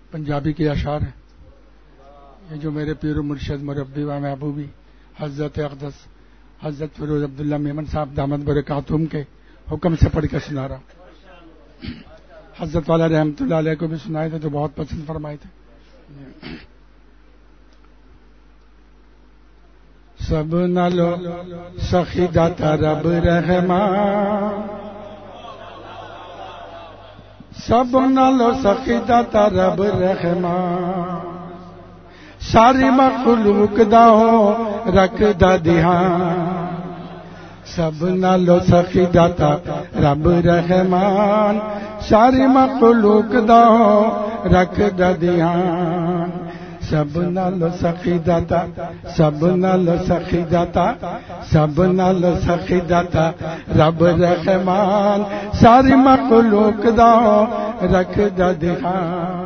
پنجابی کے اشعار ہیں، یہ جو میرے پیر و مرشد مربی و محبوبی حضرت اقدس حضرت فیروز عبداللہ میمن صاحب دامت برکاتہم کے حکم سے پڑھ کے سنا رہا ہوں۔ حضرت والا رحمۃ اللہ علیہ کو بھی سنائے تھے تو بہت پسند فرمائے تھے۔ سب نالو سخی داتا رب رحمان، سب نالو سخی داتا رب رحمان، ساری مخلوق دا ہو رکھ دا دھیان، سب نالو سخی داتا رب رحمان، ساری مخلوق دا ہو رکھ دا دھیان، سب نالو سخی داتا، سب نالو سخی داتا، سب نالو سخی داتا رب رحمان، ساری مخلوق دا ہو رکھ دا دھیان،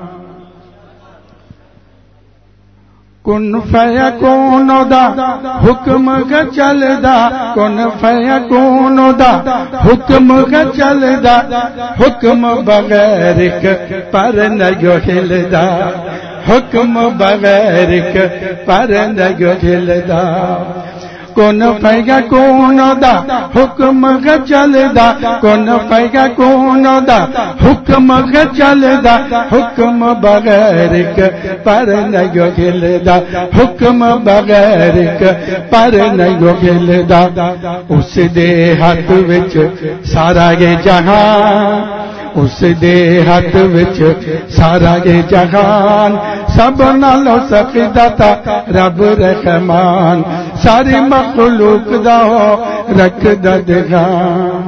کن فیکون دا حکم کا چلدا، کن فیکون دا حکم کا چلدا، حکم بغیر پر نگو ہلدا، حکم بغیر پر نگو ہلدا، کون پائے کون دا حکم کا چلدا، کون پائے کون دا حکم کا چلدا، حکم بغیر پر نگو ہلدا، حکم بغیر پر نگو ہلدا، اس دے ہاتھ وچ سارا یہ جہان، اس دے ہاتھ وچ سارا یہ جہان، سب نالو سخی داتا رب رحمان، ساری مخلوق دا ہو رکھ دا دھیان،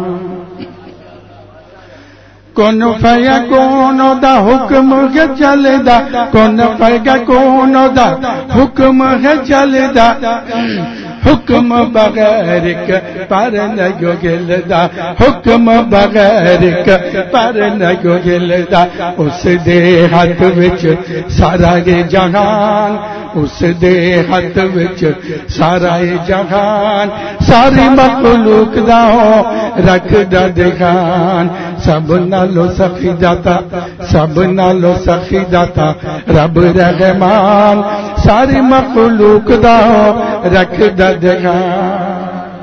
کون فیکون دا حکم ہے چلدا، کون فیکون دا حکم ہے چلدا، حکم بغیر پر نگو ہلدا، حکم بغیر پر نگو ہلدا، اس دے ہاتھ وچ سارا یہ جہان، اس دے ہاتھ وچ سارا یہ جہان، ساری مخلوق دا ہو رکھ دا دھیان، سب نالو سخی داتا، سب نالو سخی داتا رب رحمان، ساری مخلوق دا ہو رکھ دا دھیان،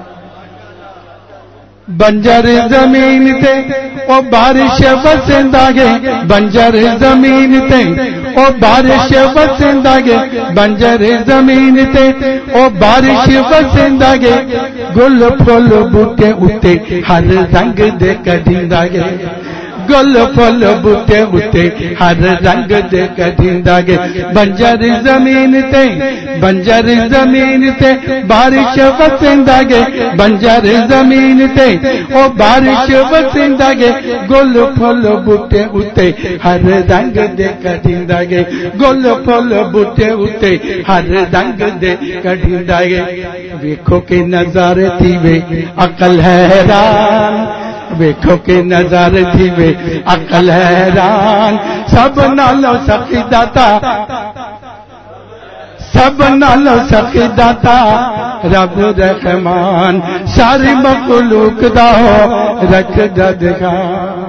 بنجر زمین تے او بارش وسندا گے، بنجر زمین تے او بارش وسندا گے، بنجر زمین تے او بارش وسندا گے، گل پھل بوٹے اتے ہر رنگ دے کڈیندا گے، گل پھل بوٹے اتے ہر رنگ دے کڈیندا گے، بنجر زمین تے، بنجر زمین تے بارش وسندا گے، بنجر زمین تے او بارش وسندا گے، گل پھل بوٹے اتے ہر رنگ دے کڈیندا گے، گل پھل بوٹے اتے ہر رنگ دے کڈیندا گے، ویکھو کہ نظارے تھی وے عقل حیران، ویکھو کہ نظر تھی وے عقل حیران، سب نالو سخی داتا، سب نالو سخی داتا رب رحمان، ساری مخلوق دا ہو رکھ دا دھیان،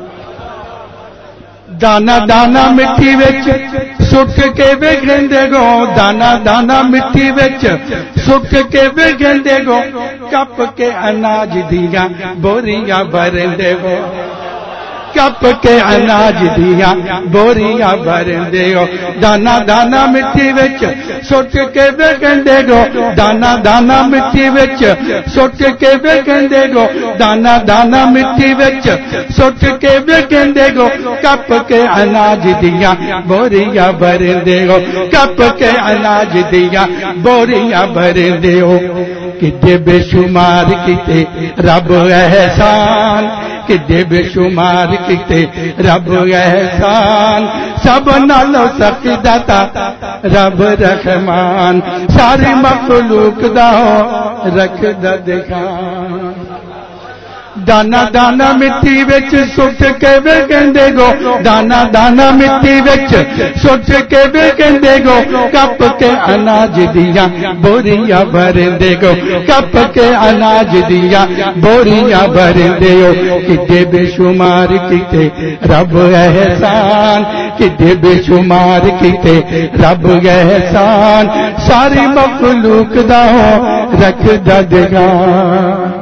دانا دانا مٹی وچ سٹ کے ویکھندے گو، دانا دانا مٹی وچ سٹ کے ویکھندے گو، کپ کے اناج دیاں بوریاں بھرندے گو، کپ کے اناج دیاں بوریاں بھرندے گو، دانا دانا مٹی وچ سٹ کے ویکھندے گو، دانا دانا مٹی وچ سٹ کے ویکھندے گو، دانا دانا مٹی وچ سٹ کے ویکھندے گو، کپ کے اناج دیاں بوریاں بھرندے گو، کپ کے اناج دیاں بوریاں بھرندے ہو، کتے بے شمار کتے رب احسان، کتے بے شمار کتے رب احسان، سب نالو سخی داتا رب رحمان، ساری مخلوق دا ہو رکھ دا دھیان، دانا دانا مٹی وچ سٹ کے وے کہندے گو دانا دانا مٹی وچ سٹ کے وے کہندے گو کپ کے اناج دیاں بوریاں بھرندے گو کپ کے اناج دیاں بوریاں بھرندے ہو کتے بے شمار کیتے رب احسان کتے بے شمار کیتے رب احسان ساری مخلوق دا رکھ دگان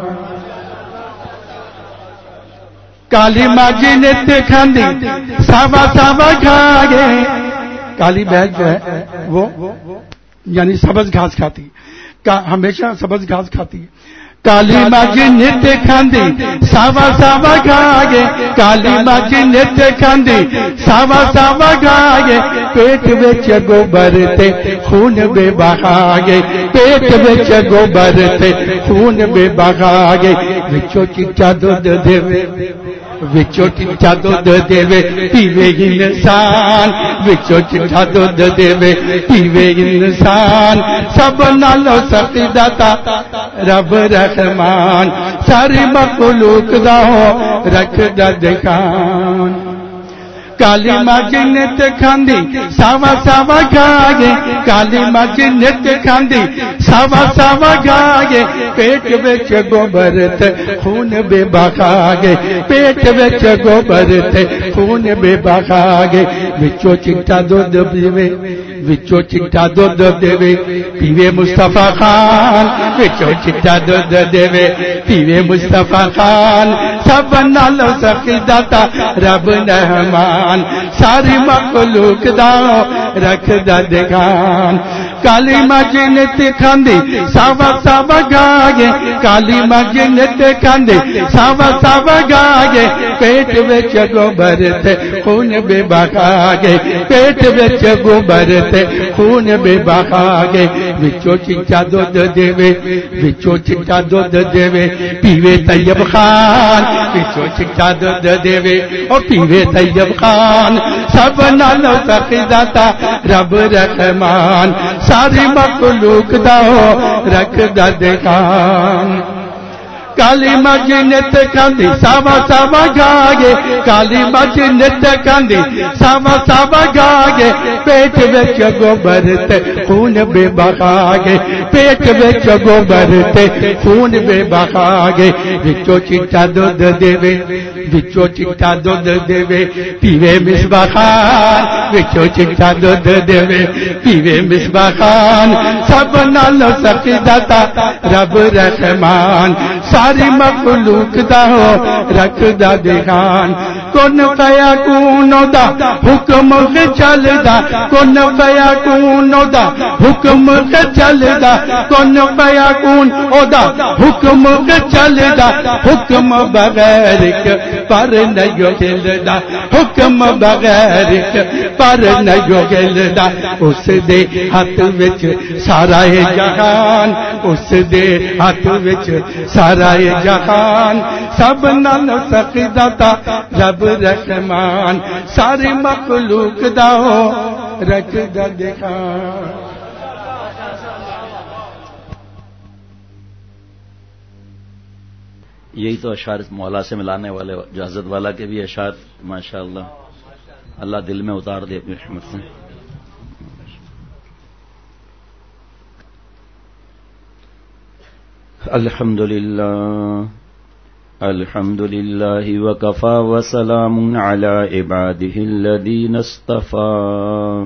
کالی ماجی نت کھاندی ساوا ساوا کھا گئے کالی بھینس جو ہے وہ یعنی سبز گھاس کھاتی ہمیشہ سبز گھاس کھاتی ہے کالی ماجی نت کھاندی ساوا ساوا کھا گئے کالی ماجی نت کھاندی ساوا ساوا کھا گئے پیٹ وچ گوبر تے خون بے بہا گئے پیٹ وچ گوبر تے خون بے بہا گئے وچوں چٹا دودھ دے وچوں چٹا دودھ دے پیوے انسان وچوں چٹا دودھ دے پیوے انسان سب نالوں سخی داتا رب رحمان ساری مخلوق دا رکھ دکان کالی ماجی نت کھاندی ساوا ساوا کھا گئے کالی ماجی نت کھاندی ساوا ساوا کھا گئے پیٹ وچ گوبر تے خون بے بہا گئے پیٹ وچ گوبر تے خون بے بہا گئے وچوں چٹا دودھ پیوے وچوں چٹا دودھ دیوے پیوے مصطفیٰ خان وچوں چٹا دودھ دیوے پیوے مصطفیٰ خان سب نالوں سخی داتا رب رحمان ساری مخلوق دا رکھ دگان کالی ماجی نت کھاندی ساوا ساوا گا گے کالی ماجی نت کھاندی ساوا ساوا گا گے پیٹ وچ گوبر تے خون بے بہا گے پیٹ وچ گوبر تے خون بے بہا گے وچوں چٹا دودھ دیوے وچوں چٹا دودھ دیوے پیوے طیب خان وچوں چٹا دودھ دیوے او پیوے طیب خان سب نالوں سخی داتا رب رحمان ساری مخلوق دا رکھ دکان کالی ماجی نت کھاندی ساوا ساوا گا گے کالی ماجی نت کھاندی ساوا ساوا گا گے پیٹ وچ گوبر تے خون بے بہا گے پیٹ وچ گوبر تے خون بے بہا گے وچوں چٹا دودھ دیوے وچوں چٹا دودھ دیوے پیوے مصباح خان وچوں چٹا دودھ دیوے پیوے مصباح خان سب نالوں سخی داتا رب رحمان ساری مخلوق دا رکھ دکان کون پیا کون دا حکم چلدا کون پیا کون دا حکم چلدا کون پیا کون او دا حکم چلدا حکم بغیر پر نہیں چلدا حکم بغیر پر نہیں چلدا اس دے ہاتھ وچ سارا جہان اس دے ہاتھ وچ سارا جہان سب نال سخی داتا رب رحمان ساری مخلوق دا رکھ دکان یہی تو اشعار مولا سے ملانے والے جو حضرت والا کے بھی اشعار ماشاءاللہ اللہ دل میں اتار دے اپنی رحمت سے. الحمد للہ وکفى وسلام على عباده الذين اصطفى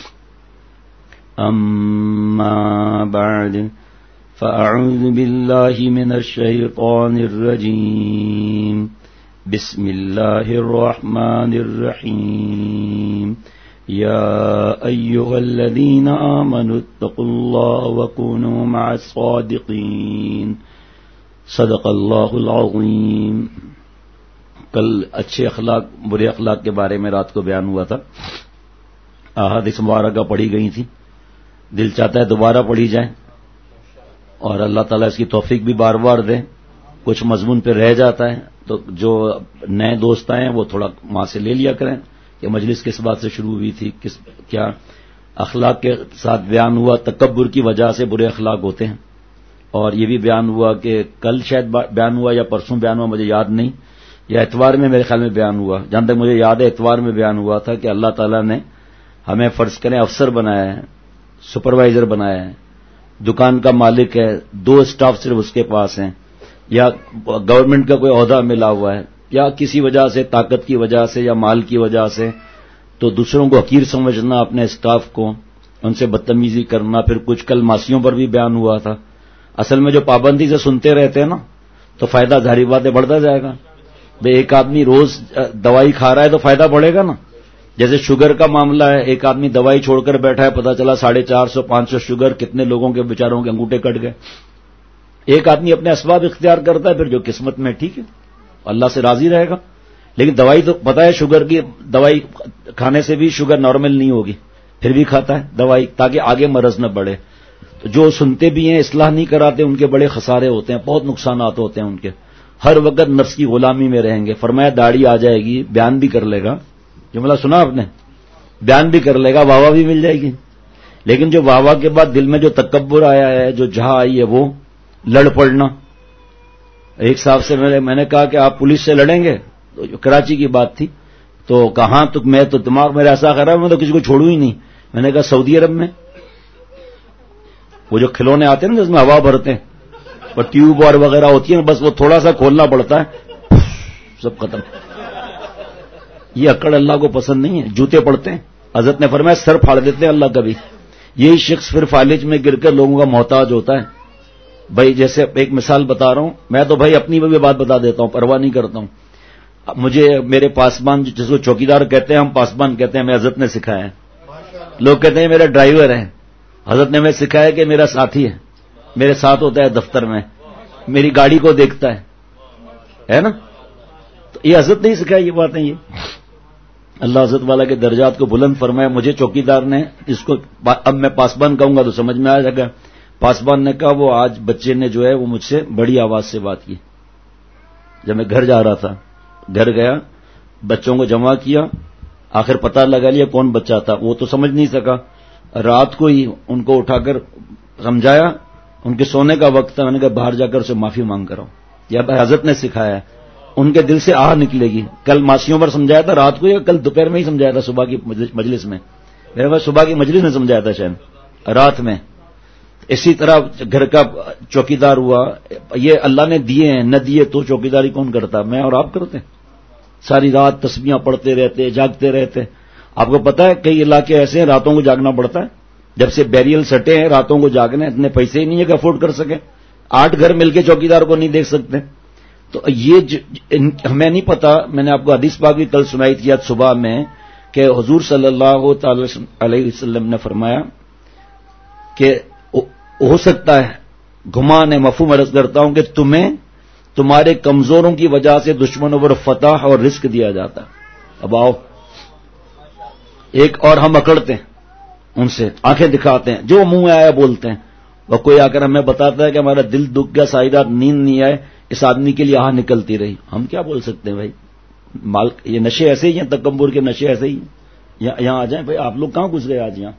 اما بعد فاعوذ باللہ من الشیطان الرجیم بسم اللہ الرحمن الرحیم یا ایہا الذین آمنوا اتقوا اللہ وکونوا مع الصادقین صدق اللہ العظیم. کل اچھے اخلاق برے اخلاق کے بارے میں رات کو بیان ہوا تھا. احادیث مبارکہ پڑھی گئی تھی. دل چاہتا ہے دوبارہ پڑھی جائیں اور اللہ تعالیٰ اس کی توفیق بھی بار بار دیں. کچھ مضمون پہ رہ جاتا ہے تو جو نئے دوست آئے ہیں وہ تھوڑا وہاں سے لے لیا کریں کہ مجلس کس بات سے شروع ہوئی تھی, کیا اخلاق کے ساتھ بیان ہوا. تکبر کی وجہ سے برے اخلاق ہوتے ہیں اور یہ بھی بیان ہوا کہ کل شاید بیان ہوا یا پرسوں بیان ہوا، مجھے یاد نہیں، یا اتوار میں میرے خیال میں بیان ہوا، جہاں تک مجھے یاد ہے اتوار میں بیان ہوا تھا کہ اللہ تعالیٰ نے ہمیں فرض کریں افسر بنایا ہے، سپروائزر بنایا ہے، دکان کا مالک ہے، 2 اسٹاف صرف اس کے پاس ہیں، یا گورنمنٹ کا کوئی عہدہ ملا ہوا ہے، یا کسی وجہ سے طاقت کی وجہ سے یا مال کی وجہ سے، تو دوسروں کو حقیر سمجھنا، اپنے اسٹاف کو ان سے بدتمیزی کرنا، پھر کچھ کل ماسیوں پر بھی بیان ہوا تھا۔ اصل میں جو پابندی سے سنتے رہتے ہیں نا تو فائدہ ظاہری بات ہے بڑھتا جائے گا۔ بھئی ایک آدمی روز دوائی کھا رہا ہے تو فائدہ بڑھے گا نا، جیسے شوگر کا معاملہ ہے، ایک آدمی دوائی چھوڑ کر بیٹھا ہے، پتہ چلا 450 500 شوگر، کتنے لوگوں کے بیچاروں کے انگوٹھے کٹ گئے۔ ایک آدمی اپنے اسباب اختیار کرتا ہے، پھر جو قسمت میں ٹھیک ہے، اللہ سے راضی رہے گا۔ لیکن دوائی تو پتہ ہے شوگر کی دوائی کھانے سے بھی شوگر نارمل نہیں ہوگی، پھر بھی کھاتا ہے دوائی تاکہ آگے مرض نہ بڑھے۔ تو جو سنتے بھی ہیں، اصلاح نہیں کراتے، ان کے بڑے خسارے ہوتے ہیں، بہت نقصانات ہوتے ہیں ان کے، ہر وقت نفس کی غلامی میں رہیں گے۔ فرمایا داڑھی آ جائے گی، بیان بھی کر لے گا، جملہ سنا آپ نے، بیان بھی کر لے گا، واہ واہ بھی مل جائے گی، لیکن جو واہ واہ کے بعد دل میں جو تکبر آیا ہے، جو جہاں آئی ہے، وہ لڑ پڑنا۔ ایک صاحب سے میں نے کہا کہ آپ پولیس سے لڑیں گے، تو کراچی کی بات تھی، تو کہاں تو میں تو دماغ میرا ایسا خراب، میں تو کسی کو چھوڑوں ہی نہیں۔ میں نے کہا سعودی عرب میں وہ جو کھلونے آتے ہیں نا جس میں ہوا بھرتے ہیں، وہ ٹیوب اور وغیرہ ہوتی ہے، بس وہ تھوڑا سا کھولنا پڑتا ہے، سب ختم۔ یہ اکڑ اللہ کو پسند نہیں ہے، جوتے پڑتے ہیں، حضرت نے فرمایا سر پھاڑ دیتے ہیں اللہ کبھی۔ یہی شخص پھر فالج میں گر کر لوگوں کا محتاج ہوتا ہے۔ بھائی جیسے ایک مثال بتا رہا ہوں، میں تو بھائی اپنی بھی بات بتا دیتا ہوں، پرواہ نہیں کرتا ہوں۔ مجھے میرے پاسبان جس کو چوکیدار کہتے ہیں، ہم پاسبان کہتے ہیں، میں حضرت نے سکھایا ہے۔ لوگ کہتے ہیں میرا ڈرائیور ہے، حضرت نے ہمیں سکھایا کہ میرا ساتھی ہے، میرے ساتھ ہوتا ہے دفتر میں، میری گاڑی کو دیکھتا ہے نا۔ تو یہ حضرت نہیں سکھایا، یہ باتیں، یہ اللہ حضرت والا کے درجات کو بلند فرمایا۔ مجھے چوکیدار نے، جس کو اب میں پاسبان کہوں گا تو سمجھ میں آ جائے گا، پاسبان نے کہا وہ آج بچے نے جو ہے وہ مجھ سے بڑی آواز سے بات کی۔ جب میں گھر جا رہا تھا، گھر گیا، بچوں کو جمع کیا، آخر پتہ لگا لیا کون بچہ تھا، وہ تو سمجھ نہیں سکا۔ رات کو ہی ان کو اٹھا کر سمجھایا، ان کے سونے کا وقت تھا، میں نے کہا باہر جا کر اسے معافی مانگ کر آؤ، یا حضرت نے سکھایا ہے، ان کے دل سے آہ نکلے گی۔ کل ماسیوں پر سمجھایا تھا رات کو، یا کل دوپہر میں ہی سمجھایا تھا، صبح کی مجلس میں، میرے پاس صبح کی مجلس میں سمجھایا تھا شاید، رات میں۔ اسی طرح گھر کا چوکیدار ہوا، یہ اللہ نے دیے ہیں، نہ دیے تو چوکیداری کون کرتا؟ میں اور آپ کرتے ہیں، ساری رات تسبیحاں پڑھتے رہتے، جاگتے رہتے۔ آپ کو پتا ہے کئی علاقے ایسے ہیں راتوں کو جاگنا پڑتا ہے، جب سے بیریل سٹے ہیں راتوں کو جاگنے، اتنے پیسے ہی نہیں ہے کہ افورڈ کر سکیں، 8 گھر مل کے چوکیدار کو نہیں دیکھ سکتے۔ تو یہ ہمیں نہیں پتا، میں نے آپ کو حدیث پاک بھی کل سنائی تھی آج صبح میں، کہ حضور صلی اللہ تعالی علیہ وسلم نے فرمایا کہ ہو سکتا ہے، گمان ہے، مفہوم عرض کرتا ہوں، کہ تمہیں تمہارے کمزوروں کی وجہ سے دشمنوں پر فتح اور رزق دیا جاتا ہے۔ اب آؤ، ایک اور ہم اکڑتے ہیں ان سے، آنکھیں دکھاتے ہیں، جو منہ میں آیا بولتے ہیں، وہ کوئی آ کر ہمیں بتاتا ہے کہ ہمارا دل دکھ گیا، ساری رات نیند نہیں آئے، اس آدمی کے لیے آہ نکلتی رہی، ہم کیا بول سکتے ہیں بھائی؟ یہ نشے ایسے ہی ہیں، تکبر کے نشے ایسے ہی ہیں۔ یہاں آ جائیں بھائی، آپ لوگ کہاں گھس گئے آج؟ یہاں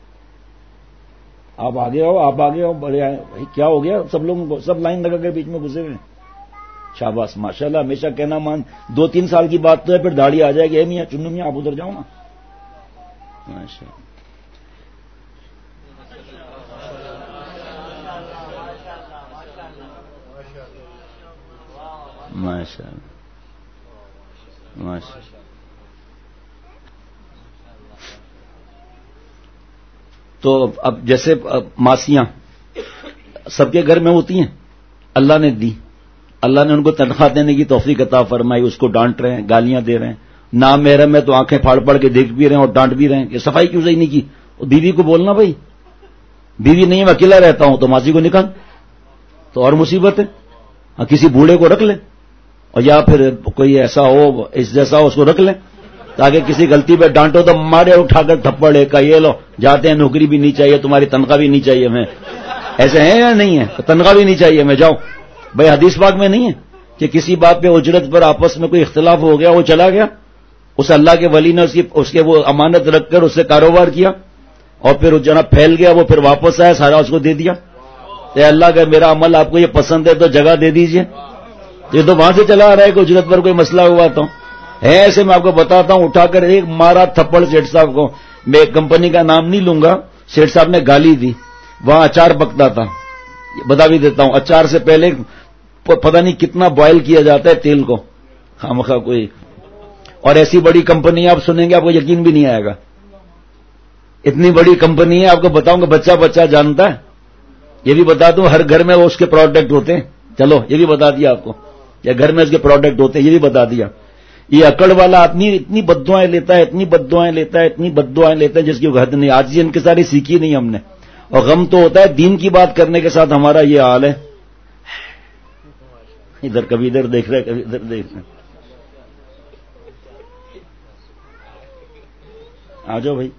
آپ آگے آؤ، آپ آگے آؤ، بڑے آئے بھائی، کیا ہو گیا؟ سب لوگوں کو، سب لائن لگا کے بیچ میں گھسے ہوئے۔ شاباش، ماشاءاللہ، ہمیشہ کہنا مان، 2-3 سال کی بات تو ہے، پھر داڑھی آ جائے گی، اے میاں چنو میاں آپ ادھر جاؤ نا، ماشاءاللہ۔ ماشاءاللہ ماشاءاللہ۔ تو اب جیسے ماسیاں سب کے گھر میں ہوتی ہیں، اللہ نے دی، اللہ نے ان کو تنخواہ دینے کی توفیق عطا فرمائی، اس کو ڈانٹ رہے ہیں، گالیاں دے رہے ہیں، نامحرم ہے تو آنکھیں پھاڑ پھاڑ کے دیکھ بھی رہے ہیں اور ڈانٹ بھی رہے ہیں کہ صفائی کیوں صحیح نہیں کی۔ بیوی کو بولنا، بھائی بیوی نہیں ہے، میں اکیلا رہتا ہوں، تو ماسی کو نکال، تو اور مصیبت ہے۔ کسی بوڑھے کو رکھ لیں، اور یا پھر کوئی ایسا ہو، اس جیسا ہو، اس کو رکھ لیں، تاکہ کسی غلطی پہ ڈانٹو تو مارے اٹھا کر تھپڑ ایک کا، یہ لو جاتے ہیں، نوکری بھی نہیں چاہیے تمہاری، تنخواہ بھی نہیں چاہیے ہمیں، ایسے ہیں یا نہیں ہے؟ تنخواہ بھی نہیں چاہیے ہمیں، جاؤ۔ بھائی حدیث پاک میں نہیں ہے کہ کسی بات پہ اجرت پر آپس میں کوئی اختلاف ہو گیا، وہ چلا گیا، اس اللہ کے ولی نے اس کے وہ امانت رکھ کر اس سے کاروبار کیا، اور پھر جناب پھیل گیا، وہ پھر واپس آیا، سارا اس کو دے دیا، اے اللہ اگر میرا عمل آپ کو یہ پسند ہے تو جگہ دے دیجئے. یہ تو وہاں سے چلا آ رہا ہے کہ اجرت پر کوئی مسئلہ ہوا تو ہے ایسے. میں آپ کو بتاتا ہوں, اٹھا کر ایک مارا تھپڑ سیٹھ صاحب کو. میں ایک کمپنی کا نام نہیں لوں گا, سیٹھ صاحب نے گالی دی. وہاں اچار پکتا تھا, بتا بھی دیتا ہوں, اچار سے پہلے پتہ نہیں کتنا بوائل کیا جاتا ہے تیل کو, خامخواہ کوئی. اور ایسی بڑی کمپنی آپ سنیں گے آپ کو یقین بھی نہیں آئے گا. اتنی بڑی کمپنی ہے, آپ کو بتاؤں گا بچہ بچہ جانتا ہے. یہ بھی بتا دوں ہر گھر میں وہ اس کے پروڈکٹ ہوتے ہیں. چلو یہ بھی بتا دیا آپ کو, یا گھر میں اس کے پروڈکٹ ہوتے ہیں, یہ بھی بتا دیا. یہ اکڑ والا آدمی اتنی بددعائیں لیتا ہے, اتنی بددعائیں لیتا ہے, اتنی بددعائیں لیتا ہے جس کی حد نہیں. آج یہ انکساری سیکھی نہیں ہم نے. اور غم تو ہوتا ہے دین کی بات کرنے کے ساتھ ہمارا یہ حال ہے. ادھر کبھی ادھر دیکھ رہے, کبھی ادھر دیکھ رہے. آ جاؤ بھائی.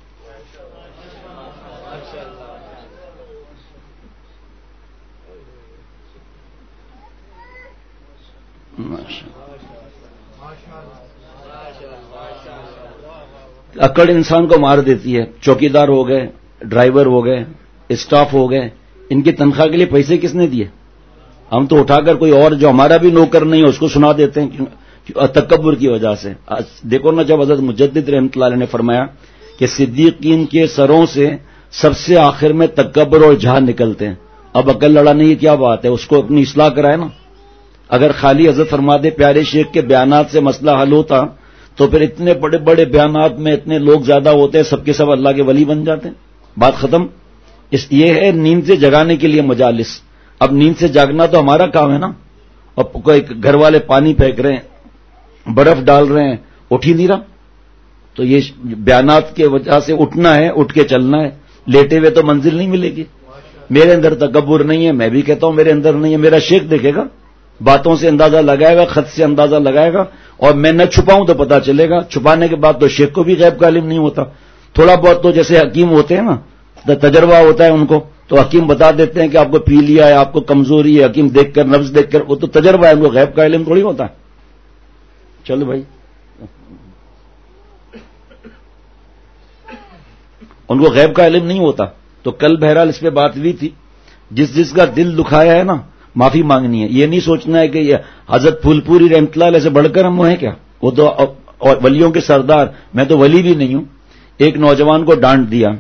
اکڑ انسان کو مار دیتی ہے. چوکیدار ہو گئے, ڈرائیور ہو گئے, اسٹاف ہو گئے, ان کی تنخواہ کے لیے پیسے کس نے دیے؟ ہم تو اٹھا کر کوئی اور جو ہمارا بھی نوکر نہیں ہے اس کو سنا دیتے ہیں تکبر کی وجہ سے. دیکھو نا, جب حضرت مجدد رحمۃ اللہ علیہ نے فرمایا کہ صدیقین کے سروں سے سب سے آخر میں تکبر اور جہاد نکلتے ہیں. اب عقل لڑانے کی کیا بات ہے, اس کو اپنی اصلاح کرائے نا. اگر خالی حضرت فرما دے پیارے شیخ کے بیانات سے مسئلہ حل ہوتا تو پھر اتنے بڑے بڑے بیانات میں اتنے لوگ زیادہ ہوتے ہیں, سب کے سب اللہ کے ولی بن جاتے ہیں. بات ختم. یہ ہے نیند سے جگانے کے لیے مجالس. اب نیند سے جاگنا تو ہمارا کام ہے نا. اب کوئی گھر والے پانی پھینک رہے ہیں, برف ڈال رہے ہیں, اٹھ ہی نہیں رہا. تو یہ بیانات کی وجہ سے اٹھنا ہے, اٹھ کے چلنا ہے. لیٹے ہوئے تو منزل نہیں ملے گی. میرے اندر تکبر نہیں ہے, میں بھی کہتا ہوں میرے اندر نہیں ہے. میرا شیخ دیکھے گا, باتوں سے اندازہ لگائے گا, خط سے اندازہ لگائے گا, اور میں نہ چھپاؤں تو پتا چلے گا. چھپانے کے بعد تو شیخ کو بھی غیب کا علم نہیں ہوتا. تھوڑا بہت تو جیسے حکیم ہوتے ہیں نا, تجربہ ہوتا ہے ان کو, تو حکیم بتا دیتے ہیں کہ آپ کو پی لیا ہے, آپ کو کمزوری ہے. حکیم دیکھ کر, نبض دیکھ کر, وہ تو تجربہ ہے, ان کو غیب کا علم تھوڑی ہوتا ہے. چلو بھائی, ان کو غیب کا علم نہیں ہوتا. تو کل بہرحال اس پہ بات ہوئی تھی. جس کا دل دکھایا ہے نا, معافی مانگنی ہے. یہ نہیں سوچنا ہے کہ یہ حضرت پھول پوری رحمۃ اللہ علیہ سے بڑھ کر ہم ہیں کیا. وہ تو اور ولیوں کے سردار, میں تو ولی بھی نہیں ہوں. ایک نوجوان کو ڈانٹ دیا,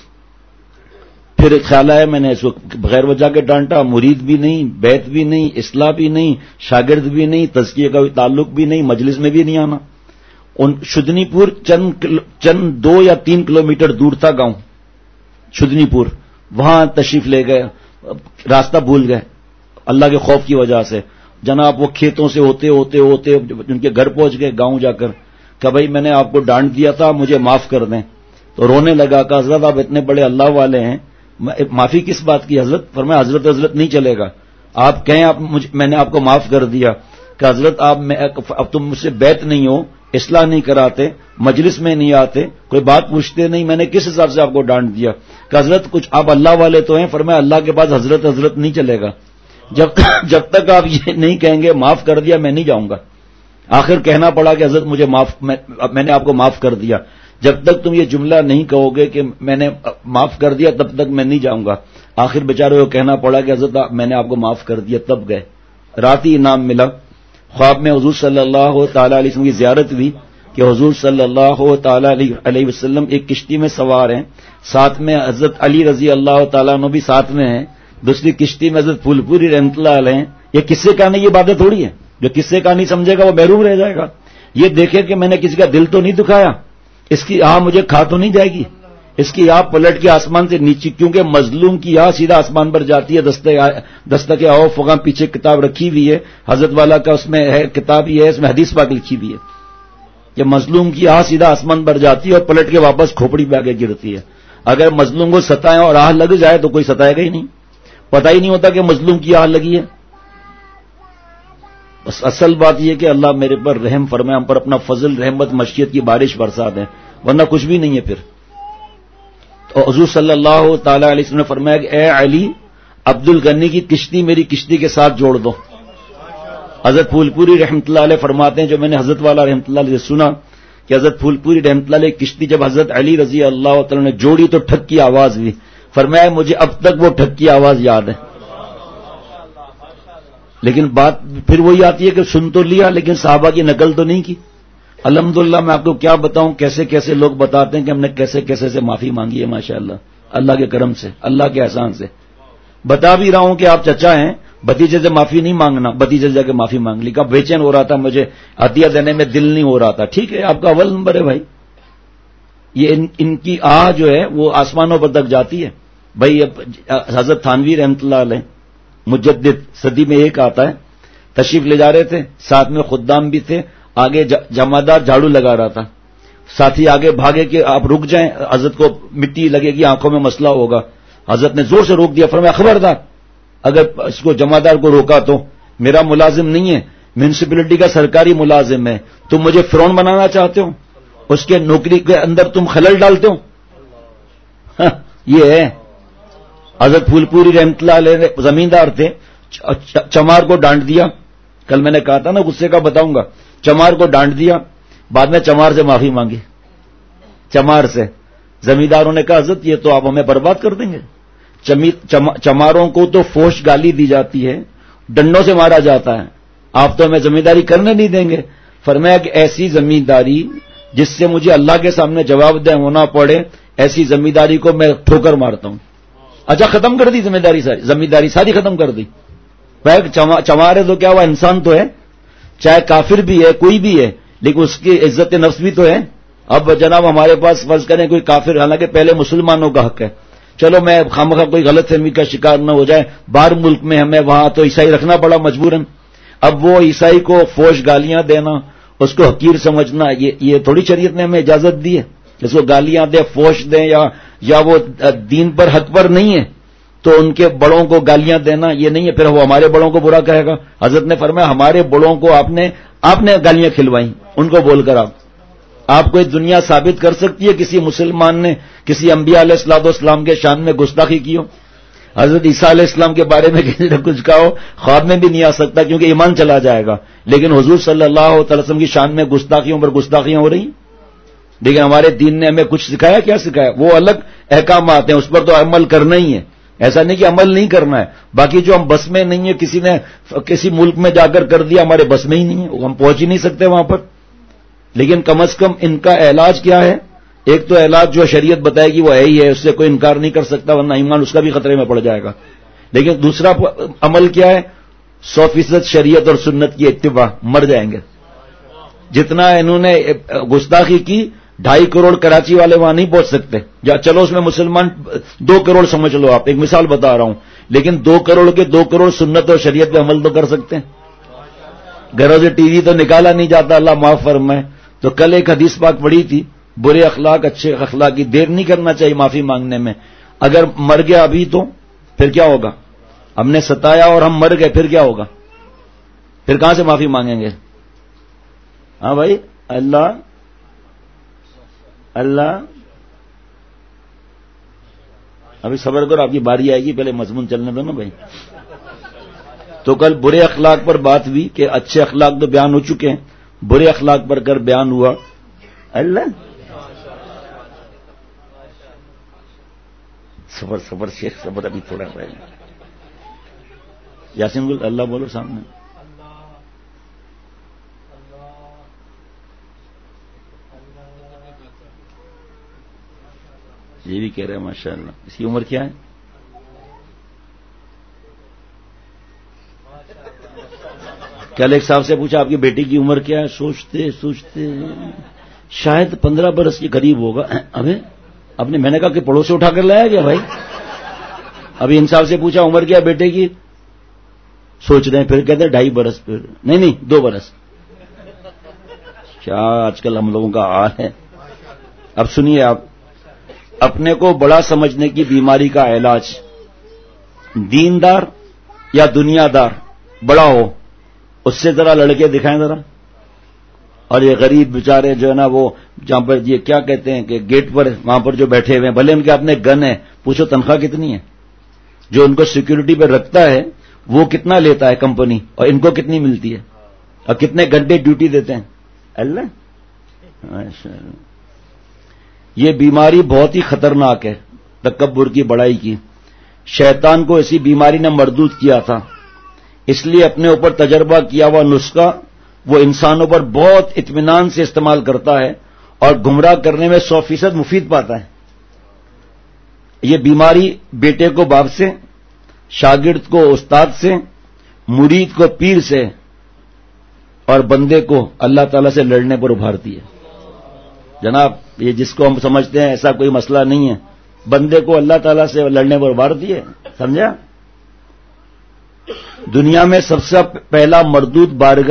پھر خیال آیا میں نے اس کو بغیر وجہ کے ڈانٹا. مرید بھی نہیں, بیت بھی نہیں, اصلاح بھی نہیں, شاگرد بھی نہیں, تزکیے کا تعلق بھی نہیں, مجلس میں بھی نہیں آنا. شدنی پور چند 2 یا 3 کلومیٹر دور تھا گاؤں شدنی پور. وہاں تشریف لے گئے, راستہ بھول گئے اللہ کے خوف کی وجہ سے. جناب وہ کھیتوں سے ہوتے ہوتے ہوتے ان کے گھر پہنچ گئے. گاؤں جا کر کہ بھائی میں نے آپ کو ڈانٹ دیا تھا, مجھے معاف کر دیں. تو رونے لگا. کہ حضرت آپ اتنے بڑے اللہ والے ہیں, معافی کس بات کی حضرت؟ فرمایا حضرت نہیں چلے گا. آپ کہیں میں نے آپ کو معاف کر دیا. کہ حضرت اب تم مجھ سے بیت نہیں ہو, اصلاح نہیں کراتے, مجلس میں نہیں آتے, کوئی بات پوچھتے نہیں, میں نے کس حساب سے آپ کو ڈانٹ دیا؟ کہ حضرت کچھ آپ اللہ والے تو ہیں. فرمایا اللہ کے پاس حضرت نہیں چلے گا. جب تک آپ یہ نہیں کہیں گے معاف کر دیا, میں نہیں جاؤں گا. آخر کہنا پڑا کہ حضرت مجھے میں نے آپ کو معاف کر دیا. جب تک تم یہ جملہ نہیں کہو گے کہ میں نے معاف کر دیا, تب تک میں نہیں جاؤں گا. آخر بیچارے کو کہنا پڑا کہ حضرت میں نے آپ کو معاف کر دیا, تب گئے. رات ہی انعام ملا. خواب میں حضور صلی اللہ تعالی علیہ وسلم کی زیارت ہوئی کہ حضور صلی اللہ تعالی علیہ وسلم ایک کشتی میں سوار ہیں, ساتھ میں حضرت علی رضی اللہ تعالیٰ عنہ بھی ساتھ میں ہیں, دوسری کشتی میں حضرت پھول پوری رحمۃ اللہ علیہ ہیں. یہ قصے کہانی کی باتیں تھوڑی ہیں. جو قصے کہانی سمجھے گا وہ محروم رہ جائے گا. یہ دیکھے کہ میں نے کسی کا دل تو نہیں دکھایا, اس کی آہ مجھے کھا تو نہیں جائے گی, اس کی آہ پلٹ کے آسمان سے نیچے, کیونکہ مظلوم کی آہ سیدھا آسمان پر جاتی ہے. دستک آؤ فغاں پیچھے کتاب رکھی ہوئی ہے حضرت والا کا, اس میں ہے کتاب ہی ہے, اس میں حدیث پاک لکھی ہوئی ہے. یہ مظلوم کی آہ سیدھا آسمان پر جاتی ہے اور پلٹ کے واپس کھوپڑی پہ آگے گرتی ہے. اگر مظلوم کو ستائیں اور آہ لگ جائے تو کوئی ستائے گا ہی نہیں, پتہ ہی نہیں ہوتا کہ مظلوم کی آہ لگی ہے. بس اصل بات یہ کہ اللہ میرے پر رحم فرمائے, ہم پر اپنا فضل رحمت مشیت کی بارش برسا دیں, ورنہ کچھ بھی نہیں ہے پھر. تو حضور صلی اللہ تعالی علیہ وسلم نے فرمایا کہ اے علی, عبد الغنی کی کشتی میری کشتی کے ساتھ جوڑ دو. حضرت پھول پوری رحمۃ اللہ علیہ فرماتے ہیں, جو میں نے حضرت والا رحمۃ اللہ علیہ سے سنا کہ حضرت پھول پوری رحمۃ اللہ علیہ کشتی جب حضرت علی رضی اللہ تعالی نے جوڑی تو ٹھک کی آواز ہوئی. فرمایا مجھے اب تک وہ ٹھک کی آواز یاد ہے. لیکن بات پھر وہی آتی ہے کہ سن تو لیا لیکن صحابہ کی نقل تو نہیں کی. الحمدللہ میں آپ کو کیا بتاؤں کیسے کیسے لوگ بتاتے ہیں کہ ہم نے کیسے کیسے سے معافی مانگی ہے. ماشاءاللہ اللہ کے کرم سے, اللہ کے احسان سے. بتا بھی رہا ہوں کہ آپ چچا ہیں, بھتیجے سے معافی نہیں مانگنا. بھتیجے جا کے معافی مانگ لی, کہا بے چین ہو رہا تھا, مجھے عطیہ دینے میں دل نہیں ہو رہا تھا. ٹھیک ہے آپ کا اول نمبر ہے بھائی. یہ ان کی آہ جو ہے وہ آسمانوں پر تک جاتی ہے بھائی. حضرت تھانوی رحمۃ اللہ علیہ مجدد صدی میں ایک آتا ہے, تشریف لے جا رہے تھے, ساتھ میں خدام بھی تھے, آگے جمعدار جھاڑو لگا رہا تھا, ساتھی آگے بھاگے کہ آپ رک جائیں, حضرت کو مٹی لگے گی, آنکھوں میں مسئلہ ہوگا. حضرت نے زور سے روک دیا, فرمایا خبردار اگر اس کو جمعدار کو روکا تو میرا ملازم نہیں ہے, میونسپلٹی کا سرکاری ملازم ہے, تم مجھے فرعون بنانا چاہتے ہو, اس کے نوکری کے اندر تم خلل ڈالتے ہو. یہ ہے حضرت پھول پوری رحمت اللہ علیہ زمیندار تھے, چمار کو ڈانٹ دیا. کل میں نے کہا تھا نا غصے کا بتاؤں گا. چمار کو ڈانٹ دیا, بعد میں چمار سے معافی مانگی. چمار سے زمینداروں نے کہا حضرت یہ تو آپ ہمیں برباد کر دیں گے. چماروں کو تو فوش گالی دی جاتی ہے, ڈنڈوں سے مارا جاتا ہے, آپ تو ہمیں زمینداری کرنے نہیں دیں گے. فرمایا کہ ایسی زمینداری جس سے مجھے اللہ کے سامنے جواب دہ ہونا پڑے, ایسی زمینداری کو میں ٹھوکر مارتا ہوں. اچھا ختم کر دی زمینداری ساری ختم کر دی. چمار ہے تو کیا ہوا, انسان تو ہے, چاہے کافر بھی ہے کوئی بھی ہے, لیکن اس کی عزت نفس بھی تو ہے. اب جناب ہمارے پاس فرض کریں کوئی کافر, حالانکہ پہلے مسلمانوں کا حق ہے, چلو میں خامخواہ کوئی غلط فہمی کا شکار نہ ہو جائے, باہر ملک میں ہمیں وہاں تو عیسائی رکھنا پڑا مجبوراً. اب وہ عیسائی کو فوش گالیاں دینا, اس کو حقیر سمجھنا, یہ تھوڑی شریعت نے ہمیں اجازت دی ہے. اس کو گالیاں دیں, فوش دیں, یا وہ دین پر حق پر نہیں ہے تو ان کے بڑوں کو گالیاں دینا یہ نہیں ہے, پھر وہ ہمارے بڑوں کو برا کہے گا. حضرت نے فرمایا ہمارے بڑوں کو آپ نے گالیاں کھلوائیں, ان کو بول کر آپ کو یہ دنیا ثابت کر سکتی ہے کسی مسلمان نے کسی انبیاء علیہ الصلوۃ والسلام کے شان میں گستاخی کی ہو؟ حضرت عیسیٰ علیہ السلام کے بارے میں کسی نے کچھ کہا ہو, خواب میں بھی نہیں آ سکتا کیونکہ ایمان چلا جائے گا. لیکن حضور صلی اللہ علیہ وسلم کی شان میں گستاخیوں پر گستاخیاں ہو رہی ہیں. لیکن ہمارے دین نے ہمیں کچھ سکھایا, کیا سکھایا؟ وہ الگ احکامات ہیں, اس پر تو عمل کرنا ہی ہے. ایسا نہیں کہ عمل نہیں کرنا ہے, باقی جو ہم بس میں نہیں ہے, کسی نے کسی ملک میں جا کر دیا, ہمارے بس میں ہی نہیں ہے, ہم پہنچ ہی نہیں سکتے وہاں پر. لیکن کم از کم ان کا علاج کیا ہے؟ ایک تو علاج جو شریعت بتائے گی وہ ہے ہی ہے, اس سے کوئی انکار نہیں کر سکتا, ورنہ ایمان اس کا بھی خطرے میں پڑ جائے گا. لیکن دوسرا عمل کیا ہے؟ 100% شریعت اور سنت کی اتباع. مر جائیں گے. جتنا انہوں نے گستاخی کی, 2.5 کروڑ کراچی والے وہاں نہیں پہنچ سکتے. چلو اس میں مسلمان 2 کروڑ سمجھ لو آپ, ایک مثال بتا رہا ہوں, لیکن 2 کروڑ کے 2 کروڑ سنت اور شریعت پہ عمل تو کر سکتے ہیں. گھروں سے ٹی وی تو نکالا نہیں جاتا, اللہ معاف فرمائے. تو کل ایک حدیث پاک پڑھی تھی, برے اخلاق اچھے اخلاق کی دیر نہیں کرنا چاہیے معافی مانگنے میں. اگر مر گیا ابھی تو پھر کیا ہوگا؟ ہم نے ستایا اور ہم مر گئے, پھر کیا ہوگا؟ پھر کہاں سے معافی مانگیں گے؟ ہاں بھائی, اللہ ابھی صبر کرو, آپ کی باری آئے گی, پہلے مضمون چلنے دو نا بھائی. تو کل برے اخلاق پر بات ہوئی کہ اچھے اخلاق تو بیان ہو چکے ہیں, برے اخلاق پر کر بیان ہوا. اللہ صبر شیخ صبر, ابھی تھوڑا پہلے یاسین گل اللہ بولو سامنے. یہ بھی کہہ رہے ہیں ماشاء اللہ. اس کی عمر کیا ہے؟ کل ایک صاحب سے پوچھا آپ کی بیٹی کی عمر کیا ہے؟ سوچتے شاید 15 برس کے قریب ہوگا. ابھی میں نے کہا کہ پڑوس سے اٹھا کر لایا گیا بھائی. ابھی ان صاحب سے پوچھا عمر کیا بیٹے کی, سوچ رہے ہیں, پھر کہتے ہیں 2.5 برس, پھر نہیں 2 برس. کیا آج کل ہم لوگوں کا حال ہے. اب سنیے آپ, اپنے کو بڑا سمجھنے کی بیماری کا علاج, دیندار یا دنیا دار بڑا ہو, اس سے ذرا لڑکے دکھائیں ذرا. اور یہ غریب بیچارے جو ہے نا, وہ جہاں پر یہ کیا کہتے ہیں کہ گیٹ پر وہاں پر جو بیٹھے ہوئے ہیں, بھلے ان کے اپنے گن ہے, پوچھو تنخواہ کتنی ہے؟ جو ان کو سیکورٹی پہ رکھتا ہے وہ کتنا لیتا ہے کمپنی, اور ان کو کتنی ملتی ہے, اور کتنے گھنٹے ڈیوٹی دیتے ہیں؟ اللہ یہ بیماری بہت ہی خطرناک ہے. تکبر کی، بڑائی کی. شیطان کو ایسی بیماری نے مردود کیا تھا، اس لیے اپنے اوپر تجربہ کیا ہوا نسخہ وہ انسانوں پر بہت اطمینان سے استعمال کرتا ہے اور گمراہ کرنے میں 100% مفید پاتا ہے. یہ بیماری بیٹے کو باپ سے، شاگرد کو استاد سے، مرید کو پیر سے اور بندے کو اللہ تعالیٰ سے لڑنے پر ابھارتی ہے. جناب یہ جس کو ہم سمجھتے ہیں ایسا کوئی مسئلہ نہیں ہے، بندے کو اللہ تعالیٰ سے لڑنے پر ابھارتی ہے. سمجھا؟ دنیا میں سب سے پہلا مردود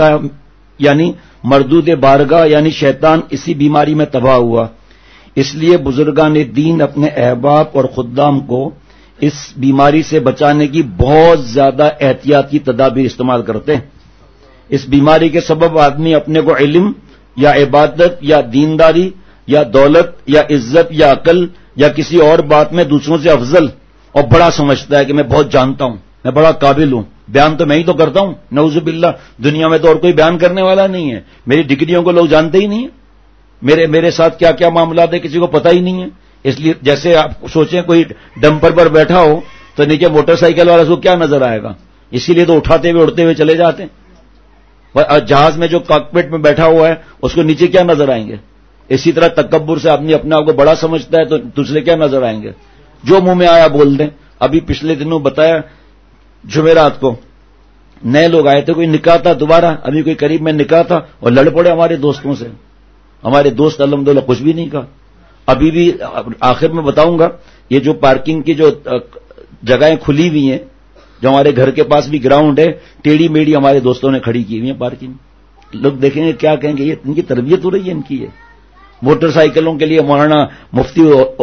بارگاہ یعنی شیطان اسی بیماری میں تباہ ہوا. اس لیے بزرگان دین اپنے احباب اور خدام کو اس بیماری سے بچانے کی بہت زیادہ احتیاطی تدابیر استعمال کرتے ہیں. اس بیماری کے سبب آدمی اپنے کو علم یا عبادت یا دینداری یا دولت یا عزت یا عقل یا کسی اور بات میں دوسروں سے افضل اور بڑا سمجھتا ہے کہ میں بہت جانتا ہوں، میں بڑا قابل ہوں، بیان تو میں ہی تو کرتا ہوں. نعوذ باللہ، دنیا میں تو اور کوئی بیان کرنے والا نہیں ہے. میری ڈگریوں کو لوگ جانتے ہی نہیں ہیں، میرے ساتھ کیا کیا معاملات ہیں کسی کو پتہ ہی نہیں ہے. اس لیے جیسے آپ سوچیں کوئی ڈمپر پر بیٹھا ہو تو نیچے موٹر سائیکل والا اس کو کیا نظر آئے گا، اسی لیے تو اٹھاتے ہوئے اڑتے ہوئے چلے جاتے ہیں. جہاز میں جو کاکپٹ میں بیٹھا ہوا ہے اس کو نیچے کیا نظر آئیں گے. اسی طرح تکبر سے آدمی اپنے آپ کو بڑا سمجھتا ہے تو دوسرے کیا نظر آئیں گے، جو منہ میں آیا بول دیں. ابھی پچھلے دنوں بتایا جمعرات کو نئے لوگ آئے تھے، کوئی نکاح تھا دوبارہ، ابھی کوئی قریب میں نکاح تھا اور لڑ پڑے ہمارے دوستوں سے. ہمارے دوست الحمدللہ کچھ بھی نہیں کہا. ابھی بھی آخر میں بتاؤں گا، یہ جو پارکنگ کی جو جگہیں کھلی ہوئی ہیں، جو ہمارے گھر کے پاس بھی گراؤنڈ ہے، ٹیڑھی میڑھی ہمارے دوستوں نے کھڑی کی ہوئی ہیں پارکنگ. لوگ دیکھیں گے کیا کہیں گے، یہ ان کی تربیت ہو رہی ہے ان کی. یہ موٹر سائیکلوں کے لیے مولانا مفتی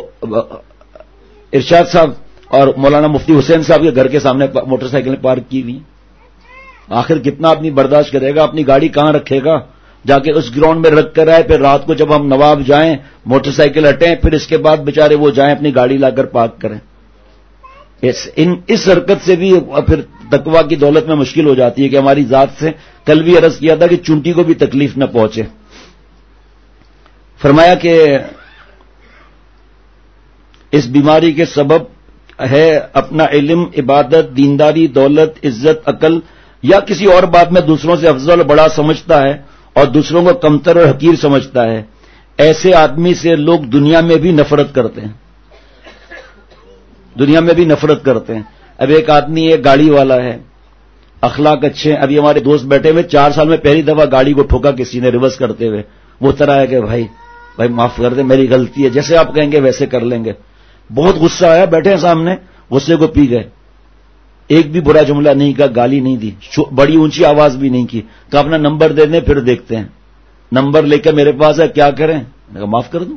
ارشاد صاحب اور مولانا مفتی حسین صاحب کے گھر کے سامنے موٹر سائیکلیں پارک کی ہوئی. آخر کتنا آدمی برداشت کرے گا، اپنی گاڑی کہاں رکھے گا، جا کے اس گراؤنڈ میں رکھ کر آئے، پھر رات کو جب ہم نواب جائیں موٹر سائیکل ہٹیں، پھر اس کے بعد بیچارے وہ جائیں اپنی گاڑی لا کر پارک کریں. اس حرکت سے بھی پھر تقویٰ کی دولت میں مشکل ہو جاتی ہے کہ ہماری ذات سے کل بھی عرض کیا تھا کہ چونٹی کو بھی تکلیف نہ پہنچے. فرمایا کہ اس بیماری کے سبب ہے اپنا علم، عبادت، دینداری، دولت، عزت، عقل یا کسی اور بات میں دوسروں سے افضل اور بڑا سمجھتا ہے اور دوسروں کو کمتر اور حقیر سمجھتا ہے. ایسے آدمی سے لوگ دنیا میں بھی نفرت کرتے ہیں، دنیا میں بھی نفرت کرتے ہیں. اب ایک آدمی ایک گاڑی والا ہے، اخلاق اچھے ہیں. ابھی ہمارے دوست بیٹھے ہوئے 4 سال میں پہلی دفعہ گاڑی کو ٹھوکا کسی نے ریورس کرتے ہوئے. وہ طرح ہے کہ بھائی معاف کر دیں میری غلطی ہے، جیسے آپ کہیں گے ویسے کر لیں گے. بہت غصہ آیا، بیٹھے سامنے، غصے کو پی گئے. ایک بھی برا جملہ نہیں کہا، گالی نہیں دی، بڑی اونچی آواز بھی نہیں کی. کہ اپنا نمبر دے دیں پھر دیکھتے ہیں. نمبر لے کے میرے پاس ہے، کیا کریں؟ میں کہا معاف کر دوں،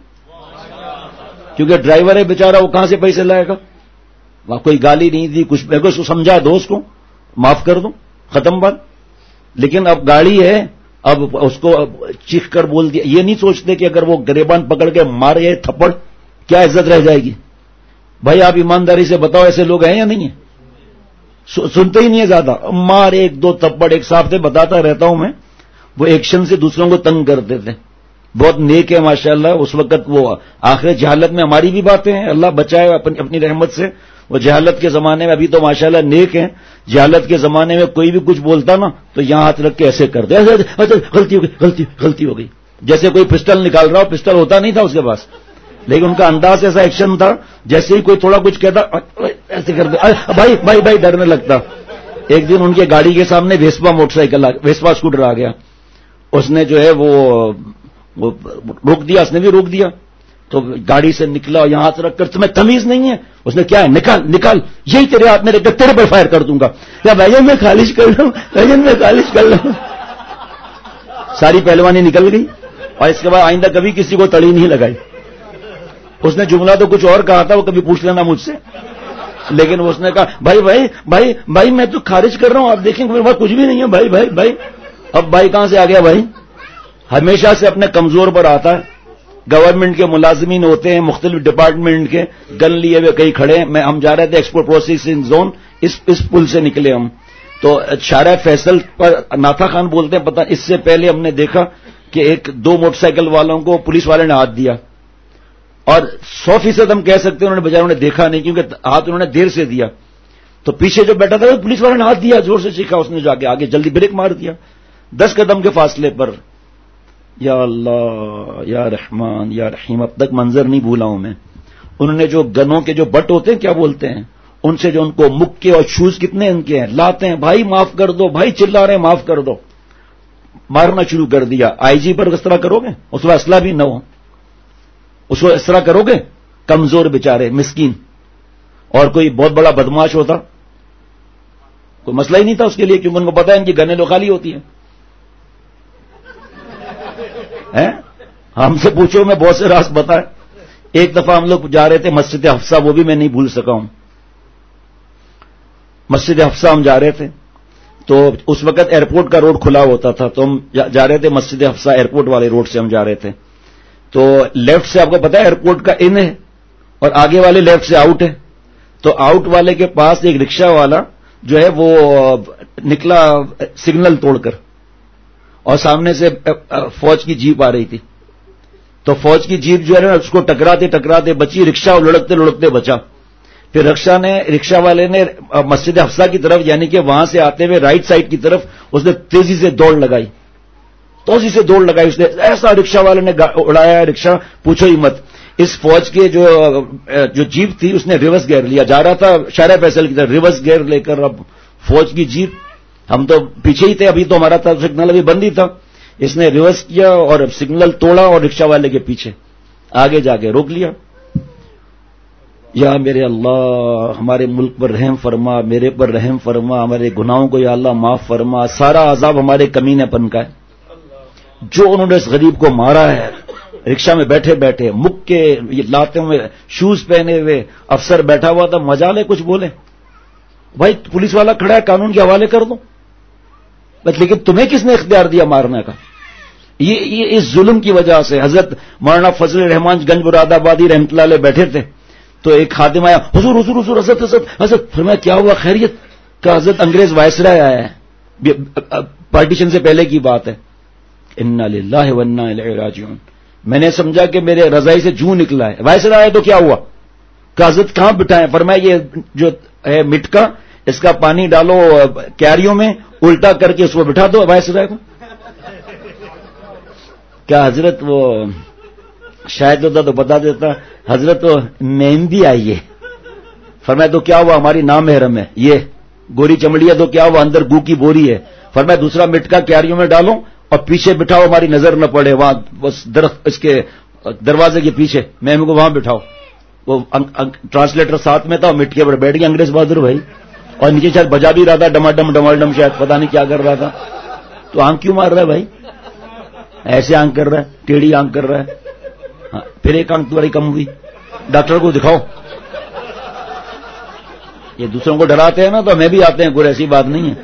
کیونکہ ڈرائیور ہے بیچارہ، وہ کہاں سے پیسے لائے گا. وہاں کوئی گالی نہیں دی، کچھ میں کو سمجھا دوست کو، معاف کر دوں، ختم بات. لیکن اب گاڑی ہے، اب اس کو چیخ کر بول دیا. یہ نہیں سوچتے کہ اگر وہ گریبان پکڑ کے مار گئے تھپڑ کیا عزت رہ جائے گی. بھائی آپ ایمانداری سے بتاؤ ایسے لوگ ہیں یا نہیں ہیں؟ سنتے ہی نہیں ہے زیادہ. مار 1-2 تھپڑ. ایک صاحب سے بتاتا رہتا ہوں میں، وہ ایکشن سے دوسروں کو تنگ کرتے تھے، بہت نیک ہے ماشاءاللہ. اس وقت وہ آخر جہالت میں ہماری بھی باتیں ہیں، اللہ بچائے اپنی رحمت سے. وہ جہالت کے زمانے میں، ابھی تو ماشاءاللہ نیک ہیں، جہالت کے زمانے میں کوئی بھی کچھ بولتا نا تو یہاں ہاتھ رکھ کے ایسے کرتے، غلطی ہو گئی، غلطی ہو گئی. جیسے کوئی پسٹل نکال رہا ہو، پسٹل ہوتا نہیں تھا اس کے پاس، لیکن ان کا انداز ایسا ایکشن تھا، جیسے ہی کوئی تھوڑا کچھ کہتا ایسے کرتے، بھائی ڈرنے لگتا. ایک دن ان کے گاڑی کے سامنے Vespa motorcycle Vespa scooter آ گیا. اس نے جو ہے وہ روک دیا، اس نے بھی روک دیا. تو گاڑی سے نکلا، یہاں ہاتھ رکھ کر تمہیں تمیز نہیں ہے. اس نے کیا ہے، نکال یہی تیرے ہاتھ میں رکھ کر تیرے پر فائر کر دوں گا. کیا بھائی میں خالص کر رہا ہوں، بھائی میں خالص کر رہا ہوں. ساری پہلوانی نکل گئی اور اس کے بعد آئندہ کبھی کسی کو تڑی نہیں لگائی. اس نے جملہ تو کچھ اور کہا تھا، وہ کبھی پوچھ لینا مجھ سے، لیکن اس نے کہا بھائی میں تو خارج کر رہا ہوں، آپ دیکھیں میرے پاس کچھ بھی نہیں ہے. بھائی اب بھائی کہاں سے آ گیا؟ بھائی ہمیشہ سے اپنے کمزور پر آتا ہے. گورنمنٹ کے ملازمین ہوتے ہیں مختلف ڈپارٹمنٹ کے، گن لیے ہوئے کئی کھڑے ہیں. ہم جا رہے تھے ایکسپورٹ پروسیسنگ زون، اس پل سے نکلے ہم تو شارع فیصل پر ناتھا خان بولتے ہیں، پتہ اس سے پہلے ہم نے دیکھا کہ 2 موٹر سائیکل والوں کو پولیس والے نے ہاتھ دیا. اور 100% ہم کہہ سکتے ہیں انہوں نے بجائے انہوں نے دیکھا نہیں، کیونکہ ہاتھ انہوں نے دیر سے دیا. تو پیچھے جو بیٹھا تھا پولیس والے نے ہاتھ دیا، زور سے چیخا، اس نے جا کے آگے جلدی بریک مار دیا 10 قدم کے فاصلے پر. یا اللہ یا رحمان یا رحیم، اب تک منظر نہیں بھولا ہوں میں. انہوں نے جو گنوں کے جو بٹ ہوتے ہیں کیا بولتے ہیں، ان سے جو ان کو مکے اور شوز کتنے ان کے ہیں لاتے ہیں، بھائی معاف کر دو، بھائی چلا رہے ہیں معاف کر دو، مارنا شروع کر دیا. آئی جی پر اس طرح کرو گے، اس کو اسلحہ بھی نہ ہو، اس کو اس طرح کرو گے؟ کمزور بیچارے مسکین. اور کوئی بہت بڑا بدماش ہوتا کوئی مسئلہ ہی نہیں تھا اس کے لیے، کیونکہ ان کو پتا ہے ان کی گنیں تو خالی ہوتی ہیں. ہم سے پوچھو، میں بہت سے راز بتائے. ایک دفعہ ہم لوگ جا رہے تھے مسجد حفصہ، وہ بھی میں نہیں بھول سکا ہوں. مسجد حفصہ ہم جا رہے تھے، تو اس وقت ایئرپورٹ کا روڈ کھلا ہوتا تھا، تو ہم جا رہے تھے مسجد حفصہ، ایئرپورٹ والے روڈ سے ہم جا رہے تھے. تو لیفٹ سے آپ کو پتا ہے ایئرپورٹ کا ان ہے، اور آگے والے لیفٹ سے آؤٹ ہے. تو آؤٹ والے کے پاس ایک رکشہ والا جو ہے وہ نکلا سگنل توڑ کر، اور سامنے سے فوج کی جیپ آ رہی تھی. تو فوج کی جیپ جو ہے نا اس کو ٹکراتے ٹکراتے بچی، رکشہ لڑکتے لڑکتے بچا. پھر رکشہ والے نے مسجد حفصہ کی طرف، یعنی کہ وہاں سے آتے ہوئے رائٹ سائڈ کی طرف اس نے تیزی سے دوڑ لگائی، اس نے ایسا رکشہ والے نے اڑایا رکشہ پوچھو ہی مت. اس فوج کے جو جیپ تھی اس نے ریورس گیئر لیا، جا رہا تھا شارع فیصل کی طرف، ریورس گیئر لے کر اب فوج کی جیپ، ہم تو پیچھے ہی تھے، ابھی تو ہمارا سگنل ابھی بند ہی تھا. اس نے ریورس کیا اور سگنل توڑا اور رکشہ والے کے پیچھے آگے جا کے روک لیا. یا میرے اللہ ہمارے ملک پر رحم فرما، میرے پر رحم فرما، ہمارے گناہوں کو یا اللہ معاف فرما. سارا عذاب ہمارے کمینے پن کا ہے. جو انہوں نے اس غریب کو مارا ہے، رکشہ میں بیٹھے بیٹھے مکے لاتے ہوئے، شوز پہنے ہوئے، افسر بیٹھا ہوا تھا، مجال ہے کچھ بولے؟ بھائی پولیس والا کھڑا ہے، قانون کے حوالے کر دو. لیکن تمہیں کس نے اختیار دیا مارنے کا؟ یہ اس ظلم کی وجہ سے. حضرت مولانا فضل الرحمان گنج مراد آبادی رحمۃ اللہ علیہ بیٹھے تھے، تو ایک خادم آیا، حضور حضور حضور، حضرت فرمایا کیا ہوا خیریت؟ کہ حضرت انگریز وائسرائے آیا ہے، پارٹیشن سے پہلے کی بات ہے. انا للہ و انا الیہ راجعون. میں نے سمجھا کہ میرے رضائی سے جوں نکلا ہے. وائسرائے آیا تو کیا ہوا؟ کہ حضرت کہاں بٹھائیں؟ فرمایا یہ جو ہے مٹکا، اس کا پانی ڈالو کیاریوں میں، الٹا کر کے اس کو بٹھا دو وائسرائے کو. کیا حضرت وہ شاید ہوتا تو بتا دیتا، حضرت وہ مہندی آئی ہے. فرمایا تو کیا ہوا؟ ہماری نامحرم ہے، یہ گوری چمڑی ہے تو کیا ہوا؟ اندر گو کی بوری ہے. فرمایا دوسرا مٹکا کیاریوں میں ڈالو اور پیچھے بٹھاؤ، ہماری نظر نہ پڑے، وہاں بس درخت اس کے دروازے کے پیچھے، میں ہم کو وہاں بٹھاؤ. وہ ٹرانسلیٹر ساتھ میں تھا، مٹکے پر بیٹھ گیا انگریز بہادر بھائی، اور نیچے شاید بجا بھی رہا تھا ڈماڈم ڈماڈم، شاید پتہ نہیں کیا کر رہا تھا. تو آنکھ کیوں مار رہا ہے بھائی؟ ایسے آنکھ کر رہا ہے، ٹیڑھی آنکھ کر رہا ہے. ہاں پھر ایک آنکھ تمہاری کم ہوئی، ڈاکٹر کو دکھاؤ. یہ دوسروں کو ڈراتے ہیں نا تو ہمیں بھی آتے ہیں، کوئی ایسی بات نہیں ہے.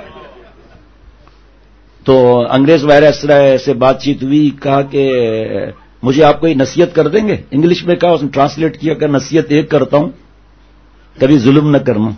تو انگریز وائسرائے سے بات چیت ہوئی، کہا کہ مجھے آپ کوئی نصیحت کر دیں گے؟ انگلش میں کہا، اس نے ٹرانسلیٹ کیا کہ نصیحت ایک کرتا ہوں، کبھی ظلم نہ کرنا.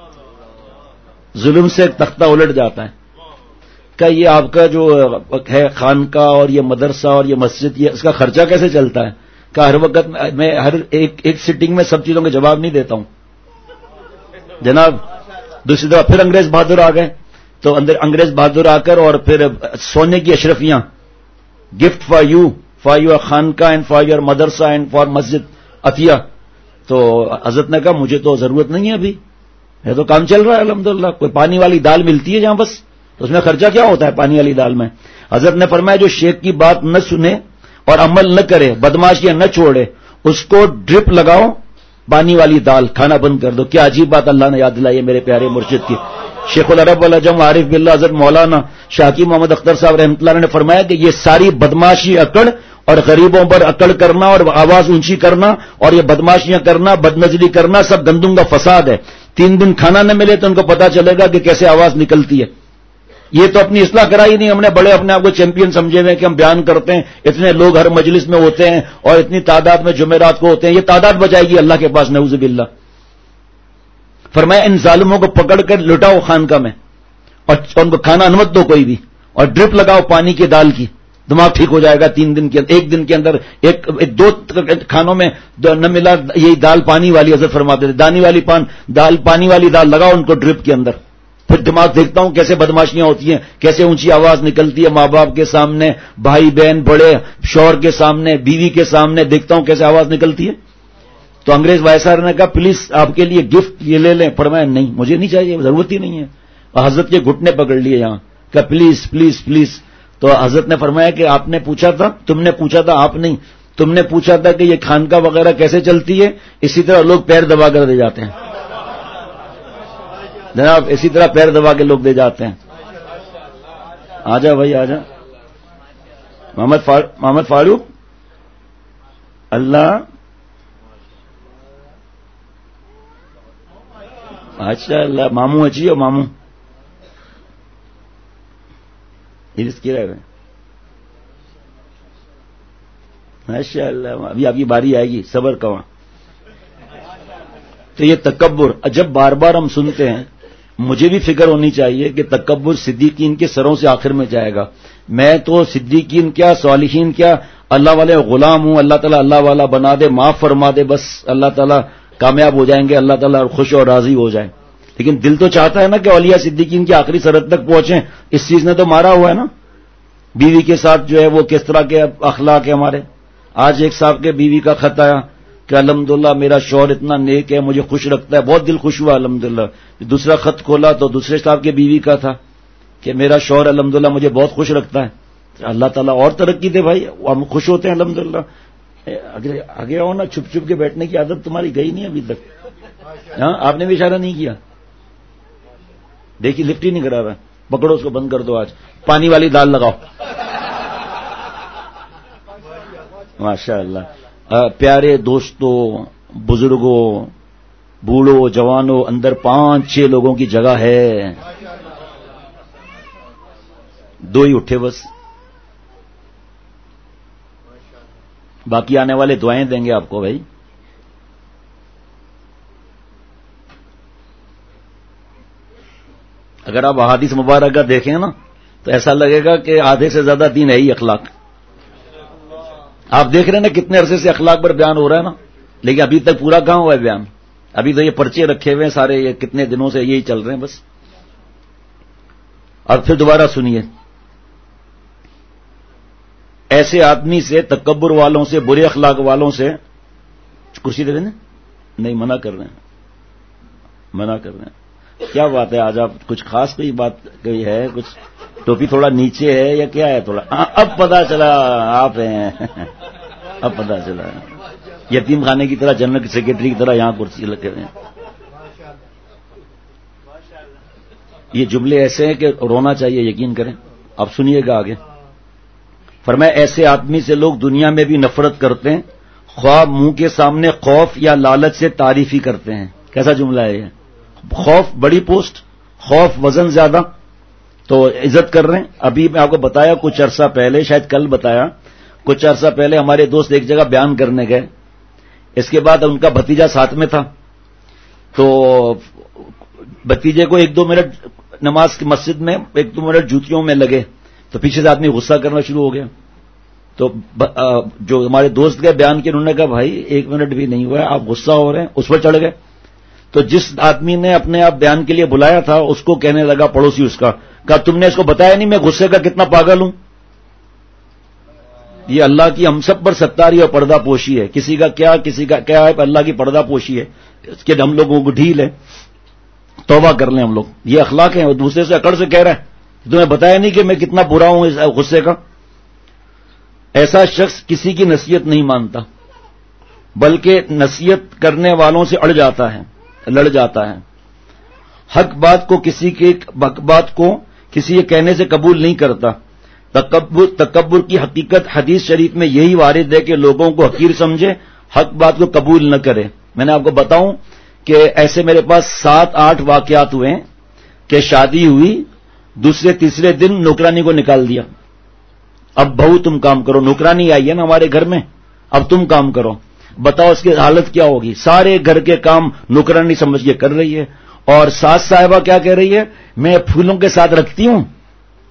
ظلم سے تختہ الٹ جاتا ہے. کہ یہ آپ کا جو ہے خانقاہ اور یہ مدرسہ اور یہ مسجد، یہ اس کا خرچہ کیسے چلتا ہے؟ کہ ہر وقت میں ہر ایک سٹنگ میں سب چیزوں کے جواب نہیں دیتا ہوں جناب. دوسری دفعہ پھر انگریز بہادر آ گئے، تو انگریز بہادر آ کر اور پھر سونے کی اشرفیاں، gift for you, for your خانقاہ اینڈ فار یور مدرسہ اینڈ فار مسجد عطیہ. تو حضرت نے کہا مجھے تو ضرورت نہیں ہے ابھی، یہ تو کام چل رہا ہے الحمدللہ. کوئی پانی والی دال ملتی ہے جہاں بس، تو اس میں خرچہ کیا ہوتا ہے پانی والی دال میں؟ حضرت نے فرمایا جو شیخ کی بات نہ سنے اور عمل نہ کرے، بدماشیاں نہ چھوڑے، اس کو ڈرپ لگاؤ پانی والی دال، کھانا بند کر دو. کیا عجیب بات اللہ نے یاد دلائی ہے میرے پیارے مرشد کی. شیخ العرب والعجم عارف باللہ حضرت مولانا شاکی محمد اختر صاحب رحمۃ اللہ نے فرمایا کہ یہ ساری بدماشی اکڑ اور غریبوں پر اکڑ کرنا اور آواز اونچی کرنا اور یہ بدماشیاں کرنا، بدنظری کرنا، سب گندم کا فساد ہے. 3 دن کھانا نہ ملے تو ان کو پتا چلے گا کہ کیسے آواز نکلتی ہے. یہ تو اپنی اصلاح کرائی نہیں، ہم نے بڑے اپنے آپ کو چیمپئن سمجھے ہوئے کہ ہم بیان کرتے ہیں، اتنے لوگ ہر مجلس میں ہوتے ہیں اور اتنی تعداد میں جمعرات کو ہوتے ہیں. یہ تعداد بچائے گی اللہ کے پاس، نعوذ باللہ. فرمایا ان ظالموں کو پکڑ کر لٹاؤ خانقاہ میں اور ان کو کھانا مت دو کوئی بھی، اور ڈرپ لگاؤ پانی کی دال کی. دماغ ٹھیک ہو جائے گا 3 دن کے اندر، 1 دن کے اندر، ایک 2 کھانوں میں نہ ملا، یہی دال پانی والی حضرت فرماتے تھے، دال پانی والی دال لگاؤ ان کو ڈرپ کے اندر، پھر دماغ دیکھتا ہوں کیسے بدماشیاں ہوتی ہیں، کیسے اونچی آواز نکلتی ہے ماں باپ کے سامنے، بھائی بہن بڑے شوہر کے سامنے، بیوی کے سامنے، دیکھتا ہوں کیسے آواز نکلتی ہے. تو انگریز وائسرائے نے کہا پلیز آپ کے لیے گفٹ یہ لے لیں. فرمایا نہیں مجھے نہیں چاہیے، ضرورت ہی نہیں ہے. اور حضرت کے گھٹنے پکڑ لیے یہاں، کہا پلیز پلیز پلیز. تو حضرت نے فرمایا کہ آپ نے پوچھا تھا، تم نے پوچھا تھا، آپ نہیں، تم نے پوچھا تھا کہ یہ خانقاہ وغیرہ کیسے چلتی ہے، اسی طرح لوگ پیر دبا کر دے جاتے ہیں جناب، اسی طرح پیر دبا کے لوگ دے جاتے ہیں. آجا بھائی آجا محمد فاروق. اللہ اچھا اللہ ماموں اچھی ہو ماموں کی رہے ماشاء اللہ. ابھی آپ کی باری آئے گی، صبر کا. تو یہ تکبر جب بار بار ہم سنتے ہیں، مجھے بھی فکر ہونی چاہیے کہ تکبر صدیقین کے سروں سے آخر میں جائے گا. میں تو صدیقین کیا صالحین کیا اللہ والے غلام ہوں، اللہ تعالیٰ اللہ والا بنا دے، معاف فرما دے، بس اللہ تعالیٰ کامیاب ہو جائیں گے، اللہ تعالیٰ خوش اور راضی ہو جائے. لیکن دل تو چاہتا ہے نا کہ اولیاء صدیقین کی آخری سرحد تک پہنچیں. اس چیز نے تو مارا ہوا ہے نا. بیوی کے ساتھ جو ہے وہ کس طرح کے اخلاق ہے ہمارے. آج ایک صاحب کے بیوی کا خط آیا کہ الحمدللہ میرا شوہر اتنا نیک ہے، مجھے خوش رکھتا ہے، بہت دل خوش ہوا الحمدللہ. دوسرا خط کھولا تو دوسرے صاحب کے بیوی کا تھا کہ میرا شوہر الحمدللہ مجھے بہت خوش رکھتا ہے. اللہ تعالیٰ اور ترقی دے بھائی، ہم خوش ہوتے ہیں الحمدللہ. آگے آؤ نا، چھپ چھپ کے بیٹھنے کی عادت تمہاری گئی نہیں ابھی تک. ہاں آپ نے بھی اشارہ نہیں کیا، دیکھیے لفٹ ہی نہیں کرا رہا. پکڑو اس کو، بند کر دو. آج پانی والی دال لگاؤ. ماشاء اللہ. پیارے دوستوں، بزرگوں، بوڑھوں، جوانوں، اندر 5-6 لوگوں کی جگہ ہے. 2 ہی اٹھے بس، باقی آنے والے دعائیں دیں گے آپ کو بھائی. اگر آپ احادیث مبارکہ دیکھیں نا تو ایسا لگے گا کہ آدھے سے زیادہ دین ہے ہی اخلاق. آپ دیکھ رہے ہیں نا کتنے عرصے سے اخلاق پر بیان ہو رہا ہے نا، لیکن ابھی تک پورا کہاں ہوا ہے بیان. ابھی تو یہ پرچے رکھے ہوئے ہیں سارے، یہ کتنے دنوں سے یہی چل رہے ہیں بس. اور پھر دوبارہ سنیے، ایسے آدمی سے، تکبر والوں سے، برے اخلاق والوں سے کرسی دے دیں. نہیں منع کر رہے ہیں، منع کر رہے ہیں. کیا بات ہے آج آپ کچھ خاص کوئی بات کوئی ہے؟ کچھ ٹوپی تھوڑا نیچے ہے یا کیا ہے تھوڑا؟ اب پتا چلا آپ ہیں، اب پتا چلا. یتیم خانے کی طرح، جنرل سیکرٹری کی طرح یہاں کرسی لگے ہوئے ہیں. یہ جملے ایسے ہیں کہ رونا چاہیے، یقین کریں. اب سنیے گا آگے. فرمایا ایسے آدمی سے لوگ دنیا میں بھی نفرت کرتے ہیں، خواہ منہ کے سامنے خوف یا لالچ سے تعریف ہی کرتے ہیں. کیسا جملہ ہے یہ؟ خوف بڑی پوسٹ، خوف وزن زیادہ، تو عزت کر رہے ہیں. ابھی میں آپ کو بتایا کچھ عرصہ پہلے، شاید کل بتایا، کچھ عرصہ پہلے ہمارے دوست ایک جگہ بیان کرنے گئے. اس کے بعد ان کا بھتیجا ساتھ میں تھا، تو بھتیجے کو 1-2 منٹ نماز کی مسجد میں 1-2 منٹ جوتیوں میں لگے تو پیچھے سے آدمی غصہ کرنا شروع ہو گیا. تو جو ہمارے دوست گئے بیان کے، انہوں نے کہا بھائی 1 منٹ بھی نہیں ہوا ہے، آپ غصہ ہو رہے ہیں. اس پر چڑھ گئے. تو جس آدمی نے اپنے آپ بیان کے لیے بلایا تھا اس کو کہنے لگا، پڑوسی اس کا، کہا تم نے اس کو بتایا نہیں میں غصے کا کتنا پاگل ہوں. یہ اللہ کی ہم سب پر ستاری اور پردہ پوشی ہے. کسی کا کیا ہے، اللہ کی پردہ پوشی ہے، اس کے ہم لوگوں کو ڈھیل ہے. توبہ کر لیں ہم لوگ. یہ اخلاق ہیں. اور دوسرے سے اکڑ سے کہہ رہا ہے تمہیں بتایا نہیں کہ میں کتنا برا ہوں اس غصے کا. ایسا شخص کسی کی نصیحت نہیں مانتا، بلکہ نصیحت کرنے والوں سے اڑ جاتا ہے، لڑ جاتا ہے. حق بات کو کسی کے کہنے سے قبول نہیں کرتا. تکبر کی حقیقت حدیث شریف میں یہی وارد ہے کہ لوگوں کو حقیر سمجھے، حق بات کو قبول نہ کرے. میں نے آپ کو بتاؤں کہ ایسے میرے پاس 7-8 واقعات ہوئے ہیں کہ شادی ہوئی، دوسرے تیسرے دن نوکرانی کو نکال دیا. اب بہو تم کام کرو، نوکرانی آئی ہے نا ہمارے گھر میں، اب تم کام کرو. بتاؤ اس کی حالت کیا ہوگی؟ سارے گھر کے کام نوکرانی سمجھ کے کر رہی ہے. اور ساس صاحبہ کیا کہہ رہی ہے؟ میں پھولوں کے ساتھ رکھتی ہوں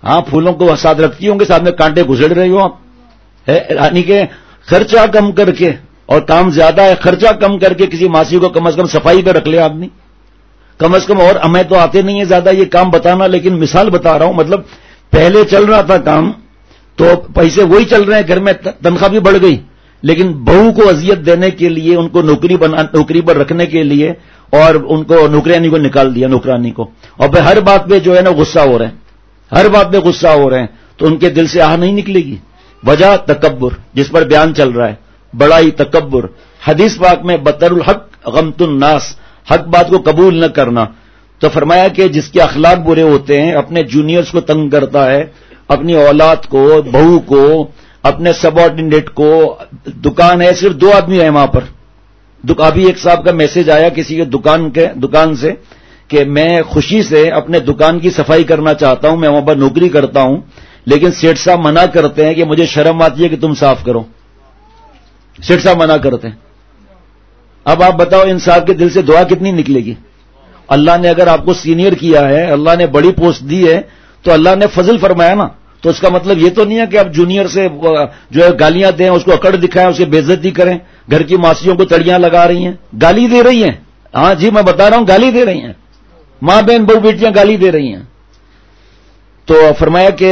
ہاں پھولوں کو ساتھ رکھتی ہوں گے، ساتھ میں کانٹے گھسڑ رہی ہو آپ. یعنی کہ خرچہ کم کر کے، اور کام زیادہ ہے، خرچہ کم کر کے کسی ماسی کو کم از کم صفائی پہ رکھ لے آدمی کم از کم. اور ہمیں تو آتے نہیں ہے زیادہ یہ کام بتانا، لیکن مثال بتا رہا ہوں. مطلب پہلے چل رہا تھا کام تو پیسے وہی چل رہے ہیں، گھر میں تنخواہ بھی بڑھ گئی، لیکن بہو کو اذیت دینے کے لیے، ان کو نوکری پر رکھنے کے لیے، اور ان کو نوکرانی کو نکال دیا، نوکرانی کو. اور پھر ہر بات پہ جو ہے نا غصہ ہو رہے ہیں، ہر بات پہ غصہ ہو رہے ہیں، تو ان کے دل سے آہ نہیں نکلے گی. وجہ تکبر، جس پر بیان چل رہا ہے، بڑائی، تکبر. حدیث پاک میں بطر الحق غمت الناس، حق بات کو قبول نہ کرنا. تو فرمایا کہ جس کے اخلاق برے ہوتے ہیں، اپنے جونیئرز کو تنگ کرتا ہے، اپنی اولاد کو، بہو کو، اپنے سب آرڈینیٹ کو. دکان ہے، صرف 2 آدمی ہیں وہاں پر. ابھی ایک صاحب کا میسج آیا کسی کے دکان سے کہ میں خوشی سے اپنے دکان کی صفائی کرنا چاہتا ہوں، میں وہاں پر نوکری کرتا ہوں، لیکن سیٹھ صاحب منع کرتے ہیں کہ مجھے شرم آتی ہے کہ تم صاف کرو. سیٹھ صاحب منع کرتے ہیں. اب آپ بتاؤ ان صاحب کے دل سے دعا کتنی نکلے گی؟ اللہ نے اگر آپ کو سینئر کیا ہے، اللہ نے بڑی پوسٹ دی ہے، تو اللہ نے فضل فرمایا نا. تو اس کا مطلب یہ تو نہیں ہے کہ آپ جونیئر سے جو ہے گالیاں دیں، اس کو اکڑ دکھائیں، اسے بے عزتی کریں. گھر کی ماسیوں کو تڑیاں لگا رہی ہیں، گالی دے رہی ہیں. ہاں جی میں بتا رہا ہوں، گالی دے رہی ہیں، ماں بہن بہو بیٹیاں گالی دے رہی ہیں. تو فرمایا کہ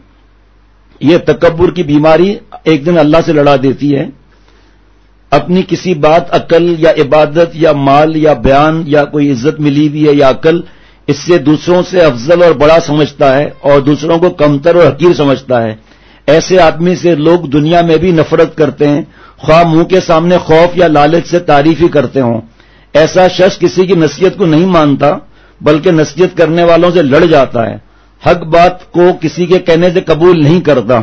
یہ تکبر کی بیماری ایک دن اللہ سے لڑا دیتی ہے. اپنی کسی بات، عقل یا عبادت یا مال یا بیان یا کوئی عزت ملی ہوئی ہے یا عقل، اس سے دوسروں سے افضل اور بڑا سمجھتا ہے اور دوسروں کو کمتر اور حقیر سمجھتا ہے. ایسے آدمی سے لوگ دنیا میں بھی نفرت کرتے ہیں، خواہ منہ کے سامنے خوف یا لالچ سے تعریف ہی کرتے ہوں. ایسا شخص کسی کی نصیحت کو نہیں مانتا بلکہ نصیحت کرنے والوں سے لڑ جاتا ہے. حق بات کو کسی کے کہنے سے قبول نہیں کرتا.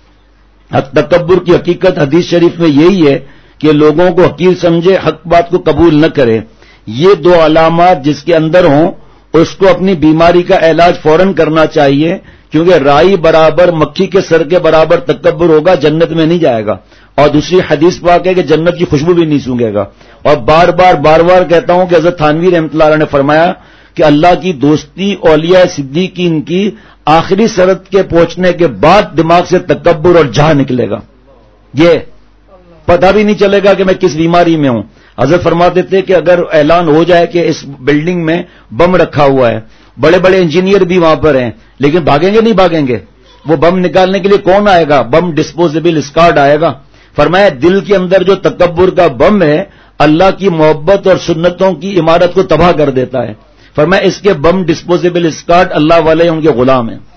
تکبر کی حقیقت حدیث شریف میں یہی ہے کہ لوگوں کو حقیر سمجھے، حق بات کو قبول نہ کرے. یہ 2 علامات جس کے اندر ہوں اس کو اپنی بیماری کا علاج فوراً کرنا چاہیے، کیونکہ رائی برابر مکھی کے سر کے برابر تکبر ہوگا، جنت میں نہیں جائے گا. اور دوسری حدیث پاک ہے کہ جنت کی خوشبو بھی نہیں سونگے گا. اور بار بار کہتا ہوں کہ حضرت تھانوی رحمۃ اللہ علیہ نے فرمایا کہ اللہ کی دوستی اولیاء صدیقین کی آخری سرحد کے پہنچنے کے بعد دماغ سے تکبر اور جہا نکلے گا. یہ پتہ بھی نہیں چلے گا کہ میں کس بیماری میں ہوں. حضرت فرماتے تھے کہ اگر اعلان ہو جائے کہ اس بلڈنگ میں بم رکھا ہوا ہے، بڑے بڑے انجینئر بھی وہاں پر ہیں، لیکن بھاگیں گے نہیں بھاگیں گے. وہ بم نکالنے کے لیے کون آئے گا؟ بم ڈسپوزیبل اسکارڈ آئے گا. فرمایا دل کے اندر جو تکبر کا بم ہے، اللہ کی محبت اور سنتوں کی عمارت کو تباہ کر دیتا ہے. فرمایا اس کے بم ڈسپوزیبل اسکارڈ اللہ والے ان کے غلام ہیں.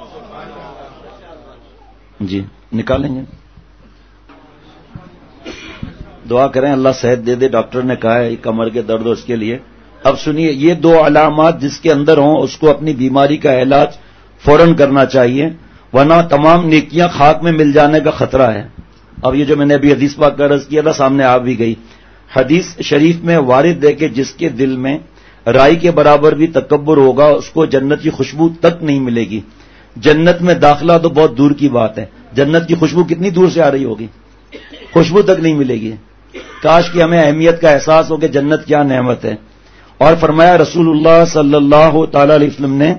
جی نکالیں گے. دعا کریں اللہ صحت دے دے. ڈاکٹر نے کہا ہے کمر کے درد اس کے لیے. اب سنیے، یہ 2 علامات جس کے اندر ہوں اس کو اپنی بیماری کا علاج فوراً کرنا چاہیے، ورنہ تمام نیکیاں خاک میں مل جانے کا خطرہ ہے. اب یہ جو میں نے ابھی حدیث پاک کا عرض کیا تھا سامنے آ بھی گئی. حدیث شریف میں وارد ہے کہ جس کے دل میں رائی کے برابر بھی تکبر ہوگا اس کو جنت کی خوشبو تک نہیں ملے گی. جنت میں داخلہ تو بہت دور کی بات ہے، جنت کی خوشبو کتنی دور سے آ رہی ہوگی، خوشبو تک نہیں ملے گی. کاش کہ ہمیں اہمیت کا احساس ہو کہ جنت کیا نعمت ہے. اور فرمایا رسول اللہ صلی اللہ تعالی علیہ وسلم نے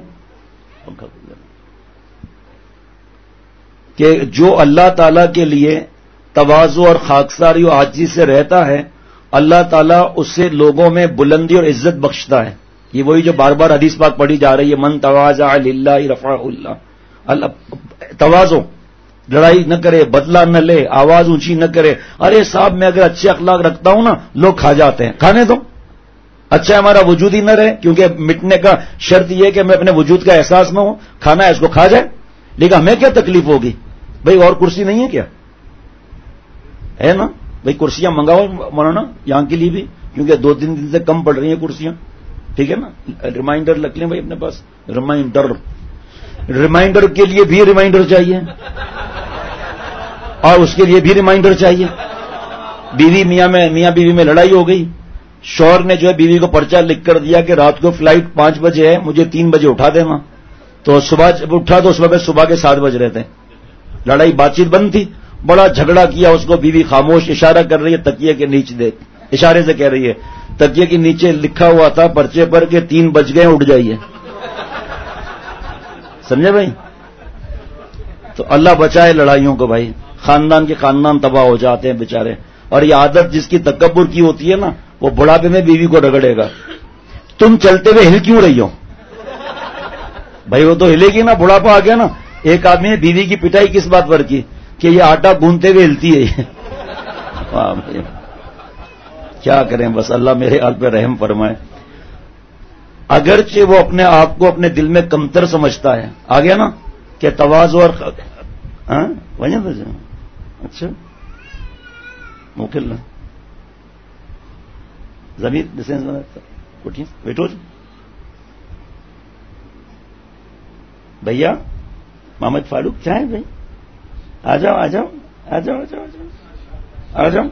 کہ جو اللہ تعالی کے لیے تواضع اور خاکساری و عاجزی سے رہتا ہے، اللہ تعالیٰ اس سے لوگوں میں بلندی اور عزت بخشتا ہے. یہ وہی جو بار بار حدیث پاک پڑھی جا رہی ہے، من تواضع للہ رفعہ اللہ. تواضع، لڑائی نہ کرے، بدلہ نہ لے، آواز اونچی نہ کرے. ارے صاحب میں اگر اچھے اخلاق رکھتا ہوں نا لوگ کھا جاتے ہیں، کھانے دو. اچھا ہمارا وجود ہی نہ رہے، کیونکہ مٹنے کا شرط یہ ہے کہ میں اپنے وجود کا احساس نہ ہوں. کھانا ہے اس کو کھا جائے، لیکن ہمیں کیا تکلیف ہوگی؟ بھئی اور کرسی نہیں ہے کیا؟ ہے نا بھئی، کرسیاں منگاؤ مولانا یہاں کے لیے بھی، کیونکہ 2-3 دن سے کم پڑ رہی ہیں کرسیاں. ٹھیک ہے نا، ریمائنڈر رکھ لیں بھائی اپنے پاس. ریمائنڈر کے لیے بھی ریمائنڈر چاہیے اور اس کے لیے بھی ریمائنڈر چاہیے. میاں بیوی میں لڑائی ہو گئی. شوہر نے جو ہے بیوی کو پرچہ لکھ کر دیا کہ رات کو فلائٹ 5 بجے ہے، مجھے 3 بجے اٹھا دینا. تو صبح جب اٹھا تو صبح کے 7 بج رہے تھے. لڑائی، بات چیت بند تھی. بڑا جھگڑا کیا اس کو. بیوی خاموش، اشارہ کر رہی ہے تکیے کے نیچے دیکھ، اشارے سے کہہ رہی ہے تکیے کے نیچے لکھا ہوا تھا پرچے پر کہ 3 بج گئے اٹھ جائیے. سمجھے بھائی؟ تو اللہ بچائے لڑائیوں کو بھائی، خاندان کے خاندان تباہ ہو جاتے ہیں بیچارے. اور یہ عادت جس کی تکبر کی ہوتی ہے نا، وہ بڑھاپے میں بیوی کو رگڑے گا. تم چلتے ہوئے ہل کیوں رہی ہو بھائی؟ وہ تو ہلے گی نا، بڑھاپا آ گیا نا. ایک آدمی نے بیوی کی پٹائی کس بات پر کی کہ یہ آٹا گوندتے ہوئے ہلتی ہے. کیا کریں، بس اللہ میرے حال پہ رحم فرمائے. اگرچہ وہ اپنے آپ کو اپنے دل میں کمتر سمجھتا ہے، آ گیا نا کہ تواضع اور وجہ اچھا موکل زمین ڈسینس بنا اٹھیے بیٹھو بھیا. محمد فاروق کیا ہے بھائی؟ آ جاؤ آ جاؤ آ جاؤ آ جاؤ آ جاؤ.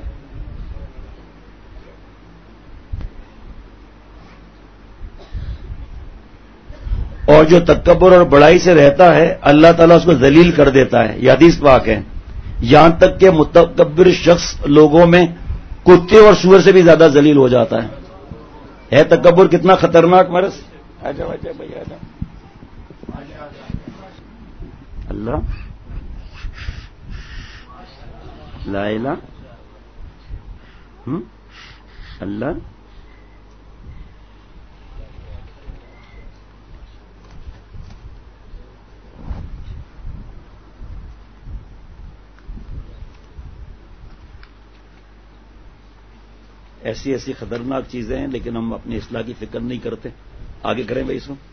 اور جو تکبر اور بڑائی سے رہتا ہے اللہ تعالیٰ اس کو ذلیل کر دیتا ہے. یہ حدیث پاک ہے. یہاں تک کہ متکبر شخص لوگوں میں کتے اور سور سے بھی زیادہ ذلیل ہو جاتا ہے تکبر کتنا خطرناک مرض. آ جاؤ آ جاؤ بھائی آ جاؤ. اللہ لا الہ اللہ. ایسی ایسی خطرناک چیزیں ہیں، لیکن ہم اپنی اصلاح کی فکر نہیں کرتے. آگے کریں بھائی اس کو.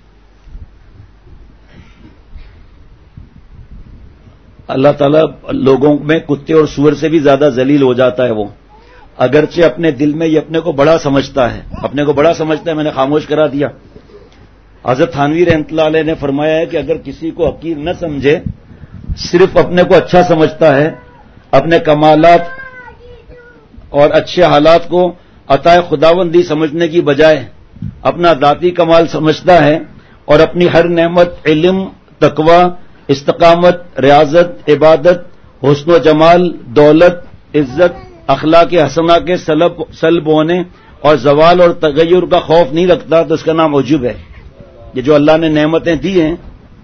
اللہ تعالیٰ لوگوں میں کتے اور سور سے بھی زیادہ ذلیل ہو جاتا ہے. وہ اگرچہ اپنے دل میں یہ اپنے کو بڑا سمجھتا ہے، اپنے کو بڑا سمجھتا ہے. میں نے خاموش کرا دیا. حضرت تھانوی رحمۃ اللہ علیہ نے فرمایا ہے کہ اگر کسی کو حقیر نہ سمجھے، صرف اپنے کو اچھا سمجھتا ہے، اپنے کمالات اور اچھے حالات کو عطا خداوندی سمجھنے کی بجائے اپنا ذاتی کمال سمجھتا ہے، اور اپنی ہر نعمت علم، تقوی، استقامت، ریاضت، عبادت، حسن و جمال، دولت، عزت، اخلاق حسنہ کے سلب ہونے اور زوال اور تغیر کا خوف نہیں رکھتا، تو اس کا نام عجب ہے. یہ جو اللہ نے نعمتیں دی ہیں،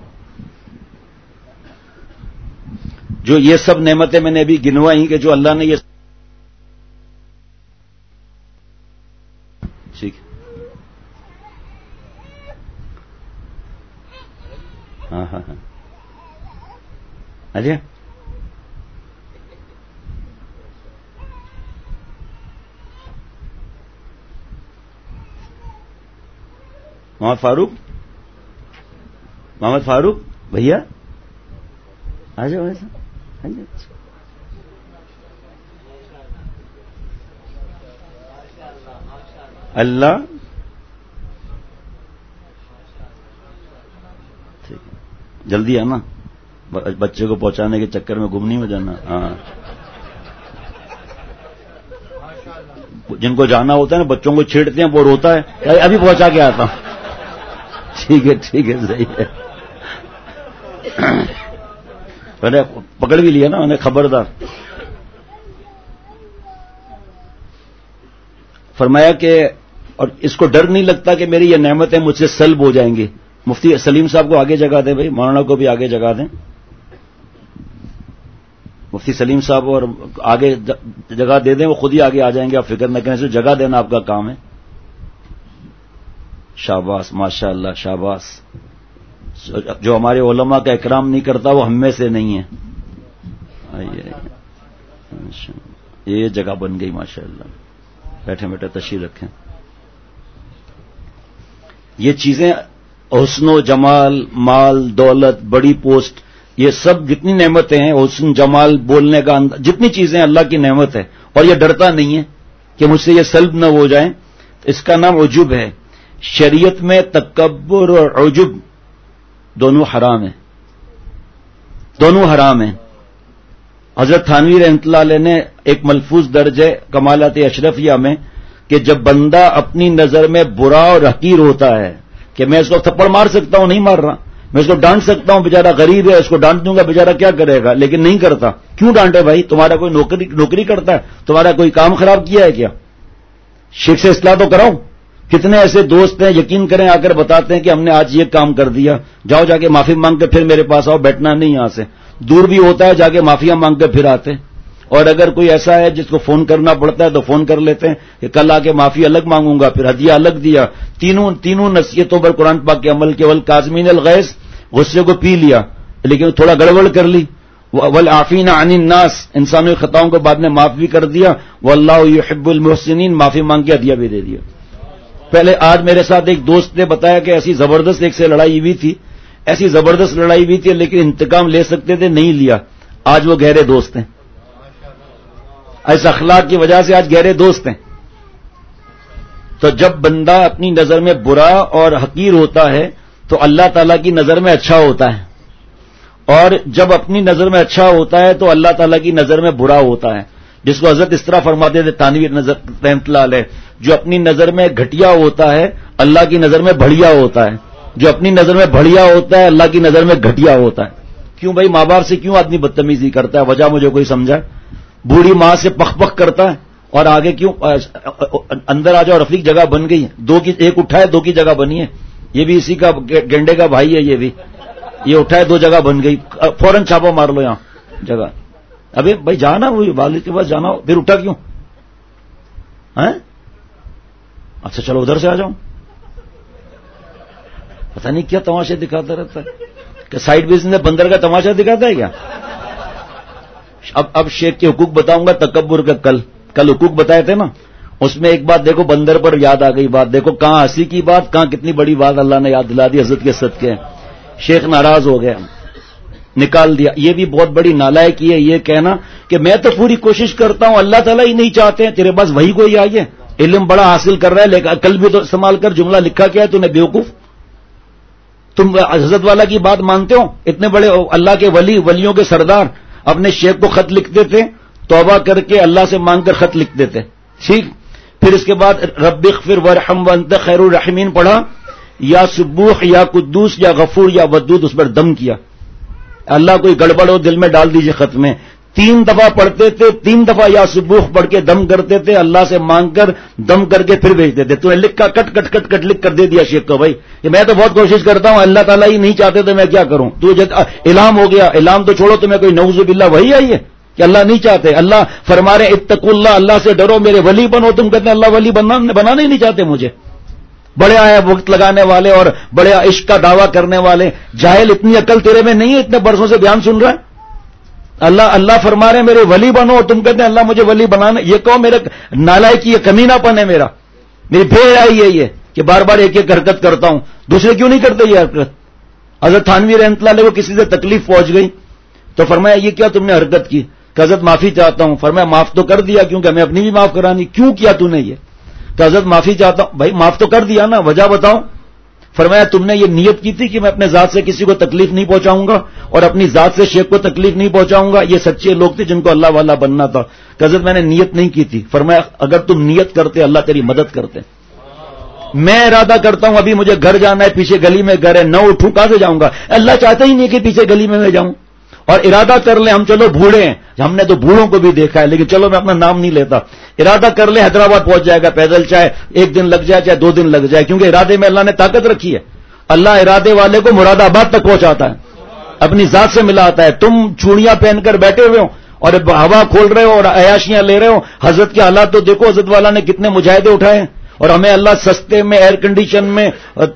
جو یہ سب نعمتیں میں نے ابھی گنوائی کہ جو اللہ نے یہ ٹھیک ہاں ہاں ہاں اجے محمد فاروق بھیا آ جاؤ اللہ ٹھیک ہے جلدی آنا، بچے کو پہنچانے کے چکر میں گم نہیں ہو جانا. ہاں جن کو جانا ہوتا ہے نا بچوں کو چھیڑتے ہیں، وہ روتا ہے ابھی پہنچا کے آتا ہوں. ٹھیک ہے صحیح ہے. میں نے پکڑ بھی لیا نا، میں نے خبردار. فرمایا کہ اور اس کو ڈر نہیں لگتا کہ میری یہ نعمتیں مجھ سے سلب ہو جائیں گی. مفتی سلیم صاحب کو آگے جگہ دیں بھائی، مولانا کو بھی آگے جگہ دیں. مفتی سلیم صاحب اور آگے جگہ دے دیں، وہ خود ہی آگے آ جائیں گے، آپ فکر نہ کریں. سے جگہ دینا آپ کا کام ہے. شاباش ماشاء اللہ شاباش. جو ہمارے علماء کا اکرام نہیں کرتا وہ ہم میں سے نہیں ہے. آئیے یہ جگہ بن گئی ماشاء اللہ. بیٹھے بیٹھے تشریف رکھیں. یہ چیزیں حسن و جمال، مال، دولت، بڑی پوسٹ، یہ سب جتنی نعمتیں ہیں، حسن، جمال، بولنے کا جتنی چیزیں اللہ کی نعمت ہے، اور یہ ڈرتا نہیں ہے کہ مجھ سے یہ سلب نہ ہو جائیں. اس کا نام عجب ہے. شریعت میں تکبر اور عجب دونوں حرام ہیں، دونوں حرام ہیں. حضرت تھانوی رحمۃ اللہ علیہ نے ایک ملفوظ درج ہے کمالات اشرفیہ میں کہ جب بندہ اپنی نظر میں برا اور حقیر ہوتا ہے کہ میں اس کو تھپڑ مار سکتا ہوں، نہیں مار رہا، میں اس کو ڈانٹ سکتا ہوں، بیچارہ غریب ہے، اس کو ڈانٹ دوں گا، بیچارہ کیا کرے گا، لیکن نہیں کرتا. کیوں ڈانٹے بھائی؟ تمہارا کوئی نوکری کرتا ہے؟ تمہارا کوئی کام خراب کیا ہے کیا؟ شیخ سے اصلاح تو کراؤ. کتنے ایسے دوست ہیں یقین کریں آ کر بتاتے ہیں کہ ہم نے آج یہ کام کر دیا، جاؤ جا کے معافی مانگ کے پھر میرے پاس آؤ، بیٹھنا نہیں یہاں سے. دور بھی ہوتا ہے جا کے معافیاں مانگ کے پھر آتے ہیں. اور اگر کوئی ایسا ہے جس کو فون کرنا پڑتا ہے تو فون کر لیتے ہیں کہ کل آ کے معافی الگ مانگوں گا, پھر ہدیہ الگ دیا. تینوں نصیحتوں پر قرآن پاک کے عمل کے والکاظمین الغیظ, غصے کو پی لیا لیکن تھوڑا گڑبڑ کر لی. والعافین عن الناس, انسانوں کی خطاؤں کو بعد میں معاف بھی کر دیا. واللہ یحب المحسنین, معافی مانگ کے ہدیہ بھی دے دیا. پہلے آج میرے ساتھ ایک دوست نے بتایا کہ ایسی زبردست ایک سے لڑائی ہوئی تھی, ایسی زبردست لڑائی ہوئی تھی لیکن انتقام لے سکتے تھے, نہیں لیا. آج وہ گہرے دوست ہیں, ایسا اخلاق کی وجہ سے آج گہرے دوست ہیں. تو جب بندہ اپنی نظر میں برا اور حقیر ہوتا ہے تو اللہ تعالیٰ کی نظر میں اچھا ہوتا ہے, اور جب اپنی نظر میں اچھا ہوتا ہے تو اللہ تعالیٰ کی نظر میں برا ہوتا ہے. جس کو حضرت اس طرح فرماتے تھے تانوی رحمۃ اللہ علیہ, جو اپنی نظر میں گھٹیا ہوتا ہے اللہ کی نظر میں بڑھیا ہوتا ہے, جو اپنی نظر میں بڑھیا ہوتا ہے اللہ کی نظر میں گھٹیا ہوتا ہے. کیوں بھائی, ماں باپ سے کیوں آدمی بدتمیزی کرتا ہے؟ وجہ مجھے کوئی سمجھا؟ بوڑھی ماں سے پخ پخ کرتا ہے اور آگے کیوں اندر آ جاؤ, رفیق جگہ بن گئی, دو کی ایک اٹھا ہے دو کی جگہ بنی ہے. یہ بھی اسی کا گینڈے کا بھائی ہے, یہ بھی یہ اٹھا ہے دو جگہ بن گئی, فوراً چھاپا مار لو یہاں جگہ. ابھی بھائی جانا وہی والد کے پاس جانا ہو, پھر اٹھا کیوں؟ اچھا چلو ادھر سے آ جاؤں. پتہ نہیں کیا تماشے دکھاتا رہتا ہے, کہ سائڈ بزنس بندر کا تماشا دکھاتا ہے کیا؟ اب شیخ کے حقوق بتاؤں گا تکبر کا. کل حقوق بتائے تھے نا, اس میں ایک بات دیکھو, بندر پر یاد آ گئی بات, دیکھو کہاں ہنسی کی بات, کہاں کتنی بڑی بات اللہ نے یاد دلا دی حضرت کے صدقے. شیخ ناراض ہو گیا, نکال دیا. یہ بھی بہت بڑی نالائکی ہے یہ کہنا کہ میں تو پوری کوشش کرتا ہوں, اللہ تعالیٰ ہی نہیں چاہتے ہیں, تیرے پاس وہی کوئی آئیے, علم بڑا حاصل کر رہا ہے, لیکن کل بھی تو استعمال کر جملہ لکھا کیا ہے تو نے بیوقوف. تم حضرت والا کی بات مانتے ہو؟ اتنے بڑے اللہ کے ولیوں کے سردار اپنے شیخ کو خط لکھتے تھے, توبہ کر کے اللہ سے مانگ کر خط لکھتے تھے. ٹھیک, پھر اس کے بعد رب اغفر وارحم وانت خیر الرحیمین پڑھا, یا سبوح یا قدوس یا غفور یا ودود, اس پر دم کیا. اللہ کوئی گڑبڑ ہو دل میں ڈال دیجئے خط میں. 3 دفعہ پڑھتے تھے, 3 دفعہ یا سبوح پڑھ کے دم کرتے تھے, اللہ سے مانگ کر دم کر کے پھر بھیجتے تھے. تو نے لکھا کٹ کٹ کٹ کٹ لکھ کر دے دیا شیخ کو, بھائی کہ میں تو بہت کوشش کرتا ہوں, اللہ تعالیٰ ہی نہیں چاہتے تو میں کیا کروں. تو الہام ہو گیا, الہام تو چھوڑو, تمہیں کوئی نعوذ باللہ وہی آئی ہے کہ اللہ نہیں چاہتے. اللہ فرما رہے اتقوا اللہ, اللہ سے ڈرو, میرے ولی بنو. تم کہتے ہیں اللہ ولی بنانا ہی نہیں چاہتے مجھے. بڑے آئے وقت لگانے والے اور بڑے عشق کا دعویٰ کرنے والے جاہل, اتنی عقل تیرے میں نہیں ہے, اتنے برسوں سے بیان سن رہا ہے. اللہ فرما رہے میرے ولی بنو, تم کہتے ہیں اللہ مجھے ولی بنانا. یہ کہو میرے نالائکی یہ کمینہ پن ہے میرا, میری بھیڑ آئی ہے یہ کہ بار بار ایک ایک حرکت کرتا ہوں, دوسرے کیوں نہیں کرتے یہ حرکت. حضرت تھانوی رحمۃ اللہ علیہ کو کسی سے تکلیف پہنچ گئی تو فرمایا یہ کیا تم نے حرکت کی؟ کہ حضرت معافی چاہتا ہوں. فرمایا معاف تو کر دیا, کیونکہ ہمیں اپنی بھی معاف کرانی. کیوں کیا تو نے یہ؟ کہ حضرت معافی چاہتا ہوں. بھائی معاف تو کر دیا نا, وجہ بتاؤ. فرمایا تم نے یہ نیت کی تھی کہ میں اپنے ذات سے کسی کو تکلیف نہیں پہنچاؤں گا اور اپنی ذات سے شیخ کو تکلیف نہیں پہنچاؤں گا. یہ سچے لوگ تھے جن کو اللہ والا بننا تھا. کہ حضرت میں نے نیت نہیں کی تھی. فرمایا اگر تم نیت کرتے اللہ تیری مدد کرتے. میں ارادہ کرتا ہوں ابھی مجھے گھر جانا ہے, پیچھے گلی میں گھر ہے, نہ اٹھوں کہاں سے جاؤں گا. اللہ چاہتا ہی نہیں کہ پیچھے گلی میں جاؤں. اور ارادہ کر لیں ہم, چلو بوڑھے ہیں, ہم نے تو بوڑھوں کو بھی دیکھا ہے, لیکن چلو میں اپنا نام نہیں لیتا. ارادہ کر لیں حیدرآباد پہنچ جائے گا پیدل, چاہے 1 دن لگ جائے چاہے 2 دن لگ جائے, کیونکہ ارادے میں اللہ نے طاقت رکھی ہے. اللہ ارادے والے کو مراد آباد تک پہنچاتا ہے, اپنی ذات سے ملاتا ہے. تم چوڑیاں پہن کر بیٹھے ہوئے ہو اور ہوا کھول رہے ہو اور عیاشیاں لے رہے ہو. حضرت کے حالات تو دیکھو, حضرت والا نے کتنے مجاہدے اٹھائے ہیں, اور ہمیں اللہ سستے میں ایئر کنڈیشن میں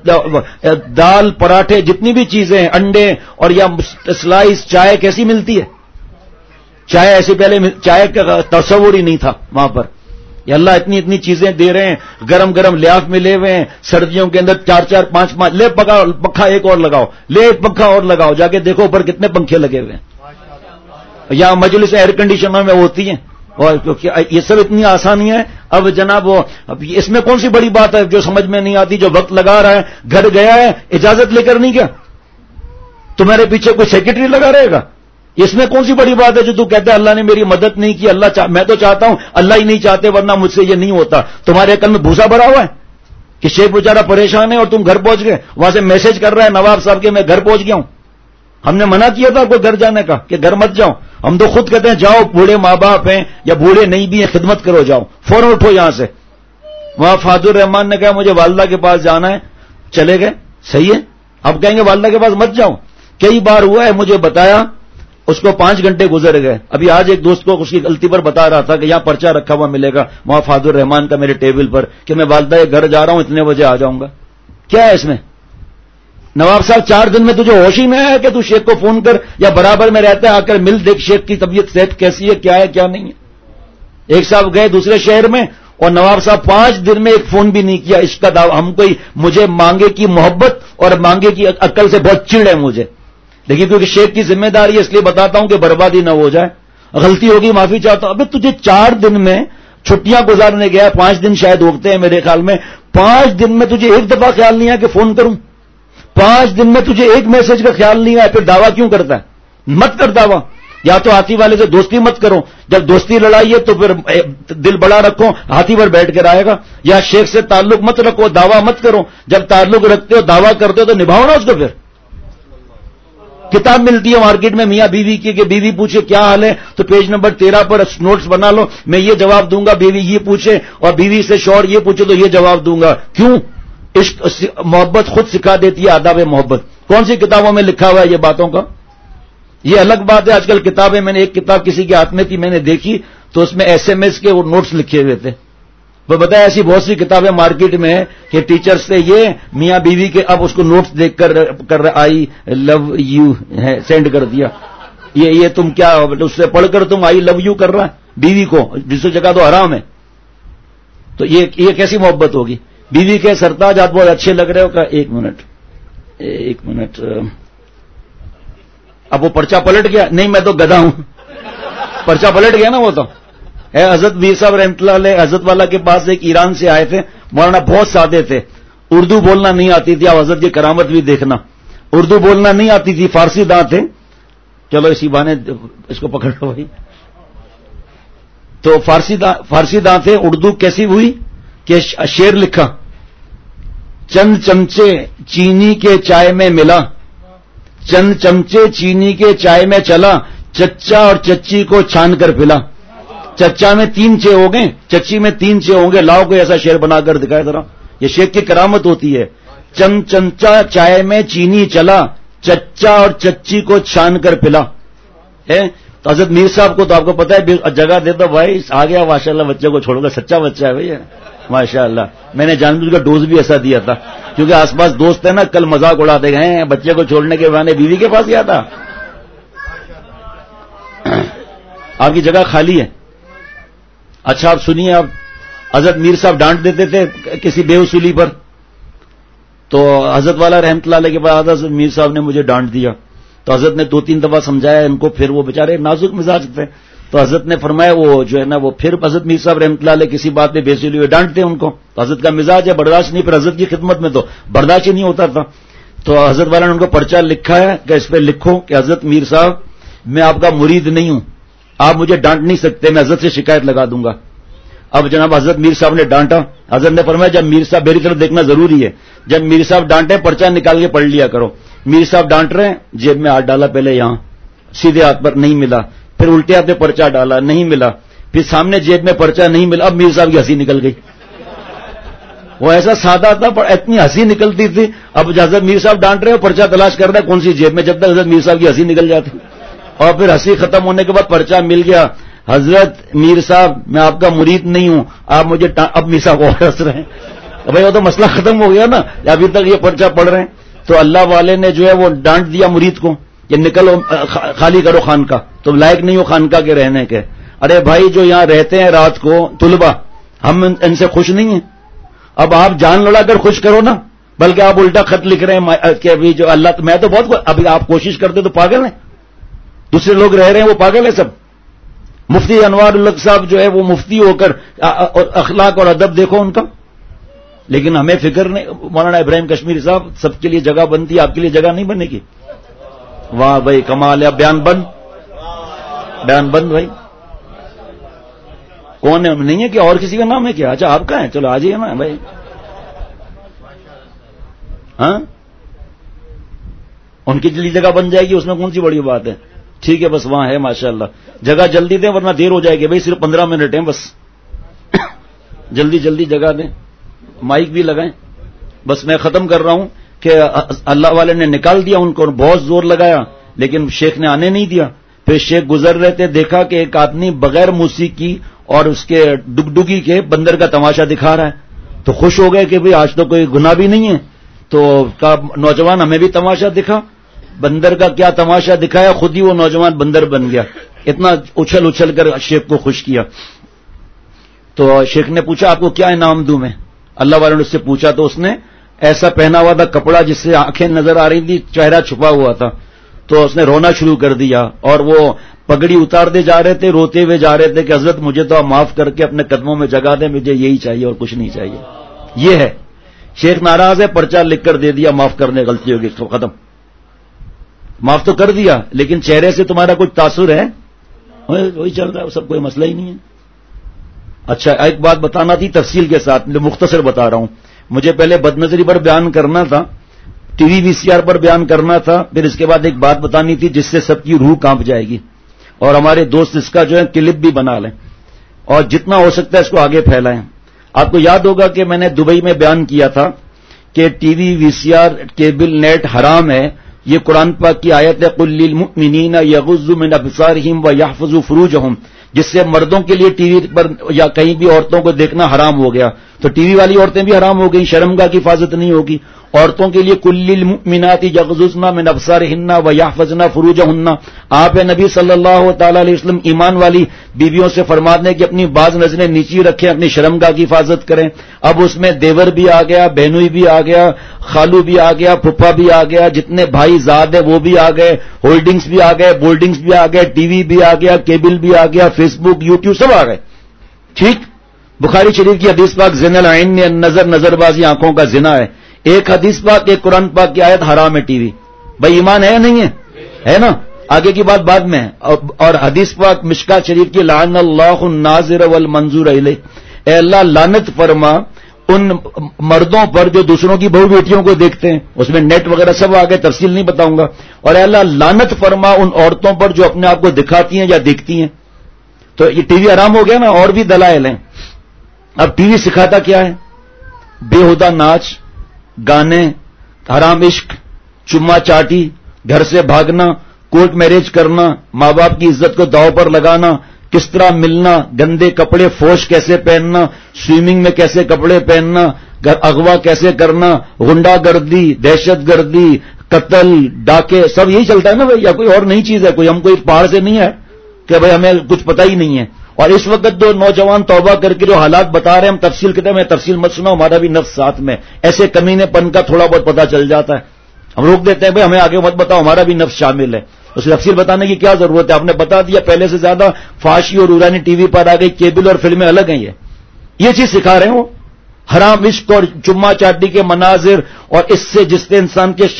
دال پراٹھے جتنی بھی چیزیں ہیں, انڈے اور یا سلائس چائے کیسی ملتی ہے. چائے ایسے پہلے چائے کا تصور ہی نہیں تھا وہاں پر. یہ اللہ اتنی چیزیں دے رہے ہیں, گرم گرم لیاف ملے ہوئے ہیں. سردیوں کے اندر 4 5 لے پنکھا ایک اور لگاؤ, لے ایک پنکھا اور لگاؤ, جا کے دیکھو اوپر کتنے پنکھے لگے ہوئے ہیں. یہاں مجلس ایئر کنڈیشنوں میں ہوتی ہیں, اور یہ سب اتنی آسانی ہے. اب جناب اس میں کون سی بڑی بات ہے جو سمجھ میں نہیں آتی. جو وقت لگا رہا ہے, گھر گیا ہے, اجازت لے کر نہیں گیا, تمہارے پیچھے کوئی سیکرٹری لگا رہے گا. اس میں کون سی بڑی بات ہے جو تو کہتا ہے اللہ نے میری مدد نہیں کی. میں تو چاہتا ہوں, اللہ ہی نہیں چاہتے ورنہ مجھ سے یہ نہیں ہوتا. تمہارے عقل میں بھوسا بھرا ہوا ہے کہ شیخ بیچارہ پریشان ہے اور تم گھر پہنچ گئے. وہاں سے میسج کر رہا ہے نواب صاحب کے میں گھر پہنچ گیا ہوں. ہم نے منع کیا تھا کوئی گھر جانے کا کہ گھر مت جاؤ. ہم تو خود کہتے ہیں جاؤ, بوڑھے ماں باپ ہیں یا بوڑھے نہیں بھی ہیں, خدمت کرو, جاؤ فوراً اٹھو یہاں سے. وہاں فاضل الرحمان نے کہا مجھے والدہ کے پاس جانا ہے, چلے گئے. صحیح ہے, اب کہیں گے والدہ کے پاس مت جاؤ. کئی بار ہوا ہے مجھے بتایا, اس کو 5 گھنٹے گزر گئے. ابھی آج ایک دوست کو اس کی غلطی پر بتا رہا تھا کہ یہاں پرچہ رکھا ہوا ملے گا وہاں فاضل الرحمان کا میرے ٹیبل پر کہ میں والدہ کے گھر جا رہا ہوں اتنے بجے آ جاؤں گا. کیا ہے اس میں؟ نواب صاحب 4 دن میں تجھے ہوش ہی نہیں آیا کہ تو شیخ کو فون کر یا برابر میں رہتا ہے آ کر مل دیکھ شیخ کی طبیعت صحت کیسی ہے کیا نہیں ہے. ایک صاحب گئے دوسرے شہر میں اور نواب صاحب 5 دن میں ایک فون بھی نہیں کیا. اس کا دعویٰ ہم کوئی مجھے مانگے کی محبت اور مانگے کی عقل سے بہت چڑ ہے مجھے، لیکن کیونکہ شیخ کی ذمہ داری ہے اس لیے بتاتا ہوں کہ بربادی نہ ہو جائے. غلطی ہوگی معافی چاہتا ہوں. ابھی تجھے 4 دن میں چھٹیاں گزارنے گیا 5 دن شاید ہوتے ہیں میرے خیال میں. 5 دن میں تجھے ایک دفعہ خیال نہیں آیا کہ فون کروں؟ 5 دن میں تجھے ایک میسج کا خیال نہیں آیا؟ پھر دعویٰ کیوں کرتا ہے؟ مت کر دعویٰ. یا تو ہاتھی والے سے دوستی مت کرو، جب دوستی لڑائی ہے تو پھر دل بڑا رکھو ہاتھی پر بیٹھ کر آئے گا. یا شیخ سے تعلق مت رکھو دعویٰ مت کرو، جب تعلق رکھتے ہو دعویٰ کرتے ہو تو نبھاؤ نا اس کو. پھر کتاب ملتی ہے مارکیٹ میں میاں بیوی کی کہ بیوی پوچھے کیا حال ہے تو پیج نمبر 13 پر نوٹس بنا لو میں یہ جواب دوں گا، بیوی یہ پوچھے اور بیوی سے شوہر یہ پوچھے تو یہ جواب دوں گا. کیوں؟ عشق محبت خود سکھا دیتی ہے آداب محبت. کون سی کتابوں میں لکھا ہوا ہے یہ باتوں کا؟ یہ الگ بات ہے. آج کل کتابیں، میں نے ایک کتاب کسی کے ہاتھ میں تھی میں نے دیکھی تو اس میں SMS کے وہ نوٹس لکھے ہوئے تھے. وہ بتایا ایسی بہت سی کتابیں مارکیٹ میں ہیں کہ ٹیچر سے یہ میاں بیوی کے اب اس کو نوٹس دیکھ کر آئی لو یو سینڈ کر دیا. یہ تم کیا اس سے پڑھ کر تم آئی لو یو کر رہا ہے بیوی کو جس جگہ تو حرام ہے. تو یہ کیسی محبت ہوگی؟ بیوی کے سرتاج آپ بہت اچھے لگ رہے ہو. کہ ایک منٹ اب وہ پرچہ پلٹ گیا. نہیں میں تو گدھا ہوں. پرچہ پلٹ گیا نا وہ تو. حضرت میر صاحب رحمۃ اللہ علیہ حضرت والا کے پاس ایک ایران سے آئے تھے. مولانا بہت سادے تھے، اردو بولنا نہیں آتی تھی. اب حضرت کی کرامت بھی دیکھنا، اردو بولنا نہیں آتی تھی، فارسی داں تھے. چلو اسی بہانے اس کو پکڑ لو بھائی. تو فارسی داں تھے. اردو کیسی ہوئی کہ شعر لکھا، چند چمچے چینی کے چائے میں ملا، چند چمچے چینی کے چائے میں چلا، چچا اور چچی کو چھان کر پلا. چچا میں 3 چے ہو گئے، چچی میں 3 چے ہوں گے. لاؤ کوئی ایسا شعر بنا کر دکھائے ذرا. یہ شیخ کی کرامت ہوتی ہے. چند چمچا چائے میں چینی چلا، چچا اور چچی کو چھان کر پلا. تو حضرت میر صاحب کو تو آپ کو پتا ہے جگہ دے دو بھائی آ گیا ماشاء اللہ بچے کو چھوڑو گا. سچا بچہ ہے بھائی ماشاء اللہ. میں نے جان بوجھ کا ڈوز بھی ایسا دیا تھا کیونکہ آس پاس دوست ہیں نا کل مذاق اڑاتے گئے بچے کو چھوڑنے کے بہانے بیوی کے پاس گیا تھا. آپ کی جگہ خالی ہے. اچھا آپ سنیے. آپ حضرت میر صاحب ڈانٹ دیتے تھے کسی بے اصولی پر تو حضرت والا رحمت اللہ علیہ کے بعد حضرت میر صاحب نے مجھے ڈانٹ دیا تو حضرت نے 2-3 دفعہ سمجھایا ان کو. پھر وہ بیچارے نازک مزاج تھے تو حضرت نے فرمایا وہ جو ہے نا وہ پھر حضرت میر صاحب رحمت اللہ علیہ کسی بات پہ بے اصولی ہوئے ڈانٹتے ان کو. تو حضرت کا مزاج ہے برداشت نہیں. پھر حضرت کی خدمت میں تو برداشت ہی نہیں ہوتا تھا. تو حضرت والا نے ان کو پرچہ لکھا ہے کہ اس پہ لکھو کہ حضرت میر صاحب میں آپ کا مرید نہیں ہوں، آپ مجھے ڈانٹ نہیں سکتے، میں حضرت سے شکایت لگا دوں گا. اب جناب حضرت میر صاحب نے ڈانٹا. حضرت نے فرمایا جب میر صاحب میری طرف دیکھنا ضروری ہے، جب میر صاحب ڈانٹے پرچہ نکال کے پڑھ لیا کرو. میر صاحب ڈانٹ رہے ہیں جیب میں ہاتھ ڈالا، پہلے یہاں سیدھے ہاتھ پر نہیں ملا، پھر الٹے ہاتھ میں پرچہ ڈالا نہیں ملا، پھر سامنے جیب میں پرچہ نہیں ملا. اب میر صاحب کی ہنسی نکل گئی. وہ ایسا سادہ تھا پر اتنی ہنسی نکلتی تھی. اب حضرت میر صاحب ڈانٹ رہے ہو پرچہ تلاش کر رہے ہیں کون سی جیب میں، جب تک حضرت میر صاحب کی ہنسی نکل جاتی. اور پھر ہنسی ختم ہونے کے بعد پرچہ مل گیا. حضرت میر صاحب میں آپ کا مرید نہیں ہوں، آپ مجھے اب میر صاحب اور ہنس رہے ہیں. بھائی وہ تو مسئلہ ختم ہو گیا نا. ابھی تک یہ پرچہ پڑھ رہے ہیں تو اللہ والے نے جو ہے وہ ڈانٹ دیا مرید کو یہ نکلو خالی کرو خانقاہ، تم لائق نہیں ہو خانقاہ کے رہنے کے. ارے بھائی جو یہاں رہتے ہیں رات کو طلبہ ہم ان سے خوش نہیں ہیں. اب آپ جان لڑا کر خوش کرو نا، بلکہ آپ الٹا خط لکھ رہے ہیں کہ ابھی جو اللہ میں تو بہت ابھی آپ کوشش کرتے تو پاگل ہیں، دوسرے لوگ رہ رہے ہیں وہ پاگل ہیں سب. مفتی انوار الحق صاحب جو ہے وہ مفتی ہو کر اخلاق اور ادب دیکھو ان کا. لیکن ہمیں فکر نہیں. مولانا ابراہیم کشمیری صاحب سب کے لیے جگہ بنتی، آپ کے لیے جگہ نہیں بنے گی. واہ بھائی کمال ہے. بیان بند بھائی. کون ہے؟ نہیں ہے کہ اور کسی کا نام ہے کیا؟ اچھا آپ کا ہے، چلو آ جائیے نا بھائی. ہاں ان کی جلدی جگہ بن جائے گی، اس میں کون سی بڑی بات ہے. ٹھیک ہے بس وہاں ہے ماشاءاللہ. جگہ جلدی دیں ورنہ دیر ہو جائے گی بھائی. صرف 15 منٹ ہیں بس. جلدی جگہ دیں. مائک بھی لگائیں. بس میں ختم کر رہا ہوں کہ اللہ والے نے نکال دیا ان کو، بہت زور لگایا لیکن شیخ نے آنے نہیں دیا. پھر شیخ گزر رہے تھے، دیکھا کہ ایک آدمی بغیر موسیقی اور اس کے ڈگڈگی کے بندر کا تماشا دکھا رہا ہے، تو خوش ہو گئے کہ بھئی آج تو کوئی گناہ بھی نہیں ہے. تو کہا نوجوان ہمیں بھی تماشا دکھا. بندر کا کیا تماشا دکھایا، خود ہی وہ نوجوان بندر بن گیا. اتنا اچھل اچھل کر شیخ کو خوش کیا. تو شیخ نے پوچھا آپ کو کیا انعام دوں میں؟ اللہ والوں نے اس سے پوچھا تو اس نے ایسا پہنا ہوا تھا کپڑا جس سے آنکھیں نظر آ رہی تھی، چہرہ چھپا ہوا تھا. تو اس نے رونا شروع کر دیا اور وہ پگڑی اتار دے جا رہے تھے، روتے ہوئے جا رہے تھے کہ حضرت مجھے تو آپ معاف کر کے اپنے قدموں میں جگہ دیں، مجھے یہی چاہیے اور کچھ نہیں چاہیے. یہ ہے شیخ ناراض ہے، پرچہ لکھ کر دے دیا، معاف کرنے غلطی ہوگی، ختم. معاف تو کر دیا لیکن چہرے سے تمہارا کچھ تاثر ہے؟ وہی چل رہا ہے، سب کوئی مسئلہ ہی نہیں ہے. اچھا ایک بات بتانا تھی تفصیل کے ساتھ، مختصر بتا رہا ہوں. مجھے پہلے بدنظری پر بیان کرنا تھا، T V V C are پر بیان کرنا تھا، پھر اس کے بعد ایک بات بتانی تھی جس سے سب کی روح کانپ جائے گی، اور ہمارے دوست اس کا جو ہے کلپ بھی بنا لیں اور جتنا ہو سکتا ہے اس کو آگے پھیلائیں. آپ کو یاد ہوگا کہ میں نے دبئی میں بیان کیا تھا کہ T V V C R cable net حرام ہے. یہ قرآن پاک کی آیت ہے قل للمؤمنین یغضوا من ابصارہم ویحفظوا فروجہم، جس سے مردوں کے لیے ٹی وی پر یا کہیں بھی عورتوں کو دیکھنا حرام ہو گیا. تو ٹی وی والی عورتیں بھی حرام ہو گئی، شرمگاہ کی حفاظت نہیں ہوگی. عورتوں کے لیے کل للمؤمنات یغضضن من ابصارہن ویحفظن فروجہن. آپ نبی صلی اللہ تعالی علیہ وسلم ایمان والی بیویوں سے فرما دیں کہ اپنی بعض نظریں نیچی رکھیں، اپنی شرمگاہ کی حفاظت کریں. اب اس میں دیور بھی آ گیا، بہنوئی بھی آ گیا، خالو بھی آ گیا، پھپھا بھی آ گیا، جتنے بھائی زاد ہیں وہ بھی آ گئے، ہولڈنگز بھی آ گئے، بولڈنگز بھی آ گئے، ٹی وی بھی آ گیا، کیبل بھی آ گیا، فیس بک، یوٹیوب سب آ گئے. ٹھیک، بخاری شریف کی حدیث پاک زنا العین میں نظر بازی آنکھوں کا زنا ہے. ایک حدیث پاک ایک قرآن پاک کی آیت حرام ہے ٹی وی. بھائی ایمان ہے یا نہیں ہے نا؟ آگے کی بات بعد میں ہے. اور حدیث پاک مشکات شریف کی لعن اللہ الناظر والمنظور الیہ، اے اللہ لعنت فرما ان مردوں پر جو دوسروں کی بہو بیٹیوں کو دیکھتے ہیں. اس میں نیٹ وغیرہ سب آگے، تفصیل نہیں بتاؤں گا. اور اے اللہ لعنت فرما ان عورتوں پر جو اپنے آپ کو دکھاتی ہیں یا دیکھتی ہیں. تو یہ ٹی وی حرام ہو گیا نا. اور بھی دلائل ہیں. اب ٹی وی سکھاتا کیا ہے؟ بےہودہ ناچ، گانے، حرام عشق، چما چاٹی، گھر سے بھاگنا، کورٹ میرج کرنا، ماں باپ کی عزت کو داؤ پر لگانا، کس طرح ملنا، گندے کپڑے فوش کیسے پہننا، سوئمنگ میں کیسے کپڑے پہننا، اغوا کیسے کرنا، غنڈہ گردی، دہشت گردی، قتل، ڈاکے، سب یہی چلتا ہے نا بھائی. یا کوئی اور نئی چیز ہے؟ کوئی ہم کوئی پہاڑ سے نہیں ہے کہ بھائی ہمیں کچھ پتہ ہی نہیں ہے. اور اس وقت جو نوجوان توبہ کر کے جو حالات بتا رہے ہیں، ہم تفصیل کہتے ہیں میں تفصیل مت سناؤ، ہمارا بھی نفس ساتھ میں، ایسے کمینے پن کا تھوڑا بہت پتہ چل جاتا ہے. ہم روک دیتے ہیں بھائی ہمیں آگے مت بتاؤ، ہمارا بھی نفس شامل ہے. اسے تفصیل بتانے کی کیا ضرورت ہے؟ آپ نے بتا دیا. پہلے سے زیادہ فحاشی اور عرانی ٹی وی پر آ گئی، کیبل اور فلمیں الگ ہیں. یہ چیز سکھا رہے ہیں وہ حرام عشق اور چما چاٹی کے مناظر، اور اس سے جس سے انسان کے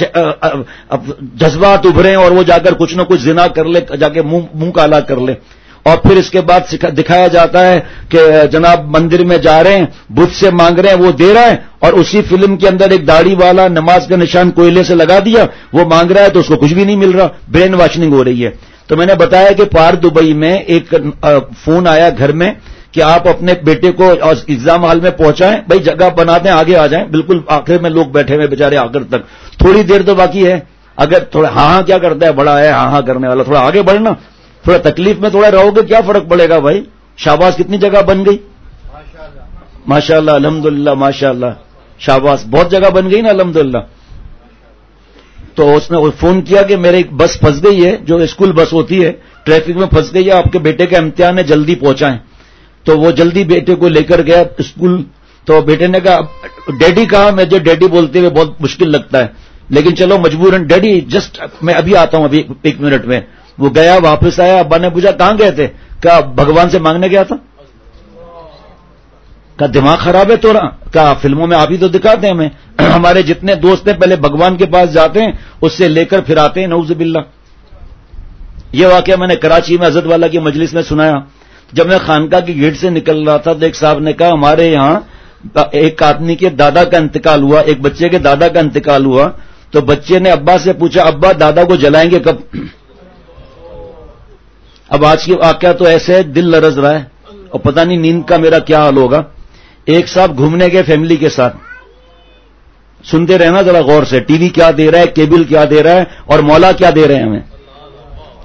جذبات ابھریں اور وہ جا کر کچھ نہ کچھ زنا کر لے، جا کے منہ کالا کر لے. اور پھر اس کے بعد دکھایا جاتا ہے کہ جناب مندر میں جا رہے ہیں، بت سے مانگ رہے ہیں، وہ دے رہا ہے، اور اسی فلم کے اندر ایک داڑھی والا نماز کا نشان کوئلے سے لگا دیا، وہ مانگ رہا ہے تو اس کو کچھ بھی نہیں مل رہا. برین واشنگ ہو رہی ہے. تو میں نے بتایا کہ پار دبئی میں ایک فون آیا گھر میں کہ آپ اپنے بیٹے کو ایگزام ہال میں پہنچائیں، بھائی جگہ بنا دیں، آگے آ جائیں. بالکل آخر میں لوگ بیٹھے ہوئے بیچارے آخر تک، تھوڑی دیر تو باقی ہے. اگر تھوڑا ہاں کیا کرتا ہے، بڑا ہے ہاں کرنے والا، تھوڑا آگے بڑھنا، تھوڑا تکلیف میں تھوڑا رہو گے کیا فرق پڑے گا بھائی. شاباش کتنی جگہ بن گئی، ماشاءاللہ الحمدللہ ماشاءاللہ، شاباش بہت جگہ بن گئی نا الحمدللہ. تو اس نے فون کیا کہ میرے ایک بس پھنس گئی ہے، جو اسکول بس ہوتی ہے، ٹریفک میں پھنس گئی ہے، آپ کے بیٹے کا امتحان ہے، جلدی پہنچائیں. تو وہ جلدی بیٹے کو لے کر گیا اسکول. تو بیٹے نے کہا ڈیڈی کہا، مجھے ڈیڈی بولتے ہوئے بہت مشکل لگتا ہے لیکن چلو مجبوراً ڈیڈی جسٹ میں ابھی آتا ہوں، ابھی 1 منٹ میں. وہ گیا، واپس آیا. ابا نے پوچھا کہاں گئے تھے؟ کہا بھگوان سے مانگنے گیا تھا. کہا دماغ خراب ہے تھوڑا؟ کہا فلموں میں آپ ہی تو دکھاتے ہیں ہمیں، ہمارے جتنے دوست ہیں پہلے بھگوان کے پاس جاتے ہیں، اس سے لے کر پھر آتے ہیں، نعوذ باللہ. یہ واقعہ میں نے کراچی میں حضرت والا کی مجلس میں سنایا. جب میں خانقاہ کی گیٹ سے نکل رہا تھا تو ایک صاحب نے کہا ہمارے یہاں ایک آدمی کے دادا کا انتقال ہوا، ایک بچے کے دادا کا انتقال ہوا. تو بچے نے ابا سے پوچھا ابا دادا کو جلائیں گے کب؟ اب آج کی واقعہ تو ایسے ہے دل لرز رہا ہے اور پتہ نہیں نیند کا میرا کیا حال ہوگا. ایک صاحب گھومنے گئے فیملی کے ساتھ، سنتے رہنا ذرا غور سے، ٹی وی کیا دے رہا ہے، کیبل کیا دے رہا ہے، اور مولا کیا دے رہے ہیں ہمیں.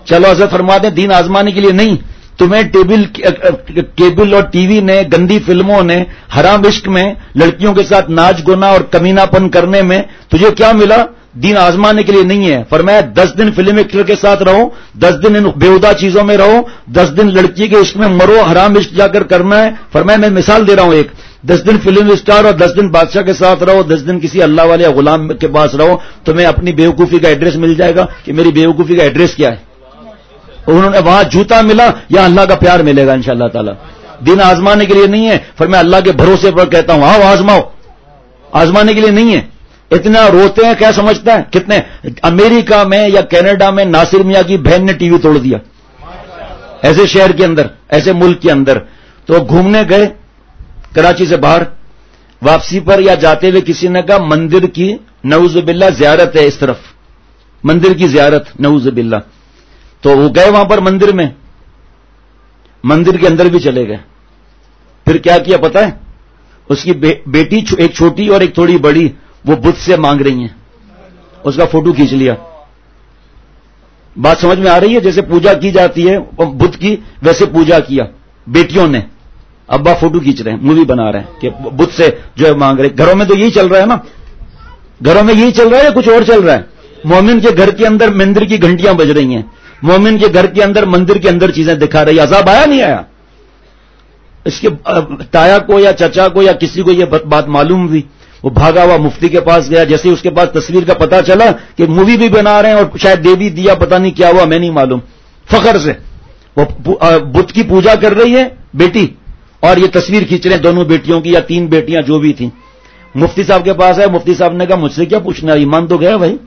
چلو حضرت فرماتے ہیں دین آزمانے کے لیے نہیں، تمہیں کیبل اور ٹی وی نے، گندی فلموں نے، حرام عشق میں، لڑکیوں کے ساتھ ناچ گنا اور کمینہ پن کرنے میں تجھے کیا ملا؟ دین آزمانے کے لیے نہیں ہے۔ فرمایا 10 دن فلم ایکٹر کے ساتھ رہو، 10 دن ان بےہودہ چیزوں میں رہو، 10 دن لڑکی کے عشق میں مرو، حرام عشق جا کر کرنا ہے۔ فرمایا میں مثال دے رہا ہوں ایک، 10 دن فلم اسٹار اور 10 دن بادشاہ کے ساتھ رہو، 10 دن کسی اللہ والے غلام کے پاس رہو، تمہیں اپنی بیوقوفی کا ایڈریس مل جائے گا کہ میری بیوقوفی کا ایڈریس کیا ہے۔ انہوں نے وہاں جوتا ملا یا اللہ کا پیار ملے گا انشاءاللہ تعالی۔ دین آزمانے کے لیے نہیں ہے، فرمایا اللہ کے بھروسے پر کہتا ہوں آؤ آزماؤ، آزمانے کے لیے نہیں ہے۔ اتنا روتے ہیں، کیا سمجھتا ہے کتنے امریکہ میں یا کینیڈا میں ناصر میاں کی بہن نے ٹی وی توڑ دیا، ایسے شہر کے اندر، ایسے ملک کے اندر۔ تو گھومنے گئے کراچی سے باہر، واپسی پر یا جاتے ہوئے کسی نے کہا مندر کی نعوذ باللہ زیارت ہے اس طرف، مندر کی زیارت نعوذ باللہ۔ تو وہ گئے وہاں پر مندر میں، مندر کے اندر بھی چلے گئے۔ پھر کیا کیا پتہ ہے؟ اس کی بیٹی ایک چھوٹی اور ایک تھوڑی بڑی وہ بت سے مانگ رہی ہیں، اس کا فوٹو کھینچ لیا۔ بات سمجھ میں آ رہی ہے؟ جیسے پوجا کی جاتی ہے بت کی، ویسے پوجا کیا بیٹیوں نے۔ ابا فوٹو کھینچ رہے ہیں، مووی بنا رہے ہیں کہ بت سے جو ہے مانگ رہے ہیں۔ گھروں میں تو یہی چل رہا ہے نا، گھروں میں یہی چل رہا ہے یا کچھ اور چل رہا ہے؟ مومن کے گھر کے اندر مندر کی گھنٹیاں بج رہی ہیں، مومن کے گھر کے اندر مندر کے اندر چیزیں دکھا رہی۔ عذاب آیا نہیں آیا؟ اس کے تایا کو یا چچا کو یا کسی کو یہ بات معلوم ہوئی، وہ بھاگا ہوا مفتی کے پاس گیا۔ جیسے اس کے پاس تصویر کا پتہ چلا کہ مووی بھی بنا رہے ہیں اور شاید دے بھی دیا، پتہ نہیں کیا ہوا، میں نہیں معلوم۔ فخر سے وہ بت کی پوجا کر رہی ہے بیٹی، اور یہ تصویر کھینچ رہے ہیں دونوں بیٹیوں کی یا 3 بیٹیاں جو بھی تھیں۔ مفتی صاحب کے پاس ہے، مفتی صاحب نے کہا مجھ سے کیا پوچھنا، ایمان تو گیا بھائی،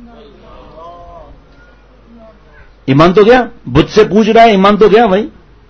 ایمان تو گیا، بت سے پوچھ رہا ہے، ایمان تو گیا بھائی۔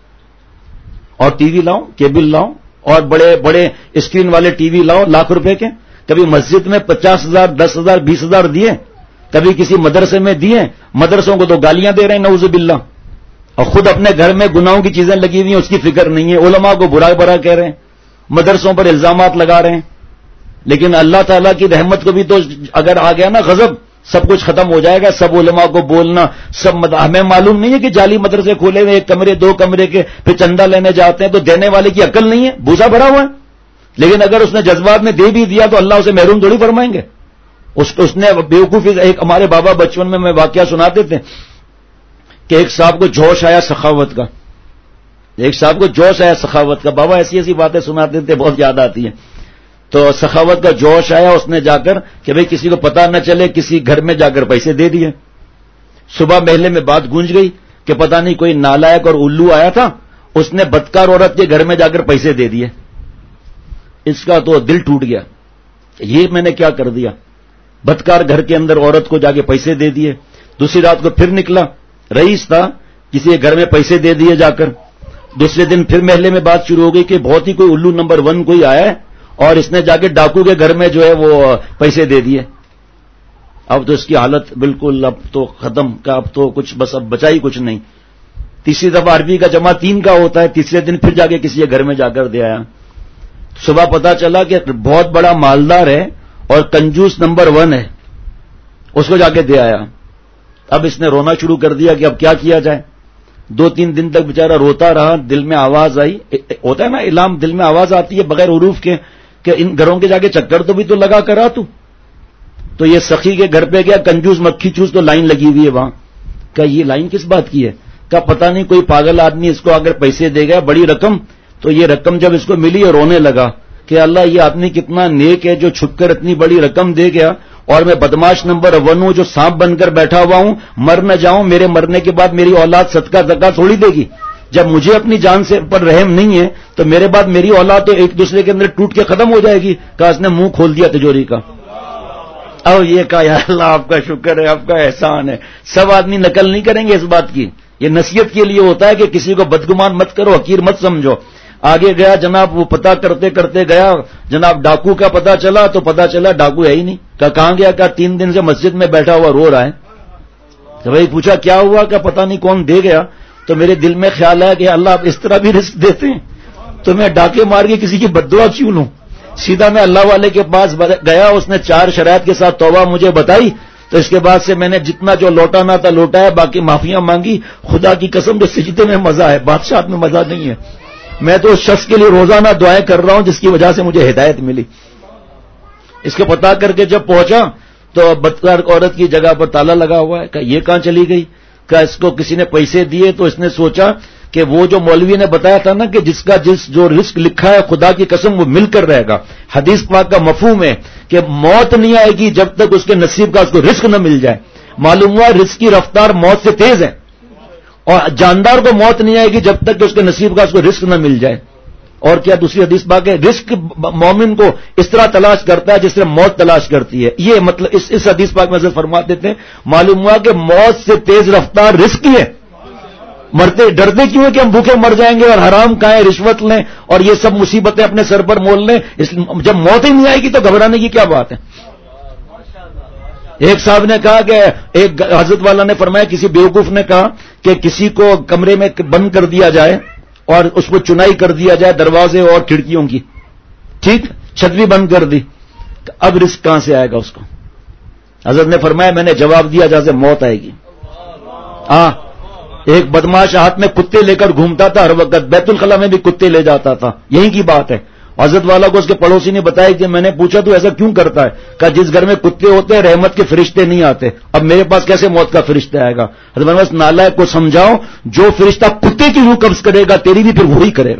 اور ٹی وی لاؤ، کیبل لاؤ، اور بڑے بڑے اسکرین والے ٹی وی لاؤ لاکھ روپے کے۔ کبھی مسجد میں 50,000 10,000 20,000 دیے، کبھی کسی مدرسے میں دیے، مدرسوں کو تو گالیاں دے رہے ہیں نعوذ باللہ، اور خود اپنے گھر میں گناہوں کی چیزیں لگی ہوئی ہیں اس کی فکر نہیں ہے، علماء کو برا برا کہہ رہے ہیں، مدرسوں پر الزامات لگا رہے ہیں۔ لیکن اللہ تعالیٰ کی رحمت کو بھی تو اگر آ گیا نا غضب، سب کچھ ختم ہو جائے گا، سب علماء کو بولنا، ہمیں معلوم نہیں ہے کہ جعلی مدرسے کھولے ہوئے 1 کمرے 2 کمرے کے، پھر چندہ لینے جاتے ہیں تو دینے والے کی عقل نہیں ہے، بھوسا بھرا ہوا ہے۔ لیکن اگر اس نے جذبات میں دے بھی دیا تو اللہ اسے محروم تھوڑی فرمائیں گے۔ اس نے بیوقوفی، ایک ہمارے بابا بچپن میں واقعہ سناتے تھے کہ ایک صاحب کو جوش آیا سخاوت کا، ایک صاحب کو جوش آیا سخاوت کا، بابا ایسی ایسی باتیں سناتے تھے بہت یاد آتی ہیں۔ تو سخاوت کا جوش آیا، اس نے جا کر کہ بھئی کسی کو پتہ نہ چلے، کسی گھر میں جا کر پیسے دے دیے۔ صبح محلے میں بات گونج گئی کہ پتہ نہیں کوئی نالائق اور الو آیا تھا، اس نے بدکار عورت کے گھر میں جا کر پیسے دے دیے۔ اس کا تو دل ٹوٹ گیا، یہ میں نے کیا کر دیا، بدکار گھر کے اندر عورت کو جا کے پیسے دے دیے۔ دوسری رات کو پھر نکلا، رئیس تھا، کسی کے گھر میں پیسے دے دیے جا کر۔ دوسرے دن پھر محلے میں بات شروع ہو گئی کہ بہت ہی کوئی الو نمبر 1 کوئی آیا ہے اور اس نے جا کے ڈاکو کے گھر میں جو ہے وہ پیسے دے دیے۔ اب تو اس کی حالت بالکل اب تو ختم کا، اب تو کچھ بس اب بچا ہی کچھ نہیں۔ تیسری دفعہ عربی کا جمع 3 کا ہوتا ہے، تیسرے دن پھر جا کے کسی کے گھر میں جا کر دے آیا۔ صبح پتا چلا کہ بہت بڑا مالدار ہے اور کنجوس نمبر 1 ہے، اس کو جا کے دے آیا۔ اب اس نے رونا شروع کر دیا کہ اب کیا کیا جائے۔ 2-3 دن تک بیچارہ روتا رہا، دل میں آواز آئی، ہوتا ہے نا الہام، دل میں آواز آتی ہے بغیر حروف کے کہ ان گھروں کے جا کے چکر تو بھی تو لگا کرا تو یہ سخی کے گھر پہ گیا، کنجوس مکھی چوس تو لائن لگی ہوئی ہے وہاں۔ کہ یہ لائن کس بات کی ہے؟ کہ پتہ نہیں کوئی پاگل آدمی اس کو اگر پیسے دے گیا بڑی رقم، تو یہ رقم جب اس کو ملی اور رونے لگا کہ اللہ یہ آدمی کتنا نیک ہے جو چھپ کر اتنی بڑی رقم دے گیا، اور میں بدماش نمبر 1 ہوں جو سانپ بن کر بیٹھا ہوا ہوں، مر نہ جاؤں، میرے مرنے کے بعد میری اولاد صدقہ زکات تھوڑی دے گی۔ جب مجھے اپنی جان سے پر رحم نہیں ہے تو میرے بعد میری اولاد تو ایک دوسرے کے اندر ٹوٹ کے ختم ہو جائے گی۔ کہ اس نے منہ کھول دیا تجوری کا۔ اب یہ کہا یا اللہ آپ کا شکر ہے، آپ کا احسان ہے۔ سب آدمی نقل نہیں کریں گے اس بات کی، یہ نصیحت کے لیے ہوتا ہے کہ کسی کو بدگمان مت کرو، حقیر مت سمجھو۔ آگے گیا جناب، وہ پتہ کرتے کرتے گیا جناب، ڈاکو کا پتہ چلا تو پتہ چلا ڈاکو ہے ہی نہیں۔ کہاں گیا؟ کہ 3 دن سے مسجد میں بیٹھا ہوا رو رہا ہے۔ تو بھائی پوچھا کیا ہوا؟ کہ پتہ نہیں کون دے گیا۔ تو میرے دل میں خیال ہے کہ اللہ آپ اس طرح بھی رزق دیتے ہیں تو میں ڈاکے مار کے کسی کی بد دعا کیوں لوں؟ سیدھا میں اللہ والے کے پاس گیا، اس نے 4 شرائط کے ساتھ توبہ مجھے بتائی تو اس کے بعد سے میں نے جتنا جو لوٹانا تھا لوٹایا، باقی معافیاں مانگی. خدا کی قسم جو سجدے میں مزہ ہے، بادشاہت میں مزہ نہیں ہے. میں تو اس شخص کے لیے روزانہ دعائیں کر رہا ہوں جس کی وجہ سے مجھے ہدایت ملی. اس کو پتا کر کے جب پہنچا تو بدکار عورت کی جگہ پر تالا لگا ہوا ہے. کہا یہ کہاں چلی گئی؟ کہا اس کو کسی نے پیسے دیے تو اس نے سوچا کہ وہ جو مولوی نے بتایا تھا نا کہ جس کا جو رزق لکھا ہے خدا کی قسم وہ مل کر رہے گا. حدیث پاک کا مفہوم ہے کہ موت نہیں آئے گی جب تک اس کے نصیب کا اس کو رزق نہ مل جائے. معلوم ہوا رزق کی رفتار موت سے تیز ہے، اور جاندار کو موت نہیں آئے گی جب تک کہ اس کے نصیب کا اس کو رزق نہ مل جائے. اور کیا دوسری حدیث پاک ہے، رزق مومن کو اس طرح تلاش کرتا ہے جس طرح موت تلاش کرتی ہے. یہ مطلب اس حدیث پاک میں فرماتے تھے معلوم ہوا کہ موت سے تیز رفتار رزق کی ہے. مرتے ڈرتے کیوں ہے کہ ہم بھوکے مر جائیں گے اور حرام کھائیں، رشوت لیں اور یہ سب مصیبتیں اپنے سر پر مول لیں. جب موت ہی نہیں آئے گی تو گھبرانے کی کیا بات ہے؟ ایک صاحب نے کہا کہ ایک حضرت والا نے فرمایا کسی بیوقوف نے کہا کہ کسی کو کمرے میں بند کر دیا جائے اور اس کو چنائی کر دیا جائے دروازے اور کھڑکیوں کی، ٹھیک، چھت بھی بند کر دی، اب رزق کہاں سے آئے گا اس کو؟ حضرت نے فرمایا میں نے جواب دیا جہاں سے موت آئے گی. ہاں، ایک بدماش ہاتھ میں کتے لے کر گھومتا تھا ہر وقت، بیت الخلا میں بھی کتے لے جاتا تھا. یہی کی بات ہے. حضرت والا کو اس کے پڑوسی نے بتایا کہ میں نے پوچھا تو ایسا کیوں کرتا ہے؟ کہا جس گھر میں کتے ہوتے ہیں رحمت کے فرشتے نہیں آتے، اب میرے پاس کیسے موت کا فرشتہ آئے گا؟ حضرت بس نالائق کو سمجھاؤ، جو فرشتہ کتے کی روح قبض کرے گا تیری بھی پھر وہی کرے گا.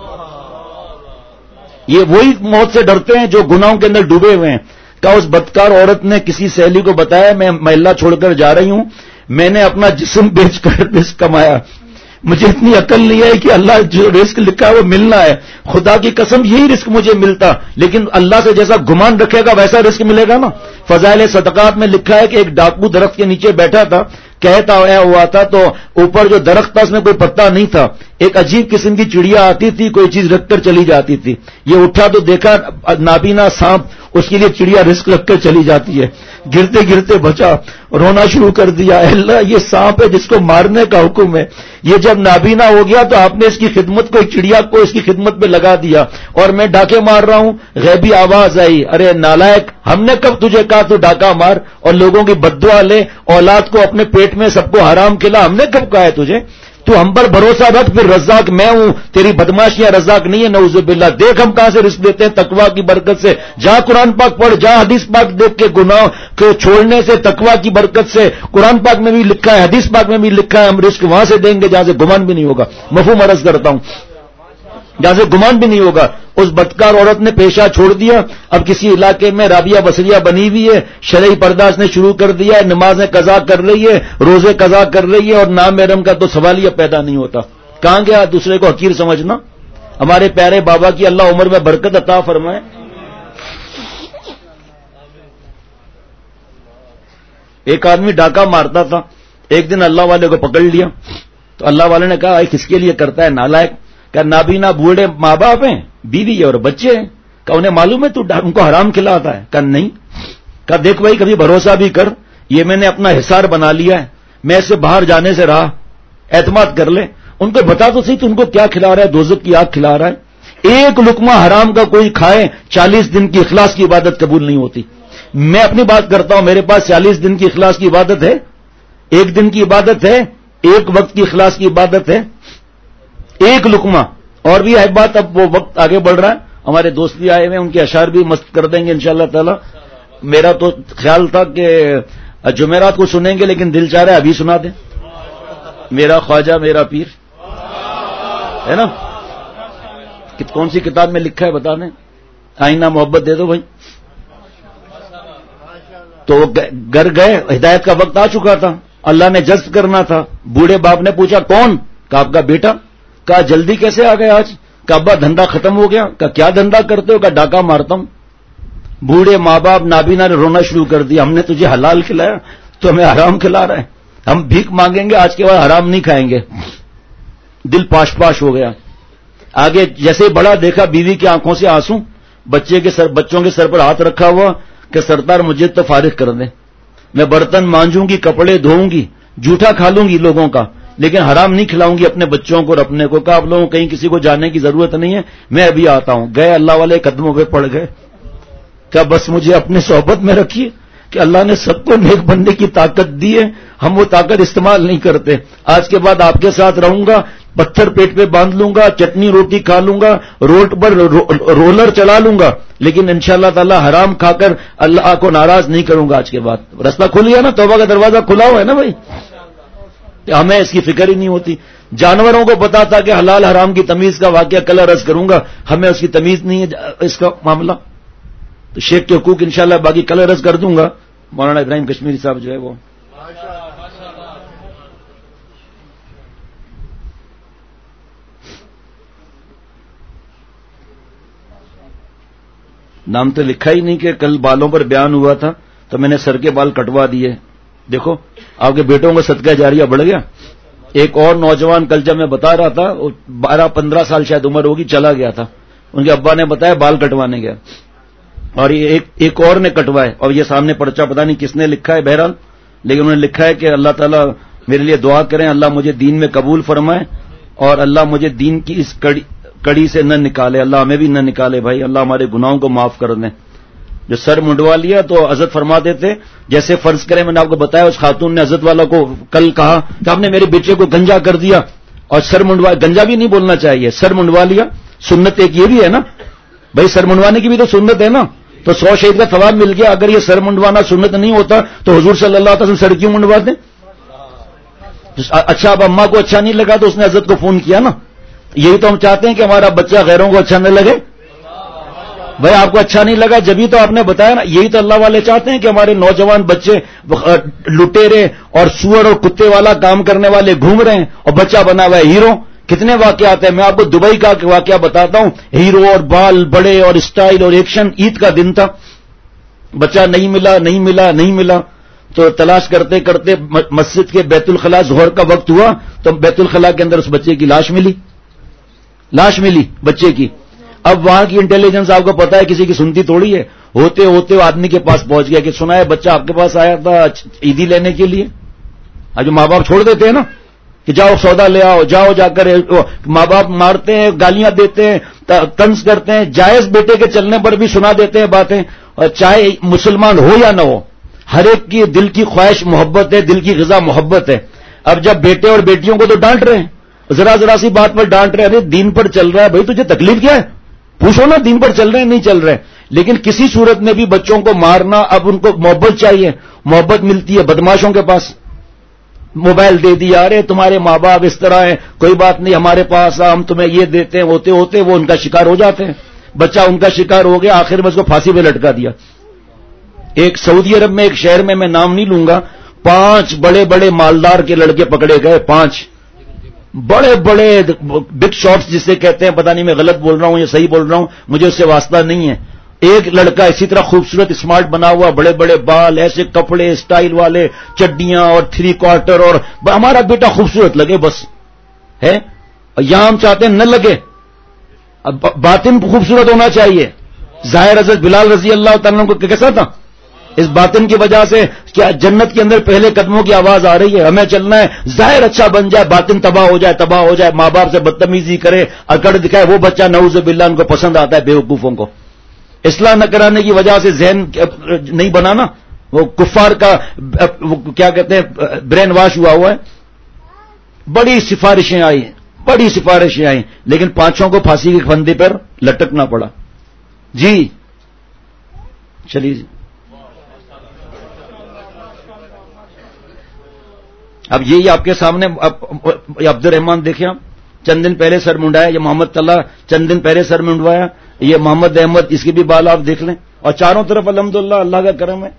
یہ وہی موت سے ڈرتے ہیں جو گناہوں کے اندر ڈوبے ہوئے ہیں. کہا اس بدکار عورت نے کسی سہیلی کو بتایا میں محلہ چھوڑ کر جا رہی ہوں، میں نے اپنا جسم بیچ کر رزق کمایا، مجھے اتنی عقل نہیں ہے کہ اللہ جو رزق لکھا ہے وہ ملنا ہے. خدا کی قسم یہی رزق مجھے ملتا، لیکن اللہ سے جیسا گمان رکھے گا ویسا رزق ملے گا نا. فضائل صدقات میں لکھا ہے کہ ایک ڈاکو درخت کے نیچے بیٹھا تھا، کہتا ہوا تھا تو اوپر جو درخت تھا اس میں کوئی پتا نہیں تھا، ایک عجیب قسم کی چڑیا آتی تھی کوئی چیز رکھ کر چلی جاتی تھی. یہ اٹھا تو دیکھا نابینا سانپ، اس کے لیے چڑیا رزق رکھ کر چلی جاتی ہے. گرتے گرتے بچا، رونا شروع کر دیا، اللہ یہ سانپ ہے جس کو مارنے کا حکم ہے. یہ جب نابینا ہو گیا تو آپ نے اس کی خدمت کو، ایک چڑیا کو اس کی خدمت میں لگا دیا اور میں ڈاکے مار رہا ہوں. غیبی آواز آئی، ارے نالائق، ہم نے کب تجھے کہا تو ڈاکہ مار اور لوگوں کی بددعا لے، اولاد کو اپنے پیٹ میں سب کو حرام کھلا، ہم نے کب کہا ہے تجھے؟ تو ہم پر بھروسہ رکھ، پھر رزاق میں ہوں، تیری بدماشیاں رزاق نہیں ہے. نعوذ باللہ. دیکھ ہم کہاں سے رزق دیتے ہیں، تقویٰ کی برکت سے. جا قرآن پاک پڑھ، جا حدیث پاک دیکھ کے، گناہ کو چھوڑنے سے، تقویٰ کی برکت سے. قرآن پاک میں بھی لکھا ہے، حدیث پاک میں بھی لکھا ہے ہم رزق وہاں سے دیں گے جہاں سے گمان بھی نہیں ہوگا. مفہوم عرض کرتا ہوں، جہاں سے گمان بھی نہیں ہوگا. اس بدکار عورت نے پیشہ چھوڑ دیا، اب کسی علاقے میں رابعہ بصریہ بنی ہوئی ہے، شرعی پردہ نے شروع کر دیا ہے، نمازیں قضا کر رہی ہے، روزے قضا کر رہی ہے، اور نام محرم کا تو سوال ہی پیدا نہیں ہوتا. کہاں گیا دوسرے کو حقیر سمجھنا؟ ہمارے پیارے بابا کی اللہ عمر میں برکت عطا فرمائے. ایک آدمی ڈاکہ مارتا تھا، ایک دن اللہ والے کو پکڑ لیا تو اللہ والے نے کہا کس کے لیے کرتا ہے نالائق؟ کہ نابینا بوڑھے ماں باپ ہیں، بیوی ہے اور بچے ہیں. کہ انہیں معلوم ہے تو ان کو حرام کھلاتا ہے؟ کہ نہیں. کہ دیکھ بھائی کبھی بھروسہ بھی کر، یہ میں نے اپنا حصار بنا لیا ہے، میں اس سے باہر جانے سے رہا، اعتماد کر لے. ان کو بتا تو صحیح تو ان کو کیا کھلا رہا ہے؟ دوزخ کی آگ کھلا رہا ہے. ایک لقمہ حرام کا کوئی کھائے 40 دن کی اخلاص کی عبادت قبول نہیں ہوتی. میں اپنی بات کرتا ہوں، میرے پاس 40 دن کی اخلاص کی عبادت ہے، ایک دن کی عبادت ہے، ایک وقت کی اخلاص کی عبادت ہے، ایک لقمہ. اور بھی ہے بات، اب وہ وقت آگے بڑھ رہا ہے، ہمارے دوست بھی آئے ہوئے، ان کے اشعار بھی مست کر دیں گے انشاءاللہ تعالی. میرا تو خیال تھا کہ جمعرات کو سنیں گے لیکن دل چاہ رہا ہے ابھی سنا دیں. میرا خواجہ میرا پیر ہے نا، کون سی کتاب میں لکھا ہے بتا دیں؟ آئینہ محبت دے دو بھائی. تو گھر گئے، ہدایت کا وقت آ چکا تھا، اللہ نے جذب کرنا تھا. بوڑھے باپ نے پوچھا کون؟ کہا آپ کا بیٹا. کہا جلدی کیسے آ گئے آج؟ کہا ابا دھندا ختم ہو گیا. کہا کیا دھندا کرتے ہو؟ کہا ڈاکہ مارتا ہوں. بوڑھے ماں باپ نابینا نے رونا شروع کر دیا، ہم نے تجھے حلال کھلایا تو ہمیں حرام کھلا رہا ہے، ہم بھیک مانگیں گے آج کے بعد حرام نہیں کھائیں گے. دل پاش پاش ہو گیا. آگے جیسے بڑا دیکھا بیوی کی آنکھوں سے آنسو، بچوں کے سر پر ہاتھ رکھا ہوا کہ سردار مجھے تو فارغ کر دیں، میں برتن مانجوں گی، کپڑے دھوؤں گی، جھوٹا کھا لوں گی لوگوں کا، لیکن حرام نہیں کھلاؤں گی اپنے بچوں کو اور اپنے کو. کہا آپ لوگوں کہیں کسی کو جانے کی ضرورت نہیں ہے، میں ابھی آتا ہوں. گئے، اللہ والے قدموں پہ پڑ گئے. کہا بس مجھے اپنے صحبت میں رکھیے. کہ اللہ نے سب کو نیک بننے کی طاقت دی ہے, ہم وہ طاقت استعمال نہیں کرتے. آج کے بعد آپ کے ساتھ رہوں گا, پتھر پیٹ پہ باندھ لوں گا, چٹنی روٹی کھا لوں گا, روڈ پر رولر چلا لوں گا, لیکن انشاءاللہ تعالی حرام کھا کر اللہ کو ناراض نہیں کروں گا. آج کے بعد رستہ کھل گیا نا, توبہ کا دروازہ کھلا ہوا ہے نا بھائی. ہمیں اس کی فکر ہی نہیں ہوتی. جانوروں کو پتا تھا کہ حلال حرام کی تمیز کا واقعہ کل عرض کروں گا, ہمیں اس کی تمیز نہیں ہے اس کا معاملہ. تو شیخ کے حقوق انشاءاللہ باقی کل عرض کر دوں گا. مولانا ابراہیم کشمیری صاحب جو ہے وہ نام تو لکھا ہی نہیں کہ کل بالوں پر بیان ہوا تھا تو میں نے سر کے بال کٹوا دیے. دیکھو آپ کے بیٹوں کا صدقہ جاریہ بڑھ گیا. ایک اور نوجوان کل جب میں بتا رہا تھا 12-15 سال شاید عمر ہوگی, چلا گیا تھا, ان کے ابا نے بتایا بال کٹوانے گیا, اور یہ ایک اور نے کٹوائے, اور یہ سامنے پرچہ پتہ نہیں کس نے لکھا ہے بہرحال, لیکن انہوں نے لکھا ہے کہ اللہ تعالیٰ میرے لیے دعا کریں, اللہ مجھے دین میں قبول فرمائے اور اللہ مجھے دین کی اس کڑی سے نہ نکالے, اللہ ہمیں بھی نہ نکالے بھائی, اللہ ہمارے گناہوں کو معاف کر دیں. جو سر منڈوا لیا تو حضرت فرماتے تھے, جیسے فرض کریں میں نے آپ کو بتایا اس خاتون نے حضرت والا کو کل کہا کہ آپ نے میرے بیٹے کو گنجا کر دیا اور سر منڈوا, گنجا بھی نہیں بولنا چاہیے, سر منڈوا لیا. سنت ایک یہ بھی ہے نا بھائی, سر منڈوانے کی بھی تو سنت ہے نا, تو 100 شہید کا ثواب مل گیا. اگر یہ سر منڈوانا سنت نہیں ہوتا تو حضور صلی اللہ علیہ وسلم سر کیوں منڈواتے؟ اچھا اب اماں کو اچھا نہیں لگا تو اس نے حضرت کو فون کیا نا. یہی تو ہم چاہتے ہیں کہ ہمارا بچہ غیروں کو اچھا نہ لگے. بھائی آپ کو اچھا نہیں لگا جبھی تو آپ نے بتایا نا. یہی تو اللہ والے چاہتے ہیں کہ ہمارے نوجوان بچے لٹیرے اور سور اور کتے والا کام کرنے والے گھوم رہے ہیں اور بچہ بنا ہوا ہے ہیرو. کتنے واقعات ہیں, میں آپ کو دبئی کا واقعہ بتاتا ہوں. ہیرو اور بال بڑے اور اسٹائل اور ایکشن. عید کا دن تھا, بچہ نہیں ملا تو تلاش کرتے کرتے مسجد کے بیت الخلاء ظہر کا وقت ہوا تو بیت الخلاء کے اندر اس بچے کی لاش ملی بچے کی. اب وہاں کی انٹیلیجنس آپ کو پتا ہے کسی کی سنتی تھوڑی ہے. ہوتے ہوتے آدمی کے پاس پہنچ گیا کہ سنا ہے بچہ آپ کے پاس آیا تھا عیدی لینے کے لیے. جو ماں باپ چھوڑ دیتے ہیں نا کہ جاؤ سودا لے آؤ, جاؤ جا کر ماں باپ مارتے ہیں, گالیاں دیتے ہیں, طنز کرتے ہیں. جائز بیٹے کے چلنے پر بھی سنا دیتے ہیں باتیں, اور چاہے مسلمان ہو یا نہ ہو, ہر ایک کی دل کی خواہش محبت ہے, دل کی غذا محبت ہے. اب جب بیٹے اور بیٹیوں کو تو ڈانٹ رہے ہیں, ذرا سی بات پر ڈانٹ رہے ہیں, ارے دین پر چل رہا ہے بھائی, تجھے تکلیف کیا ہے, پوچھو نا دین پر چل رہے ہیں نہیں چل رہے. لیکن کسی صورت میں بھی بچوں کو مارنا, اب ان کو محبت چاہیے, محبت ملتی ہے بدماشوں کے پاس. موبائل دے دیا, ارے تمہارے ماں باپ اس طرح ہیں, کوئی بات نہیں ہمارے پاس ہم تمہیں یہ دیتے ہیں. ہوتے ہوتے وہ ان کا شکار ہو جاتے ہیں. بچہ ان کا شکار ہو گیا, آخر میں اس کو پھانسی پہ لٹکا دیا. ایک سعودی عرب میں ایک شہر میں نام نہیں لوں گا, 5 بڑے بڑے مالدار کے لڑکے پکڑے گئے. 5 بڑے بڑے بگ شاٹس جسے کہتے ہیں, پتہ نہیں میں غلط بول رہا ہوں یا صحیح بول رہا ہوں, مجھے اس سے واسطہ نہیں ہے. ایک لڑکا اسی طرح خوبصورت اسمارٹ بنا ہوا, بڑے بڑے بال, ایسے کپڑے اسٹائل والے, چڈیاں اور 3/4, اور ہمارا بیٹا خوبصورت لگے بس ہے. یہاں ہم چاہتے ہیں نہ لگے, باطن خوبصورت ہونا چاہیے. ظاہر حضرت بلال رضی اللہ تعالیٰ کو کیسا تھا, اس باطن کی وجہ سے کیا جنت کے اندر پہلے قدموں کی آواز آ رہی ہے. ہمیں چلنا ہے ظاہر اچھا بن جائے, باطن تباہ ہو جائے. ماں باپ سے بدتمیزی کرے, اکڑ دکھائے, وہ بچہ نعوذ باللہ ان کو پسند آتا ہے بیوقوفوں کو. اصلاح نہ کرانے کی وجہ سے ذہن نہیں بنانا, وہ کفار کا کیا کہتے ہیں برین واش ہوا ہے. بڑی سفارشیں آئیں, لیکن 5 کو پھانسی کے پھندے پر لٹکنا پڑا. جی چلیے جی. اب یہی آپ کے سامنے عبد الرحمان دیکھیں, آپ چند دن پہلے سر منڈایا. یہ محمد طلحہ چند دن پہلے سر منڈوایا. یہ محمد احمد, اس کی بھی بال آپ دیکھ لیں. اور چاروں طرف الحمدللہ اللہ کا کرم ہے.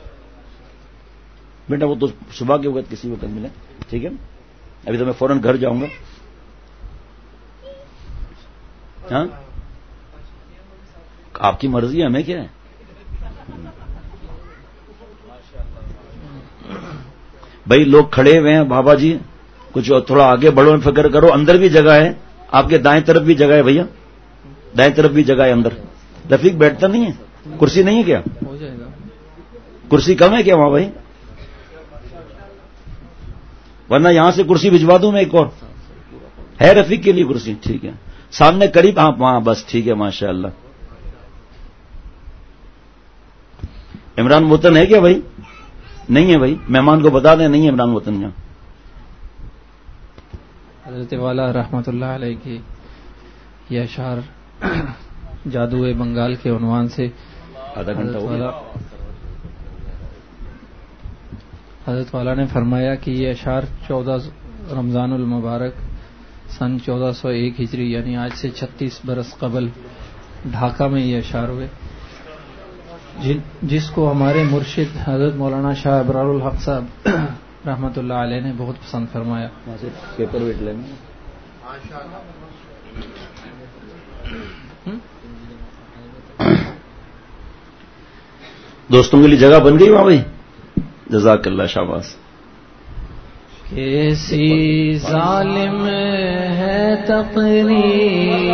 بیٹا وہ تو صبح کے وقت کسی وقت ملے, ٹھیک ہے. ابھی تو میں فوراً گھر جاؤں گا. ہاں آپ کی مرضی ہے, ہمیں کیا ہے. بھائی لوگ کھڑے ہوئے ہیں بابا جی, کچھ تھوڑا آگے بڑھو, فکر کرو. اندر بھی جگہ ہے, آپ کے دائیں طرف بھی جگہ ہے بھیا, دائیں طرف بھی جگہ ہے اندر. رفیق بیٹھتا نہیں ہے, کرسی نہیں ہے کیا, ہو جائے گا, کرسی کم ہے کیا وہاں بھائی, ورنہ یہاں سے کرسی بھجوا دوں میں. ایک اور ہے رفیق کے لیے کرسی, ٹھیک ہے. سامنے قریب, ہاں وہاں بس ٹھیک ہے, ماشاء اللہ. عمران وطن ہے کیا بھائی؟ نہیں ہے بھائی، مہمان کو بتا دیں نہیں ہے عمران وطن یہاں. حضرت والا رحمۃ اللہ علیہ کی یہ اشعار جادو بنگال کے عنوان سے آدھا گھنٹہ ہو گیا. حضرت والا نے فرمایا کہ یہ اشعار 14 رمضان المبارک سن 1401 ہجری یعنی آج سے 36 برس قبل ڈھاکہ میں یہ اشعار ہوئے، جس کو ہمارے مرشد حضرت مولانا شاہ ابرار الحق صاحب رحمۃ اللہ علیہ نے بہت پسند فرمایا. پیپر ویٹ لینا. دوستوں کے لیے جگہ بن گئی وہاں بھائی؟ جزاک اللہ، شاباش. کیسی ظالم ہے تقریر،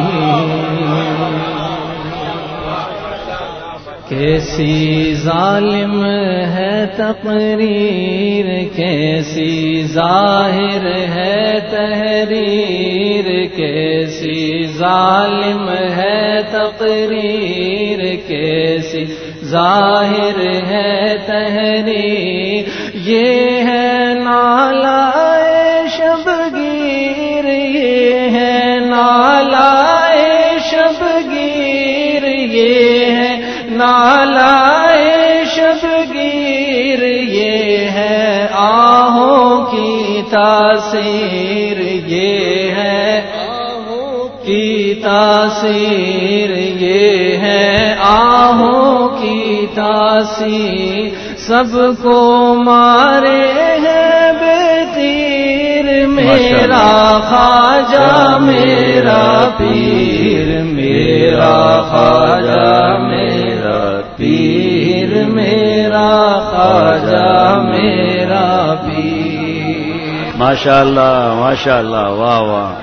کیسی ظالم ہے تقریر، کیسی ظاہر ہے تحریر، کیسی ظالم ہے تقریر، کیسی ظاہر ہے تحریر. یہ ہے نالائے شبگیر، یہ ہے نالائے شبگیر، یہ ہے نالائے شبگیر، یہ ہے آہوں کی تاثیر، یہ ہے آہوں کی تاثیر، یہ ہے آہوں کی تاثیر. سب کو مارے ہے بے تیر، میرا خواجہ میرا پیر، میرا خواجہ میرا پیر، میرا خواجہ میرا پیر. ماشاء اللہ ماشاء اللہ، واہ واہ.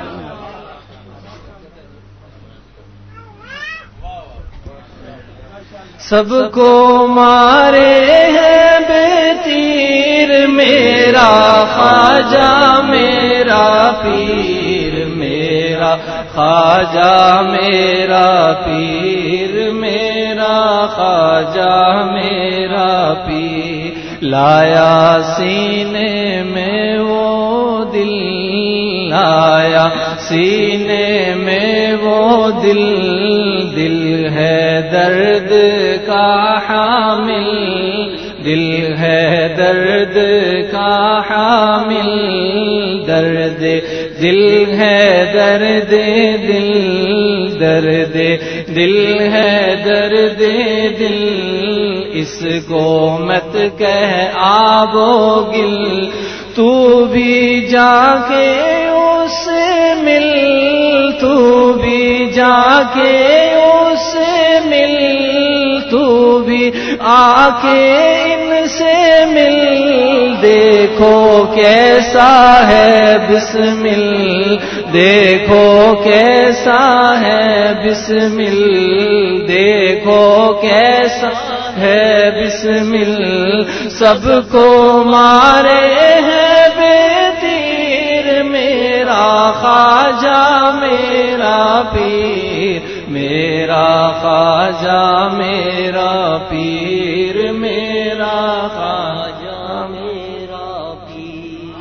سب کو مارے ہے بے تیر، میرا خواجہ میرا پیر، میرا خواجہ میرا پیر، میرا خواجہ میرا پیر. لایا سینے میں وہ دل، لایا سینے میں وہ دل، دل ہے درد کا حامل، دل ہے درد کا حامل، درد دل ہے درد دل، درد دل ہے درد دل. اس کو مت کہہ آب و گل، تو بھی جا کے اس سے مل، تو بھی جا کے اس سے مل، تو بھی آ کے ان سے مل. دیکھو کیسا ہے بسمل، دیکھو کیسا ہے بسمل، دیکھو کیسا ہے بسمل. سب کو مارے ہے بے تیر، میرا خواجہ میرا پیر، میرا خواجہ میرا پیر، میرا خواجہ میرا پیر.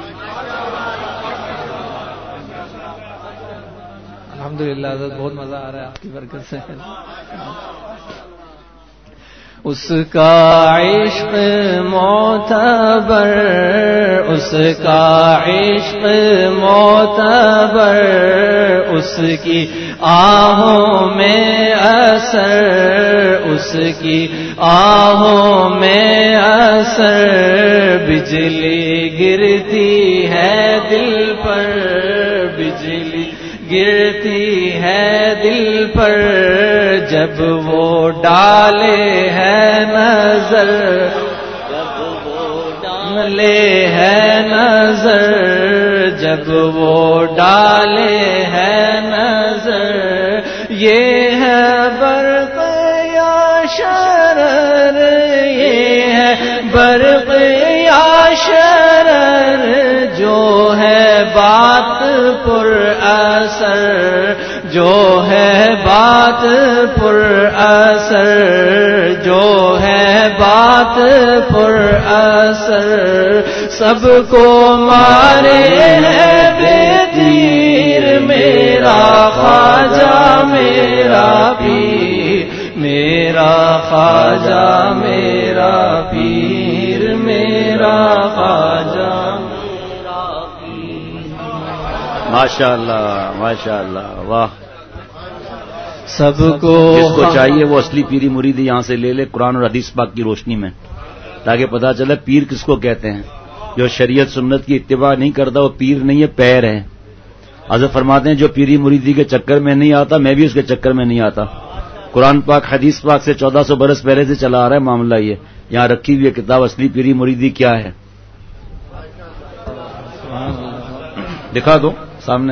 الحمدللہ حضرت بہت مزہ آ رہا ہے آپ کی برکت سے. اس کا عشق معتبر، اس کا عشق معتبر، اس کی آہوں میں اثر، اس کی آہوں میں اثر. بجلی گرتی ہے دل پر، بجلی گرتی ہے دل پر، جب وہ ڈالے ہے نظر، جب وہ ڈالے ہے نظر، جب وہ ڈالے ہے نظر. یہ ہے برق یا شرر، یہ ہے برق یا شرر، جو ہے بات پر اثر، جو ہے بات پر اثر، جو ہے بات پر اثر، سب کو مارے ہے بے تیر، میرا خواجہ میرا پیر، میرا خواجہ میرا پیر، میرا خواجہ میرا پیر۔ ماشاء اللہ ماشاء اللہ، واہ۔ سب کو جس کو چاہیے وہ اصلی پیری مریدی یہاں سے لے لے قرآن اور حدیث پاک کی روشنی میں، تاکہ پتہ چلے پیر کس کو کہتے ہیں۔ جو شریعت سنت کی اتباع نہیں کرتا وہ پیر نہیں ہے، پیر ہے۔ حضرت فرماتے ہیں جو پیری مریدی کے چکر میں نہیں آتا میں بھی اس کے چکر میں نہیں آتا۔ قرآن پاک حدیث پاک سے 1400 برس پہلے سے چلا آ رہا ہے معاملہ یہ۔ یہاں رکھی ہوئی ہے کتاب اصلی پیری مریدی کیا ہے، دکھا دو سامنے۔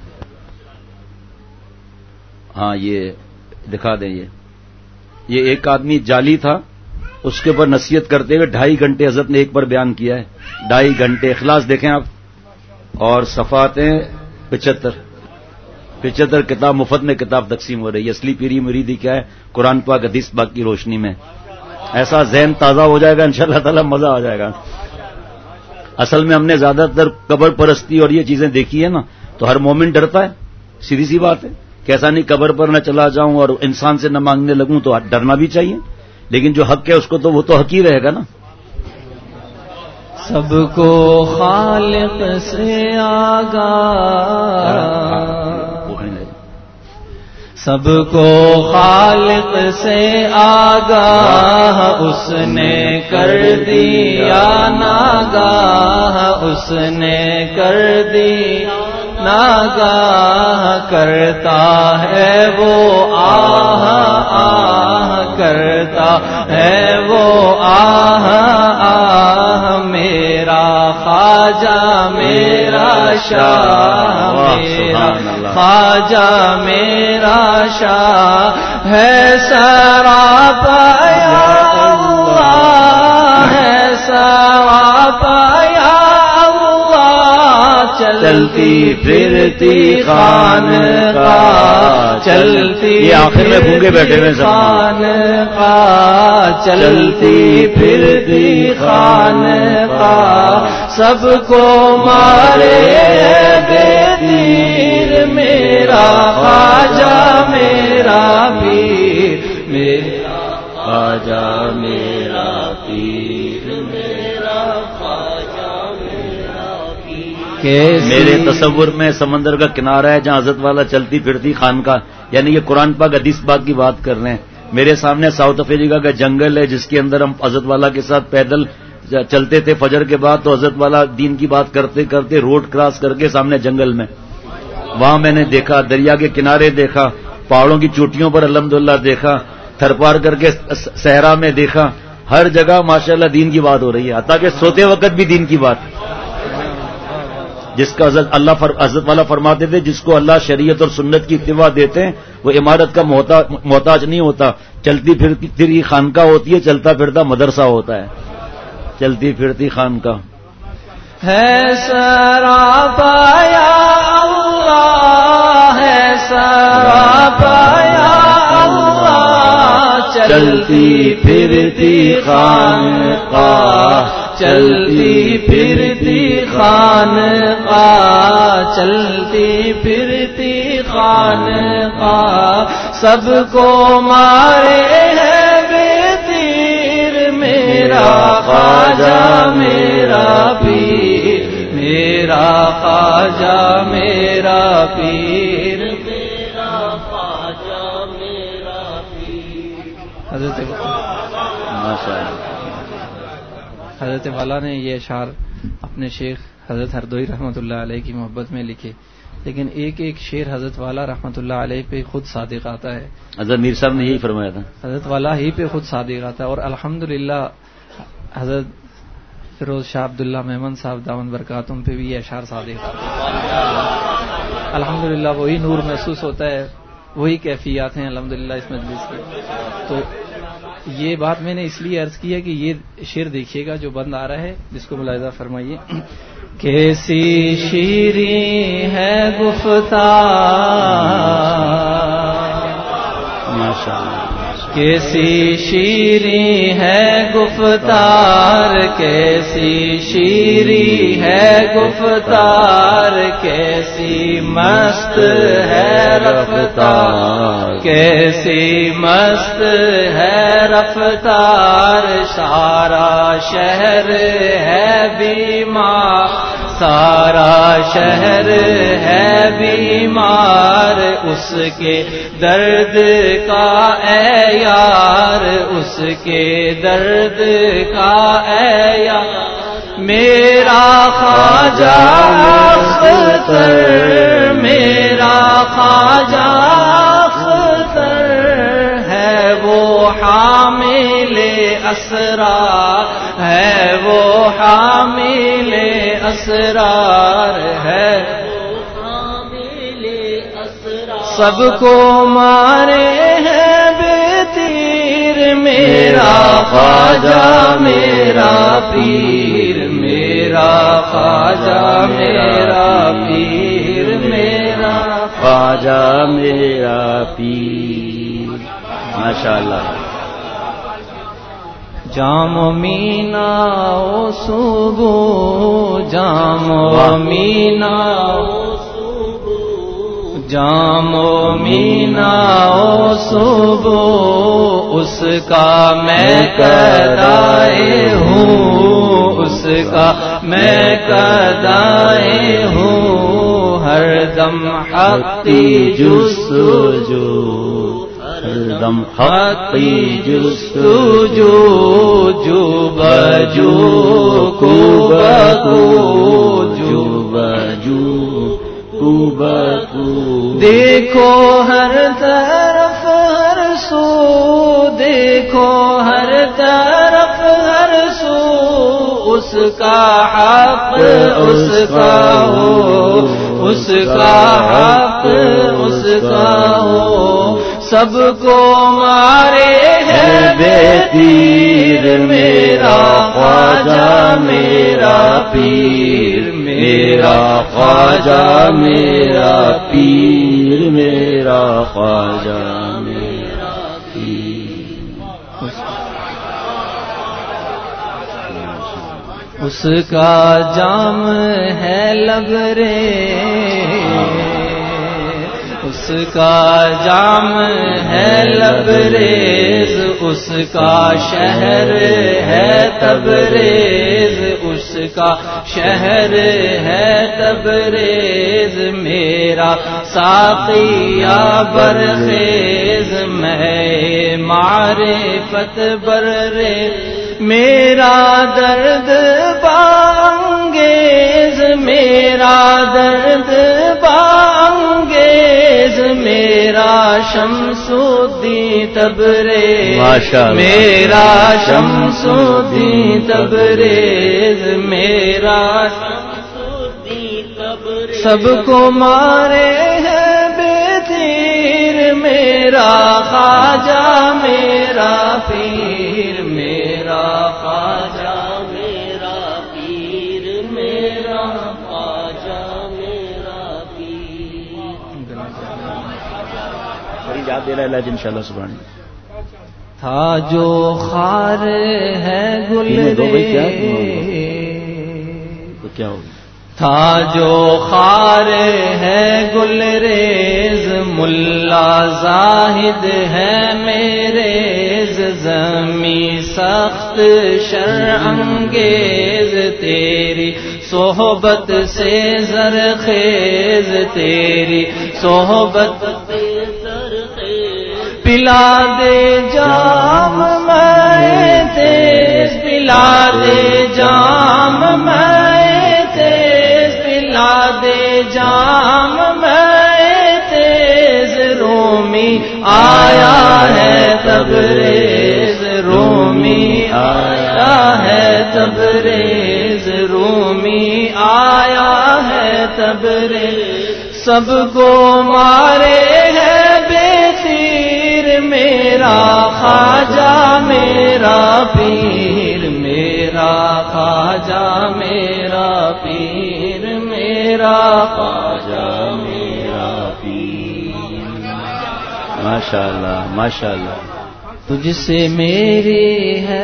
ہاں یہ دکھا دیں، یہ ایک آدمی جعلی تھا، اس کے اوپر نصیحت کرتے ہوئے 2.5 گھنٹے حضرت نے ایک پر بیان کیا ہے۔ 2.5 گھنٹے اخلاص دیکھیں آپ، اور صفحاتیں 75 کتاب مفت میں کتاب تقسیم ہو رہی ہے۔ اصلی پیری مریدی کیا ہے، قرآن پاک حدیث پاک کی روشنی میں۔ ایسا ذہن تازہ ہو جائے گا انشاءاللہ تعالی، مزہ آ جائے گا۔ اصل میں ہم نے زیادہ تر قبر پرستی اور یہ چیزیں دیکھی ہے نا، تو ہر مومن ڈرتا ہے، سیدھی سی بات ہے، کیسا نہیں قبر پر نہ چلا جاؤں اور انسان سے نہ مانگنے لگوں، تو ڈرنا بھی چاہیے، لیکن جو حق ہے اس کو تو وہ تو حق ہی رہے گا نا۔ سب کو خالق سے آگاہ، سب کو خالق سے آگاہ، اس نے کر دیا ناگاہ، اس نے کر دیا ناگاہ، کرتا ہے وہ آہ آہ، کرتا ہے وہ آہ آہ، میرا خواجہ میرا شاہ، میرا خواجہ میرا شاہ ہے سراپا یا اللہ، ہے سراپا یا اللہ، چلتی پھرتی خانقاہ، چلتی یہ آخر میں گونگے بیٹھے ہوئے خانقاہ، چلتی پھرتی خانقاہ، سب کو مارے بے تیر، میرا خواجہ میرا پیر، میرا خواجہ میرا پیر، میرا خواجہ میرا پیر۔ میرے تصور میں سمندر کا کنارہ ہے جہاں حضرت والا چلتی پھرتی خانقاہ، یعنی یہ قرآن پاک حدیث پاک کی بات کر رہے ہیں۔ میرے سامنے ساؤتھ افریقہ کا جنگل ہے جس کے اندر ہم حضرت والا کے ساتھ پیدل چلتے تھے فجر کے بعد، تو حضرت والا دین کی بات کرتے کرتے روڈ کراس کر کے سامنے جنگل میں، وہاں میں نے دیکھا، دریا کے کنارے دیکھا، پہاڑوں کی چوٹیوں پر الحمدللہ دیکھا، تھر پار کر کے صحرا میں دیکھا، ہر جگہ ماشاءاللہ دین کی بات ہو رہی ہے، حتیٰ کہ سوتے وقت بھی دین کی بات، جس کا حضرت والا فرماتے تھے جس کو اللہ شریعت اور سنت کی اتباع دیتے ہیں وہ عمارت کا محتاج نہیں ہوتا، چلتی پھرتی خانقاہ ہوتی ہے، چلتا پھرتا مدرسہ ہوتا ہے، چلتی پھرتی خانقاہ ہے سراپا یا اللہ، ہے سراپا یا اللہ، چلتی پھرتی خانقاہ، چلتی پھرتی خانقاہ، چلتی پھرتی خانقاہ، سب کو مارے ہے بے تیر، میرا خواجہ میرا پیر، میرا خواجہ میرا پیر، میرا خواجہ میرا پیر۔ حضرت والا نے یہ اشعار اپنے شیخ حضرت ہردوئی رحمۃ اللہ علیہ کی محبت میں لکھے، لیکن ایک ایک شعر حضرت والا رحمۃ اللہ علیہ پہ خود صادق آتا ہے۔ حضرت میر صاحب نے یہی فرمایا تھا، حضرت والا ہی پہ خود صادق آتا ہے، اور الحمدللہ حضرت فیروز شاہ عبداللہ میمن صاحب دامن برکاتم پہ بھی یہ اشعار صادق آتے ہیں۔ الحمدللہ وہی نور محسوس ہوتا ہے، وہی کیفیات ہیں الحمدللہ اس مجلس کی۔ تو یہ بات میں نے اس لیے عرض کی ہے کہ یہ شعر دیکھیے گا جو بند آ رہا ہے، جس کو ملاحظہ فرمائیے۔ کیسی شیریں ہے گفتار، ماشاءاللہ کیسی شیریں ہے گفتار، کیسی شیریں ہے گفتار، کیسی مست ہے رفتار، کیسی مست ہے رفتار، سارا شہر ہے بیمار، سارا شہر ہے بیمار، اس کے درد کا اے یار، اس کے درد کا اے یار، میرا خواجہ اختر، میرا خواجہ اختر ہے وہ حامل اسرار، ہے وہ حامل اسرار ہے، سب کو مارے ہیں بے تیر، میرا خواجہ میرا پیر، میرا خواجہ میرا پیر، میرا خواجہ میرا پیر. ماشاءاللہ. جام و مینا او صبح، جام و مینا او صبح، جام و مینا او صبح، اس کا میں گدائے ہوں، اس کا میں گدائے ہوں، ہر دم حقی جستجو، ہر دم حقی جستجو، جو بجو کو بکو، جو بجو کو بکو، دیکھو ہر طرف ہر سو، دیکھو ہر طرف ہر سو، اس کا حق اس کا ہو، اس کا حق اس کا ہو، سب کو مارے ہے بے تیر، میرا خواجہ میرا پیر، میرا خواجہ میرا پیر، میرا خواجہ میرا پیر. اس کا جام ہے لبریز، اس کا جام ہے لبریز، اس کا شہر ہے تبریز، اس کا شہر ہے تبریز، میرا ساقیہ برخیز، میں معرفت برریز، میرا درد بانگیز، میرا درد بانگیز، میرا شمس الدین تبریز، میرا شمس الدین تبریز، میرا شمس الدین تبریز، سب کو مارے ہیں بے تیر، میرا خواجہ میرا پیر، میرا خواجہ میرا پیر، میرا خواجہ میرا پیر. بڑی یاد دے رہا ہے انشاءاللہ سبحان. تھا جو خار ہے گل کیا ہوگی، تھا جو خار ہے گل ریز، ملا زاہد ہے میریز، زمیں سخت شرع انگیز، تیری صحبت سے زرخیز، تیری صحبت سے زرخیز، پلا دے جام میں تیز، پلا دے جام میں تیز، پلا دے جام میں تیز، رومی آیا ہے تبریز، رومی آیا ہے تبریز، رومی آیا ہے تبریز، سب کو مارے ہے بے تیر، میرا خواجہ میرا پیر، میرا خواجہ میرا پیر، میرا خواجہ میرا پیر. ماشاءاللہ ماشاءاللہ. تجھ سے میری ہے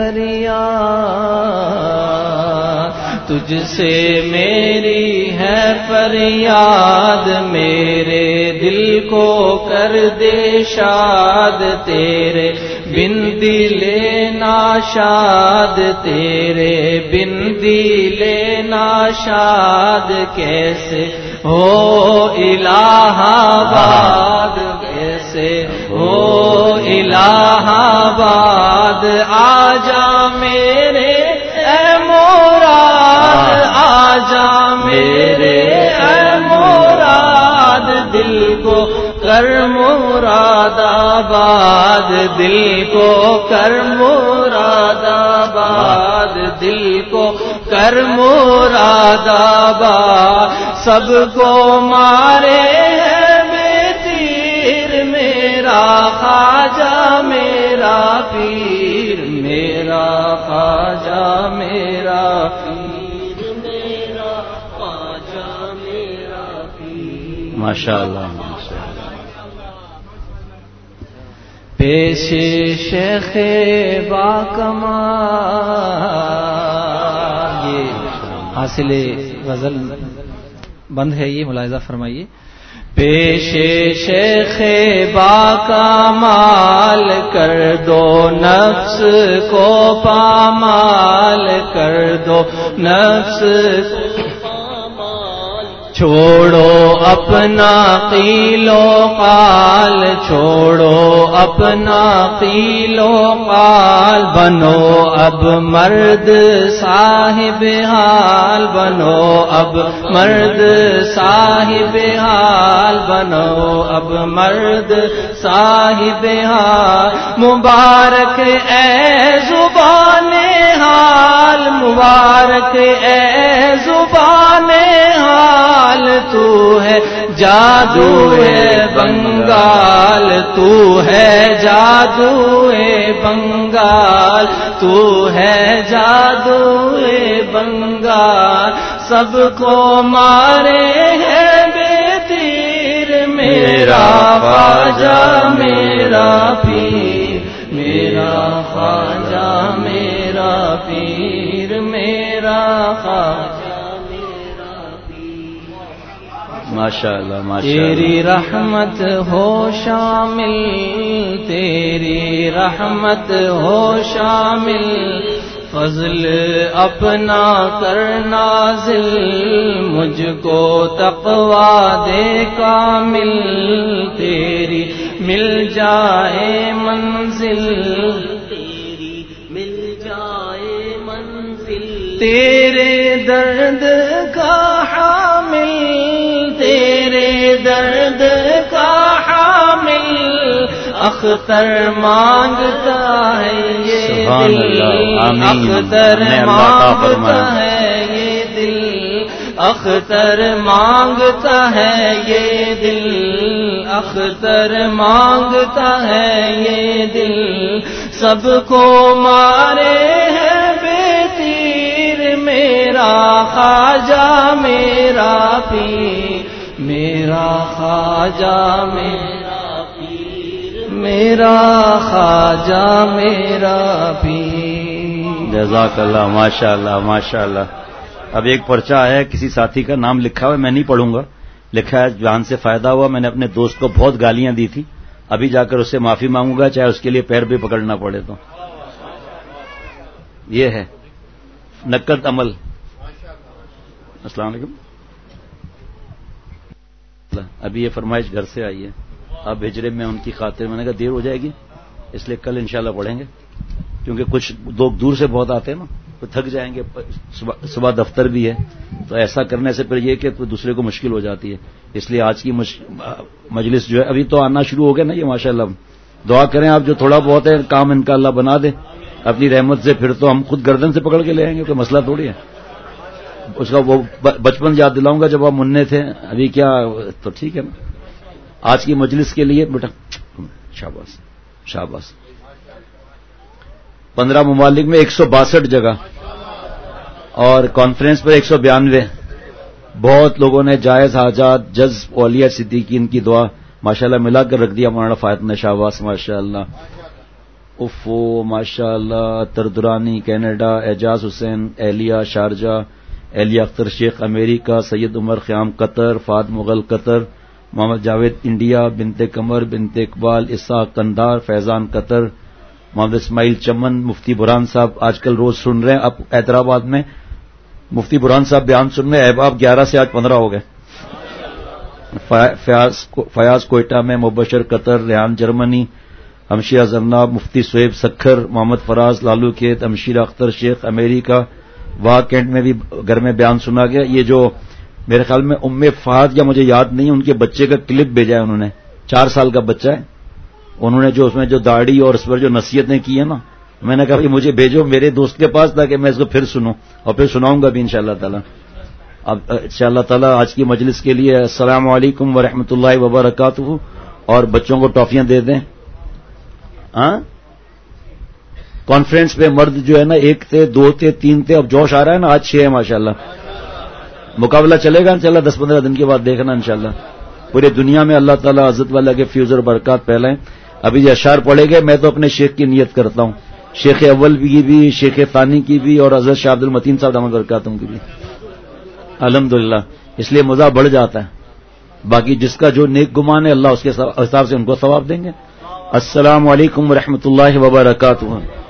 فریاد، تجھ سے میری ہے فریاد، میرے دل کو کر دے شاد، تیرے بن دل ناشاد، تیرے بن دل ناشاد، کیسے ہو الہ آباد، کیسے ہو الہ آباد، آجا میرے اے مراد، آجا میرے اے مراد، دل کو کر مراد آباد، دل کو کر مراد آباد، دل کو کر مراد آباد، سب کو مارے خواجہ میرا پیر، میرا خواجہ میرا پیر، میرا خواجہ میرا پیر، ماشاءاللہ پیش شیخ باکمال، یہ حاصل غزل بند ہے، یہ ملاحظہ فرمائیے. پیش شیخ باکمال کر دو نفس کو پامال، کر دو نفس چھوڑو اپنا قیل و قال، چھوڑو اپنا قیل و قال، بنو اب مرد صاحب حال، بنو اب مرد صاحب حال، بنو اب مرد صاحب حال، مبارک اے زبان حال، مبارک اے زبان حال، تو ہے جادو بنگال، تو ہے جادو بنگال، تو ہے جادو بنگال، سب کو مارے ہے بے تیر، میرا خواجہ میرا پیر، میرا خواجہ میرا پیر، میرا خواجہ ماشاءاللہ ماشاءاللہ. تیری رحمت ہو شامل، تیری رحمت ہو شامل، فضل اپنا کر نازل، مجھ کو تقویٰ دے کامل، تیری مل جائے منزل، تیری مل جائے منزل، تیرے درد کا حامل، تیرے درد کا حامل، اختر مانگتا ہے یہ دل، اختر مانگتا ہے یہ دل، اختر مانگتا ہے یہ دل، اختر مانگتا ہے یہ دل، سب کو مارے ہے بے تیر، میرا خواجہ میرا پیر، میرا خواجہ میرا پیر، میرا خواجہ میرا پیر. جزاک اللہ ماشاءاللہ ماشاءاللہ. اب ایک پرچہ ہے، کسی ساتھی کا نام لکھا ہوا ہے، میں نہیں پڑھوں گا، لکھا ہے جان سے فائدہ ہوا، میں نے اپنے دوست کو بہت گالیاں دی تھی، ابھی جا کر اس سے معافی مانگوں گا، چاہے اس کے لیے پیر بھی پکڑنا پڑے. تو یہ ہے نقد عمل. السلام علیکم. ابھی یہ فرمائش گھر سے آئی ہے، اب ہجرے میں ان کی خاطر، میں نے کہا دیر ہو جائے گی، اس لیے کل انشاءاللہ پڑھیں گے، کیونکہ کچھ لوگ دور سے بہت آتے ہیں نا، تو تھک جائیں گے، صبح دفتر بھی ہے، تو ایسا کرنے سے پھر یہ کہ دوسرے کو مشکل ہو جاتی ہے، اس لیے آج کی مجلس جو ہے ابھی تو آنا شروع ہو گیا نا یہ ماشاءاللہ. دعا کریں آپ جو تھوڑا بہت ہے کام ان کا اللہ بنا دے اپنی رحمت سے، پھر تو ہم خود گردن سے پکڑ کے لے آئیں گے، کوئی مسئلہ تھوڑی ہے. اس کا وہ بچپن یاد دلاؤں گا جب آپ مننے تھے، ابھی کیا، تو ٹھیک ہے نا. آج کی مجلس کے لیے بیٹا شاباش شاباش. 15 ممالک میں 162 جگہ اور کانفرنس پر 192. بہت لوگوں نے جائز حاجات جذب اولیاء صدیقین کی دعا ماشاءاللہ ملا کر رکھ دیا. مولانا فائد نے شاباش ماشاءاللہ. افو ماشاء اللہ، تردرانی کینیڈا، اعجاز حسین اہلیہ شارجہ، اہلیہ اختر شیخ امریکہ، Syed Umar Khayyam Qatar, Fahad Mughal Qatar, Muhammad Javed India, بنت قمر، بنت اقبال، اسحاق قندار، فیضان قطر، محمد اسماعیل چمن، مفتی برہان صاحب آج کل روز سن رہے ہیں. اب حیدرآباد میں مفتی برہان صاحب بیان سن رہے ہیں. احباب 11 سے آج 15 ہو گئے. فیاض کوئٹہ میں، مبشر قطر، ریحان جرمنی، ہمشیرہ زرناب، مفتی سہیب سکھر، محمد فراز لالو کھیت، ہمشیرہ اختر شیخ امریکہ، واہ کینٹ میں بھی گھر میں بیان سنا گیا. یہ جو میرے خیال میں ام فہد یا مجھے یاد نہیں، ان کے بچے کا کلپ بھیجا ہے انہوں نے، 4 سال کا بچہ ہے. انہوں نے جو اس میں جو داڑھی اور اس پر جو نصیحتیں کی ہیں نا، میں نے کہا کہ مجھے بھیجو میرے دوست کے پاس تاکہ میں اس کو پھر سنوں اور پھر سناؤں گا بھی انشاءاللہ تعالی. اب انشاءاللہ تعالی آج کی مجلس کے لیے السلام علیکم ورحمۃ اللہ وبرکاتہ. اور بچوں کو ٹافیاں دے دیں. ہاں کانفرنس پہ مرد جو ہے نا 1 تھے، 2 تھے، 3 تھے، اب جوش آ رہا ہے نا، آج 6 ہے ماشاءاللہ. مقابلہ چلے گا انشاءاللہ 10-15 دن کے بعد دیکھنا انشاءاللہ. پوری دنیا میں اللہ تعالیٰ عزت والا کے فیوز اور برکات پھیلائیں. ابھی یہ اشعار پڑھے گئے، میں تو اپنے شیخ کی نیت کرتا ہوں، شیخ اول کی بھی، شیخ ثانی کی بھی، اور حضرت شاہ عبد المتین صاحب دامت برکاتہم کی بھی الحمدللہ. اس لیے مزہ بڑھ جاتا ہے. باقی جس کا جو نیک گمان ہے اللہ اس کے حساب سے ان کو ثواب دیں گے. السلام علیکم ورحمۃ اللہ وبرکاتہ.